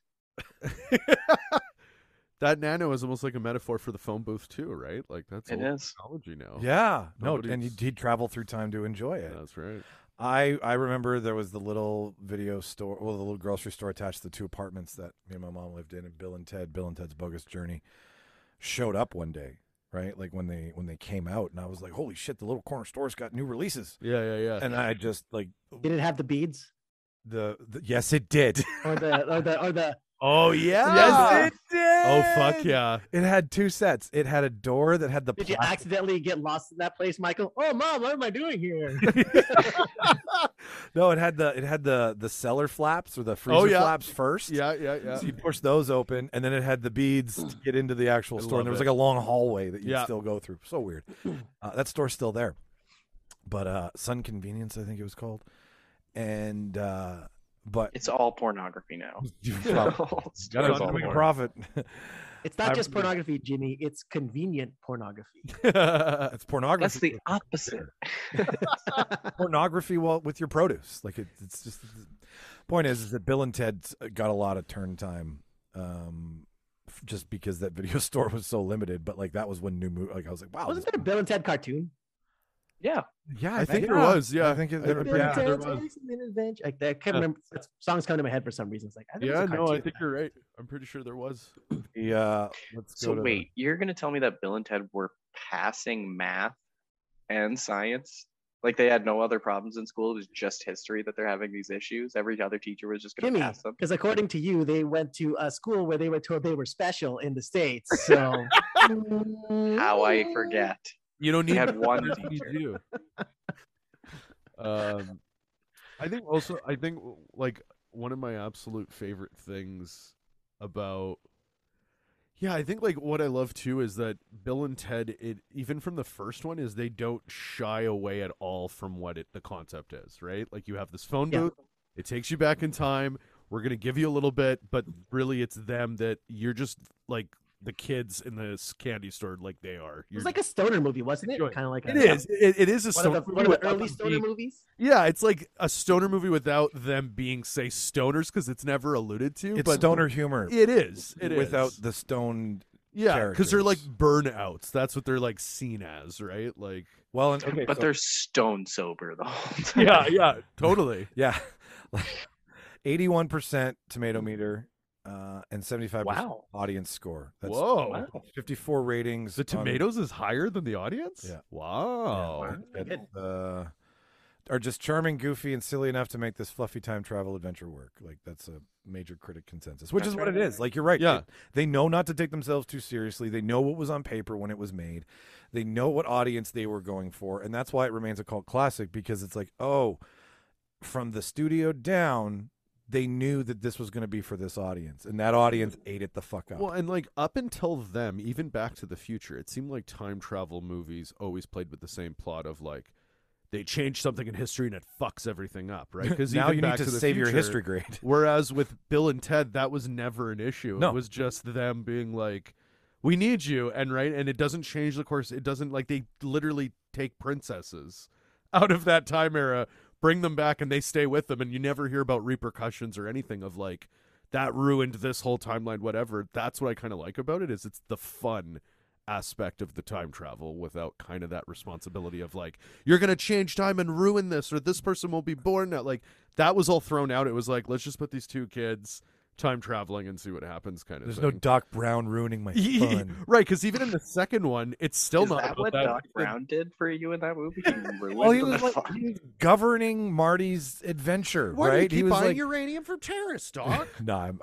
that Nano is almost like a metaphor for the phone booth too, right? Like that's It old is. technology now. Yeah, no, and Nobody's- he'd travel through time to enjoy it. That's right. I remember there was the little video store, the little grocery store attached to the 2 apartments that me and my mom lived in, and Bill and Ted's Bogus Journey showed up one day, right? Like when they came out, and I was like, holy shit, the little corner store's got new releases. Yeah. And I just like Did it have the beads the yes, it did. or the? Oh yeah. Yes, it did. Oh fuck yeah. It had 2 sets. It had a door that had the Did you plastic- accidentally get lost in that place, Michael? Oh, Mom, what am I doing here? No, it had the cellar flaps or the freezer yeah. flaps first. Yeah. So you push those open, and then it had the beads to get into the actual I store. And there was love like it. a long hallway that you'd Yeah. still go through. So weird. That store's still there, but Sun Convenience, I think it was called. And but It's all pornography now. Gotta Stores all make a porn. profit. It's not I just remember- pornography, Jimmy. It's convenient pornography. It's pornography. That's the opposite. Pornography with your produce. Like it's just point is that Bill and Ted got a lot of turn time, just because that video store was so limited. But like that was when new movie. Like I was like, wow, Wasn't there a Bill and Ted cartoon? Yeah. yeah, I think there was. Yeah. I think it, Bill yeah, and there Ted's was. Excellent Adventure. Like I can't remember. That song's coming to my head for some reason. It's like I think it was Yeah, a no, I cartoon. think you're right. I'm pretty sure there was. Let's So go to wait, you're gonna tell me that Bill and Ted were passing math and science? Like they had no other problems in school. It was just history that they're having these issues. Every other teacher was just gonna Jimmy, pass them. because according to you, they went to a school where they were told they were special in the States. So How I forget. You don't They need had one you teacher. do. I think like one of my absolute favorite things about I think like what I love too is that Bill and Ted, even from the first one, is they don't shy away at all from what the concept is, right? Like you have this phone Yeah. booth, it takes you back in time. We're gonna give you a little bit, but really it's them that you're just like the kids in this candy store, like they are. it was like a stoner movie, wasn't it? Enjoy it. Kind of like It is. It is a one stoner of the, movie one of the without early them stoner being- movies. Yeah, it's like a stoner movie without them being, say, stoners, because it's never alluded to. it's but stoner humor. It is. It is. without the stoned. Yeah, because they're like characters. burnouts. That's what they're like seen as, right? Like, Well, and, okay, But so- they're stone sober the whole time. yeah, totally. yeah, like 81% tomato meter, and 75% Wow. audience score. That's Whoa. 54 ratings. The on- tomatoes is higher than the audience? Yeah. Wow. Are just charming, goofy, and silly enough to make this fluffy time travel adventure work. Like that's a major critic consensus, which is what it is. Like you're right. Yeah. They know not to take themselves too seriously. They know what was on paper when it was made. They know what audience they were going for, and that's why it remains a cult classic, because it's like, oh, from the studio down, they knew that this was going to be for this audience, and that audience ate it the fuck up. Well, and like up until them, even Back to the Future, it seemed like time travel movies always played with the same plot of like, they change something in history and it fucks everything up, right? Because now you need to save your history grade. Whereas with Bill and Ted, that was never an issue. No. It was just them being like, "We need you," and it doesn't change the course. It doesn't, like, they literally take princesses out of that time era, bring them back, and they stay with them, and you never hear about repercussions or anything of like that ruined this whole timeline. Whatever. That's what I kind of like about it, is it's the fun aspect of the time travel without kind of that responsibility of like, you're gonna change time and ruin this, or this person won't be born now. Like, that was all thrown out. It was like, let's just put these two kids, time traveling and see what happens kind of There's thing. no Doc Brown ruining my fun. Right, because even in the second one, it's still Is not that about what that. Doc Brown did for you in that movie? He ruined Well, he the was like fun. he was governing Marty's adventure, Why right? do you keep he was buying like, uranium from terrorists, Doc? no, I'm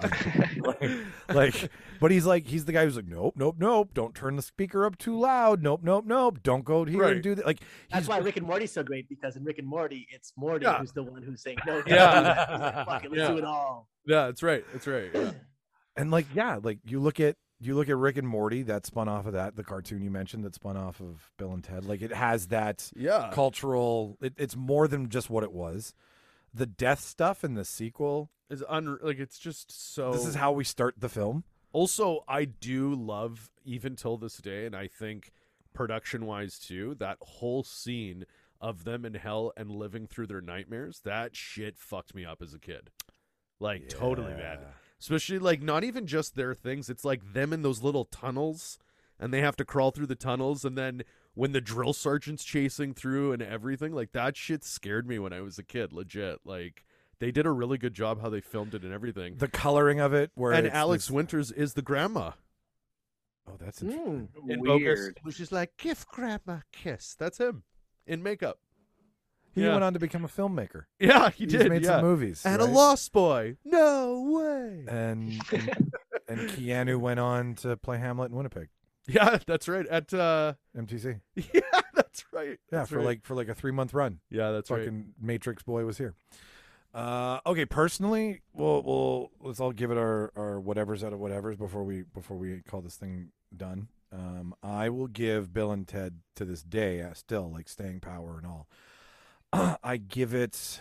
but he's the guy who's like, nope, don't turn the speaker up too loud. Nope, don't go here Right. and do that. Like That's why Rick and Morty's so great, because in Rick and Morty, it's Morty Yeah. who's the one who's saying no. Yeah. He's like, fuck it, let's Yeah. do it all. Yeah, that's right. Yeah. And like, yeah, like you look at Rick and Morty that spun off of that, the cartoon you mentioned that spun off of Bill and Ted. Like it has that cultural. It's more than just what it was. The death stuff in the sequel is it's just so. This is how we start the film. Also, I do love, even till this day, and I think production-wise too, that whole scene of them in hell and living through their nightmares. That shit fucked me up as a kid. Like, totally, man. Especially, like, not even just their things. It's like them in those little tunnels, and they have to crawl through the tunnels, and then when the drill sergeant's chasing through and everything, like, that shit scared me when I was a kid, legit. Like, they did a really good job how they filmed it and everything. The coloring of it, where and it's Alex this- Winters is the grandma. Oh, that's interesting. In Weird. Focus, which is like, give grandma a kiss. That's him in makeup. He Yeah. went on to become a filmmaker. Yeah, he He's did. made yeah. some movies, and right? a Lost Boy. No way. And Keanu went on to play Hamlet in Winnipeg. Yeah, that's right. At MTC. Yeah, that's right. Yeah, That's for right. like a 3-month run. Yeah, that's right. Fucking Matrix boy was here. Okay, personally, we'll let's all give it our whatevers out of whatevers before we call this thing done. I will give Bill and Ted to this day still like staying power and all. I give it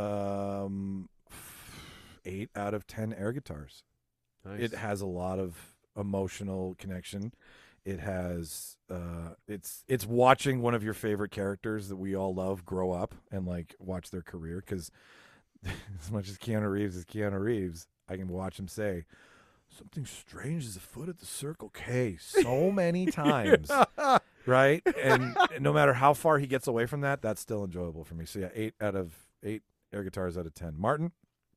8 out of 10 air guitars. Nice. It has a lot of emotional connection. It has it's watching one of your favorite characters that we all love grow up and like watch their career, because as much as Keanu Reeves, I can watch him say something strange is afoot at the Circle K so many times. Right? And no matter how far he gets away from that, that's still enjoyable for me. So yeah, 8 out of 8 air guitars out of 10. Martin?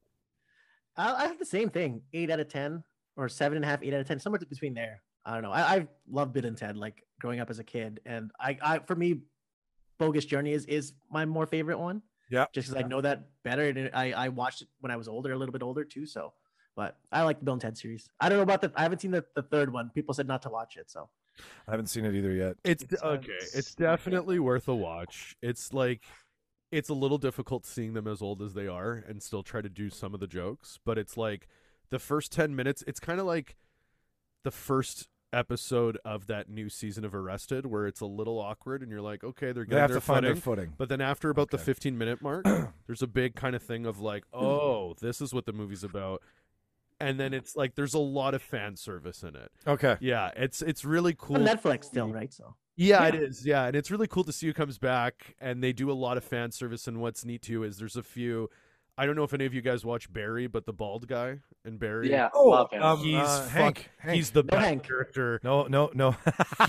I have the same thing, 8 out of 10 or 7.5, 8 out of 10, somewhere between there. I don't know. I love Bill and Ted, like growing up as a kid, and I for me, Bogus Journey is my more favorite one. Yeah, just because I know that better, and I watched it when I was older, a little bit older too. So, but I like the Bill and Ted series. I don't know about I haven't seen the third one. People said not to watch it, so I haven't seen it either yet. It's okay. It's definitely worth a watch. It's like it's a little difficult seeing them as old as they are and still try to do some of the jokes, but it's like the first 10 minutes, it's kind of like the first episode of that new season of Arrested, where it's a little awkward and you're like, okay, they're They getting have their to find their footing. footing. But then after about the 15-minute mark, there's a big kind of thing of like, oh, this is what the movie's about. And then it's like there's a lot of fan service in it. Okay. Yeah, it's really cool. on Netflix still, right? So Yeah, it is. Yeah, and it's really cool to see who comes back, and they do a lot of fan service. And what's neat too is there's a few. I don't know if any of you guys watch Barry, but the bald guy in Barry. Yeah, love him. He's Hank. He's the best Hank. character. No.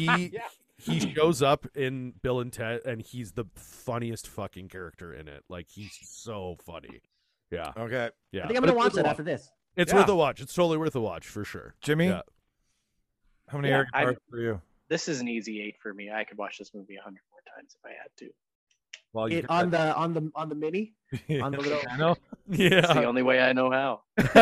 He shows up in Bill and Ted, and he's the funniest fucking character in it. Like he's so funny. Yeah. Okay. Yeah. I think I'm But gonna it's watch worth a that after this. It's Yeah. worth a watch. It's totally worth a watch for sure. Jimmy? Yeah. How many Yeah, air guitars for you? This is an easy 8 for me. I could watch this movie 100 more times if I had to. Well, It, on the mini, on the little. It's the only way I know how.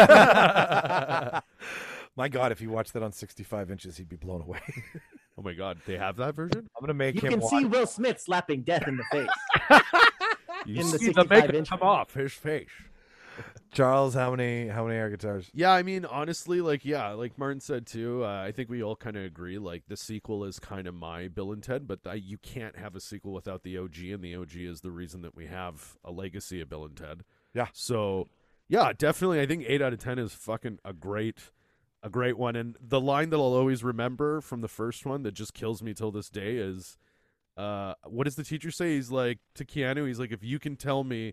My God, if he watched that on 65 inches, he'd be blown away. Oh my God, they have that version? I'm gonna make You him can watch. see Will Smith slapping death in the face. You In the see the 65 makeup inch come one. off his face. Charles, how many air guitars? Yeah, I mean, honestly, like Martin said too, I think we all kind of agree, like, the sequel is kind of my Bill and Ted, but you can't have a sequel without the OG, and the OG is the reason that we have a legacy of Bill and Ted. Yeah. So, yeah, definitely, I think 8 out of 10 is fucking a great one, and the line that I'll always remember from the first one that just kills me till this day is, what does the teacher say? He's like, to Keanu, he's like, if you can tell me,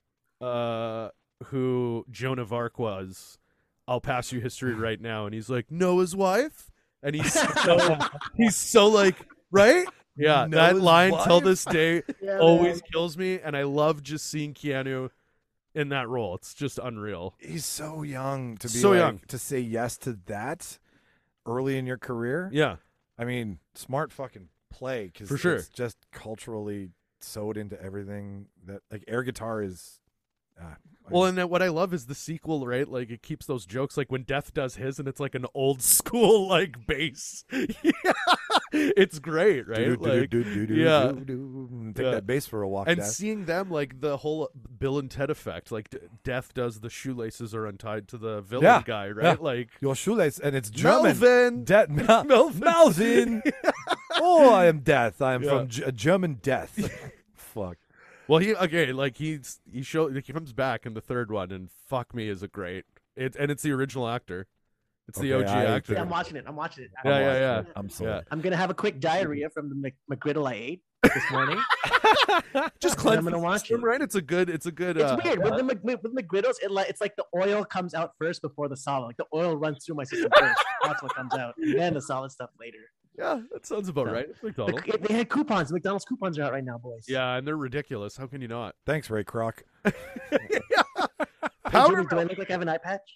who Joan of Arc was, I'll pass you history right now. And he's like, Noah's wife? And he's so like, right? Yeah, that Noah's line till wife? this day Yeah, always man. kills me. And I love just seeing Keanu in that role. It's just unreal. He's so young to be So young. to say yes to that early in your career. Yeah. I mean, smart fucking play because For sure. it's just culturally sewed into everything that like air guitar is. Well, and then what I love is the sequel, right? Like it keeps those jokes, like when Death does his, and it's like an old school like bass. It's great, right? Like, yeah, take that bass for a walk. and Death. seeing them like the whole Bill and Ted effect, like Death does the shoelaces are untied to the villain guy, right? Yeah. Like your shoelace, and it's German. Melvin, Melvin. Oh, I am Death. I am from German Death. Fuck. Well, he comes back in the third one, and fuck me is a great. It's the original actor. It's the OG actor. Yeah, I'm watching it. Yeah. I'm sorry. I'm gonna have a quick diarrhea from the McGriddle I ate this morning. Just cleanse. I'm gonna watch it. Right? It's a good. It's weird with the McGriddles. It's like the oil comes out first before the solid. Like the oil runs through my system first. That's what comes out, and then the solid stuff later. Yeah, that sounds about right. It's McDonald's. They had coupons. McDonald's coupons are out right now, boys. Yeah, and they're ridiculous. How can you not? Thanks, Ray Kroc. Hey, Jimmy, do I look like I have an eye patch?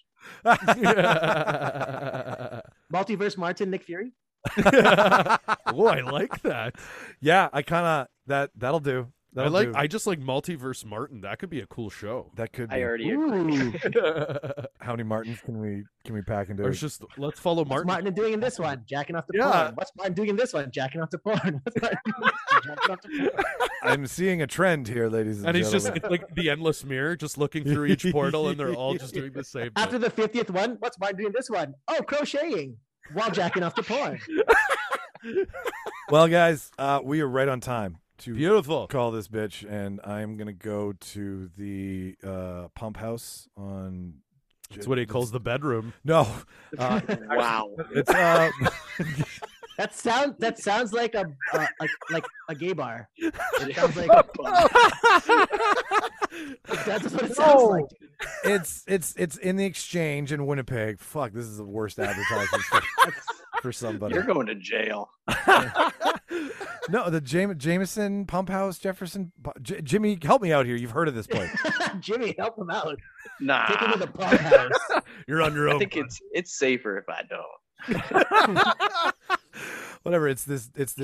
Multiverse Martin, Nick Fury. Oh, I like that. Yeah, I kind of that'll do. I just like Multiverse Martin. That could be a cool show. That could be. I already agree. How many Martins can we pack into? Or just let's follow Martin. What's Martin doing in this one? Jacking off the porn. What's Martin doing in this one? Jacking off the porn. What's Martin doing in this one? Jacking off the porn. I'm seeing a trend here, ladies and he's gentlemen. just it's like the endless mirror, just looking through each portal, and they're all just doing the same. After the 50th one, what's Martin doing in this one? Oh, crocheting while jacking off the porn. Well, guys, we are right on time to beautiful call this bitch, and I'm gonna go to the pump house on. That's what he calls the bedroom. No, Wow. It's that sounds like a gay bar. It sounds like that's what it sounds like. It's in the Exchange in Winnipeg. Fuck, this is the worst advertisement for somebody. You're going to jail. No, the Jameson Pump House, Jefferson. Jimmy, help me out here. You've heard of this place. Jimmy, help him out. Nah. Take him to the pump house. You're on your own. I think it's safer if I don't. Whatever. It's this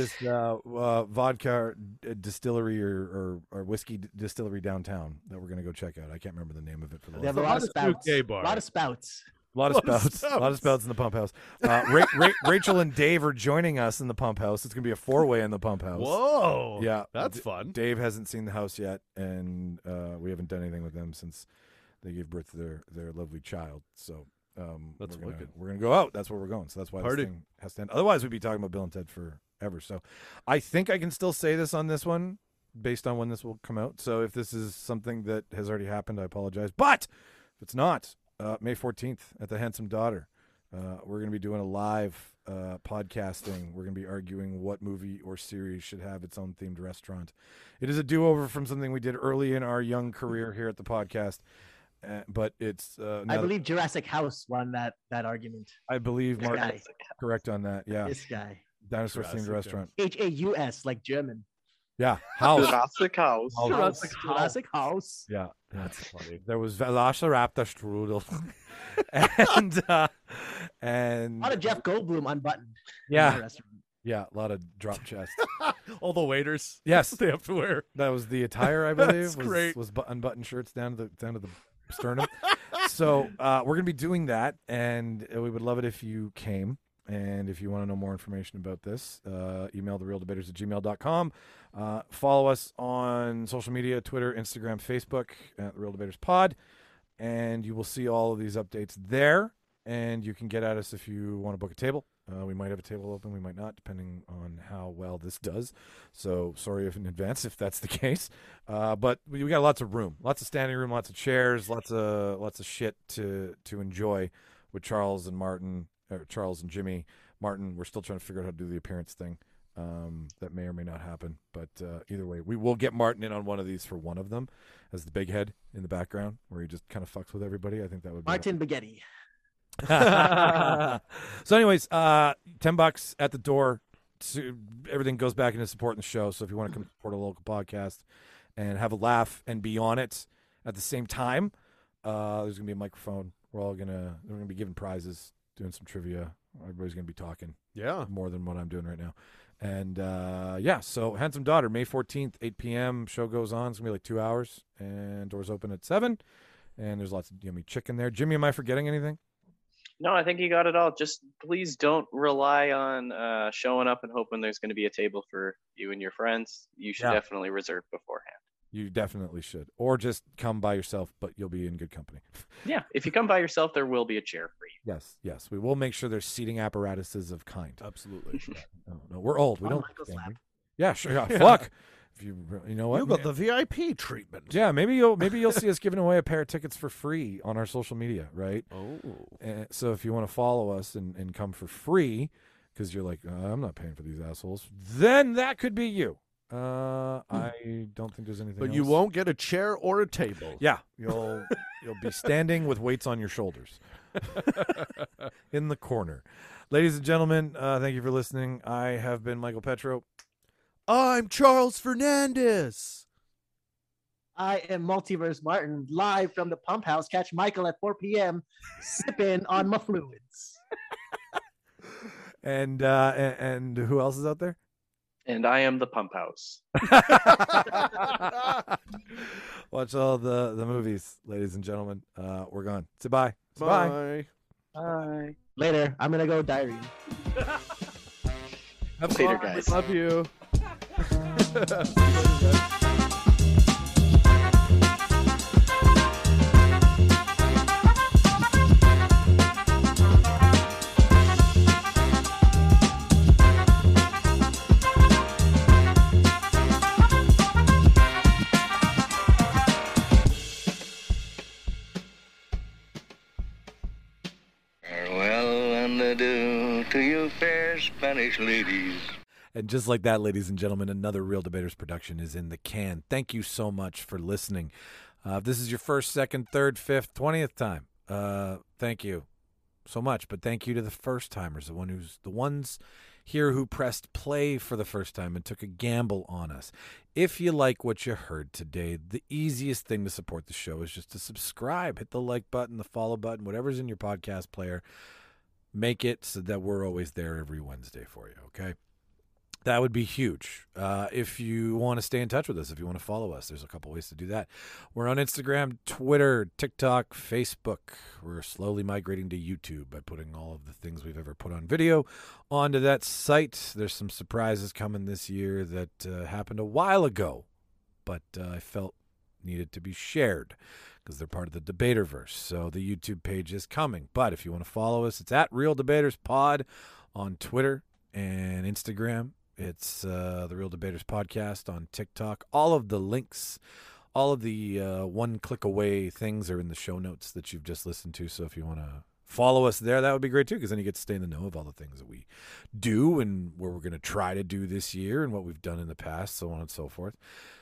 vodka distillery or whiskey distillery downtown that we're gonna go check out. I can't remember the name of it for the They have a lot of spouts. A lot of spouts. A lot of spouts in the pump house. Rachel and Dave are joining us in the pump house. It's going to be a 4-way in the pump house. Whoa. Yeah. That's fun. Dave hasn't seen the house yet, and we haven't done anything with them since they gave birth to their lovely child. So that's we're going to go out. That's where we're going. So that's why Party. this thing has to end. Otherwise, we'd be talking about Bill and Ted forever. So I think I can still say this on this one based on when this will come out. So if this is something that has already happened, I apologize. But if it's not, May 14th at the Handsome Daughter, we're going to be doing a live podcasting. We're going to be arguing what movie or series should have its own themed restaurant. It is a do-over from something we did early in our young career here at the podcast, but it's I believe Jurassic House won that argument. I believe Mark correct on that. Yeah, this guy. Dinosaur themed restaurant. HAUS, like German. Yeah, house. Jurassic House. Jurassic House. Yeah, that's funny. There was Velociraptor strudel, and a lot of Jeff Goldblum unbuttoned. Yeah, a lot of drop chest. All the waiters. Yes, they have to wear. That was the attire, I believe. That's great. Was unbuttoned shirts down to the sternum. So we're gonna be doing that, and we would love it if you came. And if you want to know more information about this, email therealdebaters@gmail.com. Follow us on social media, Twitter, Instagram, Facebook, at The Real Debaters Pod. And you will see all of these updates there. And you can get at us if you want to book a table. We might have a table open. We might not, depending on how well this does. So sorry if in advance if that's the case. But we got lots of room. Lots of standing room, lots of chairs, lots of shit to enjoy with Charles and Martin. Or Charles and Jimmy. Martin, we're still trying to figure out how to do the appearance thing. That may or may not happen. But either way, we will get Martin in on one of these for one of them as the big head in the background where he just kind of fucks with everybody. I think that would be Martin Baghetti. So anyways, $10 at the door. Everything goes back into supporting the show. So if you want to come support a local podcast and have a laugh and be on it, At the same time, there's gonna be a microphone. We're gonna be giving prizes, doing some trivia. Everybody's gonna be talking. Yeah. More than what I'm doing right now. And so Handsome Daughter, May 14th, 8 p.m. Show goes on. It's gonna be like 2 hours, and doors open at 7. And there's lots of yummy chicken there. Jimmy, am I forgetting anything? No, I think you got it all. Just please don't rely on showing up and hoping there's going to be a table for you and your friends. You should definitely reserve beforehand. You definitely should. Or just come by yourself, but you'll be in good company. Yeah, if you come by yourself, there will be a chair for you. Yes. We will make sure there's seating apparatuses of kind. Absolutely. No, we're old. We don't. Michael's lap. Yeah, sure. Yeah, fuck. If you know what? You got the VIP treatment. Yeah, maybe you'll see us giving away a pair of tickets for free on our social media, right? Oh. And so if you want to follow us and come for free, because you're like, I'm not paying for these assholes, then that could be you. I don't think there's anything. But else. you won't get a chair or a table. Yeah, you'll be standing with weights on your shoulders in the corner. Ladies and gentlemen, thank you for listening. I have been Michael Petro. I'm Charles Fernandez. I am Multiverse Martin, live from the Pump House. Catch Michael at 4 p.m. sipping on my fluids. And who else is out there? And I am the Pump House. Watch all the movies, ladies and gentlemen. We're gone. Say bye. Say Bye. Bye. Later. I'm going to go diarrhea. Have Later, fun. guys. Love you. Farewell and adieu to you fair Spanish ladies. And just like that, ladies and gentlemen, another Real Debaters production is in the can. Thank you so much for listening. If this is your first, second, third, fifth, 20th time, thank you so much. But thank you to the first timers, the ones here who pressed play for the first time and took a gamble on us. If you like what you heard today, the easiest thing to support the show is just to subscribe. Hit the like button, the follow button, whatever's in your podcast player. Make it so that we're always there every Wednesday for you, okay? That would be huge. If you want to stay in touch with us, if you want to follow us, there's a couple ways to do that. We're on Instagram, Twitter, TikTok, Facebook. We're slowly migrating to YouTube by putting all of the things we've ever put on video onto that site. There's some surprises coming this year that happened a while ago, but I felt needed to be shared because they're part of the Debaterverse. So the YouTube page is coming. But if you want to follow us, it's at Real Debaters Pod on Twitter and Instagram. It's the Real Debaters Podcast on TikTok. All of the links, all of the one-click away things are in the show notes that you've just listened to. So if you want to follow us there, that would be great too, because then you get to stay in the know of all the things that we do and what we're going to try to do this year and what we've done in the past, so on and so forth.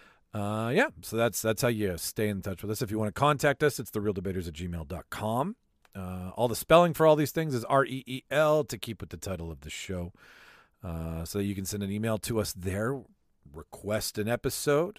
So that's how you stay in touch with us. If you want to contact us, it's therealdebaters@gmail.com. All the spelling for all these things is REEL to keep with the title of the show. So you can send an email to us there, request an episode,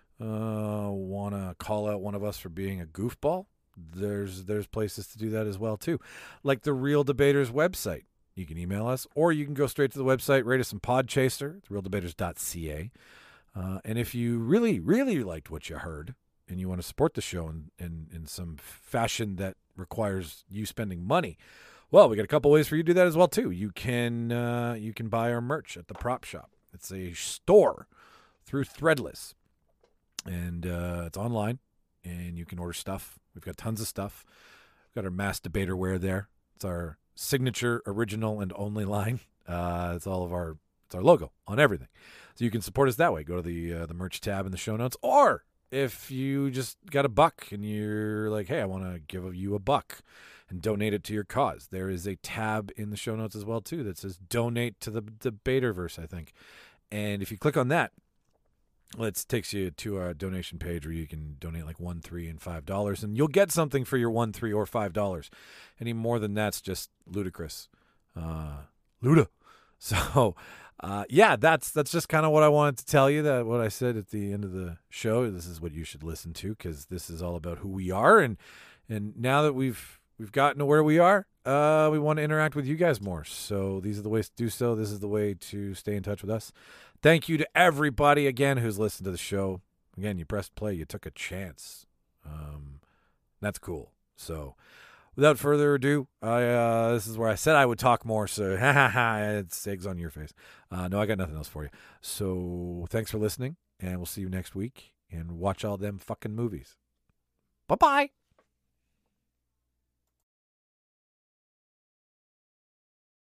want to call out one of us for being a goofball. There's places to do that as well too, like the Real Debaters website. You can email us, or you can go straight to the website, rate us on Podchaser, realdebaters.ca. And if you really, really liked what you heard and you want to support the show in some fashion that requires you spending money, well, we got a couple ways for you to do that as well too. You can buy our merch at the Prop Shop. It's a store through Threadless, and it's online, and you can order stuff. We've got tons of stuff. We've got our Mass Debater wear there. It's our signature, original, and only line. It's our logo on everything. So you can support us that way. Go to the merch tab in the show notes, or if you just got $1 and you're like, hey, I want to give you $1 and donate it to your cause, there is a tab in the show notes as well too that says donate to the Debaterverse, I think. And if you click on that, it takes you to a donation page where you can donate like $1, $3, and $5, and you'll get something for your $1, $3, or $5. Any more than that's just ludicrous. Luda. So yeah, that's just kind of what I wanted to tell you. That what I said at the end of the show. This is what you should listen to, because this is all about who we are, and now that we've gotten to where we are, we want to interact with you guys more. So these are the ways to do so. This is the way to stay in touch with us. Thank you to everybody again who's listened to the show. Again, you pressed play, you took a chance. That's cool. So without further ado, this is where I said I would talk more, so it's eggs on your face. No, I got nothing else for you. So thanks for listening, and we'll see you next week, and watch all them fucking movies. Bye-bye.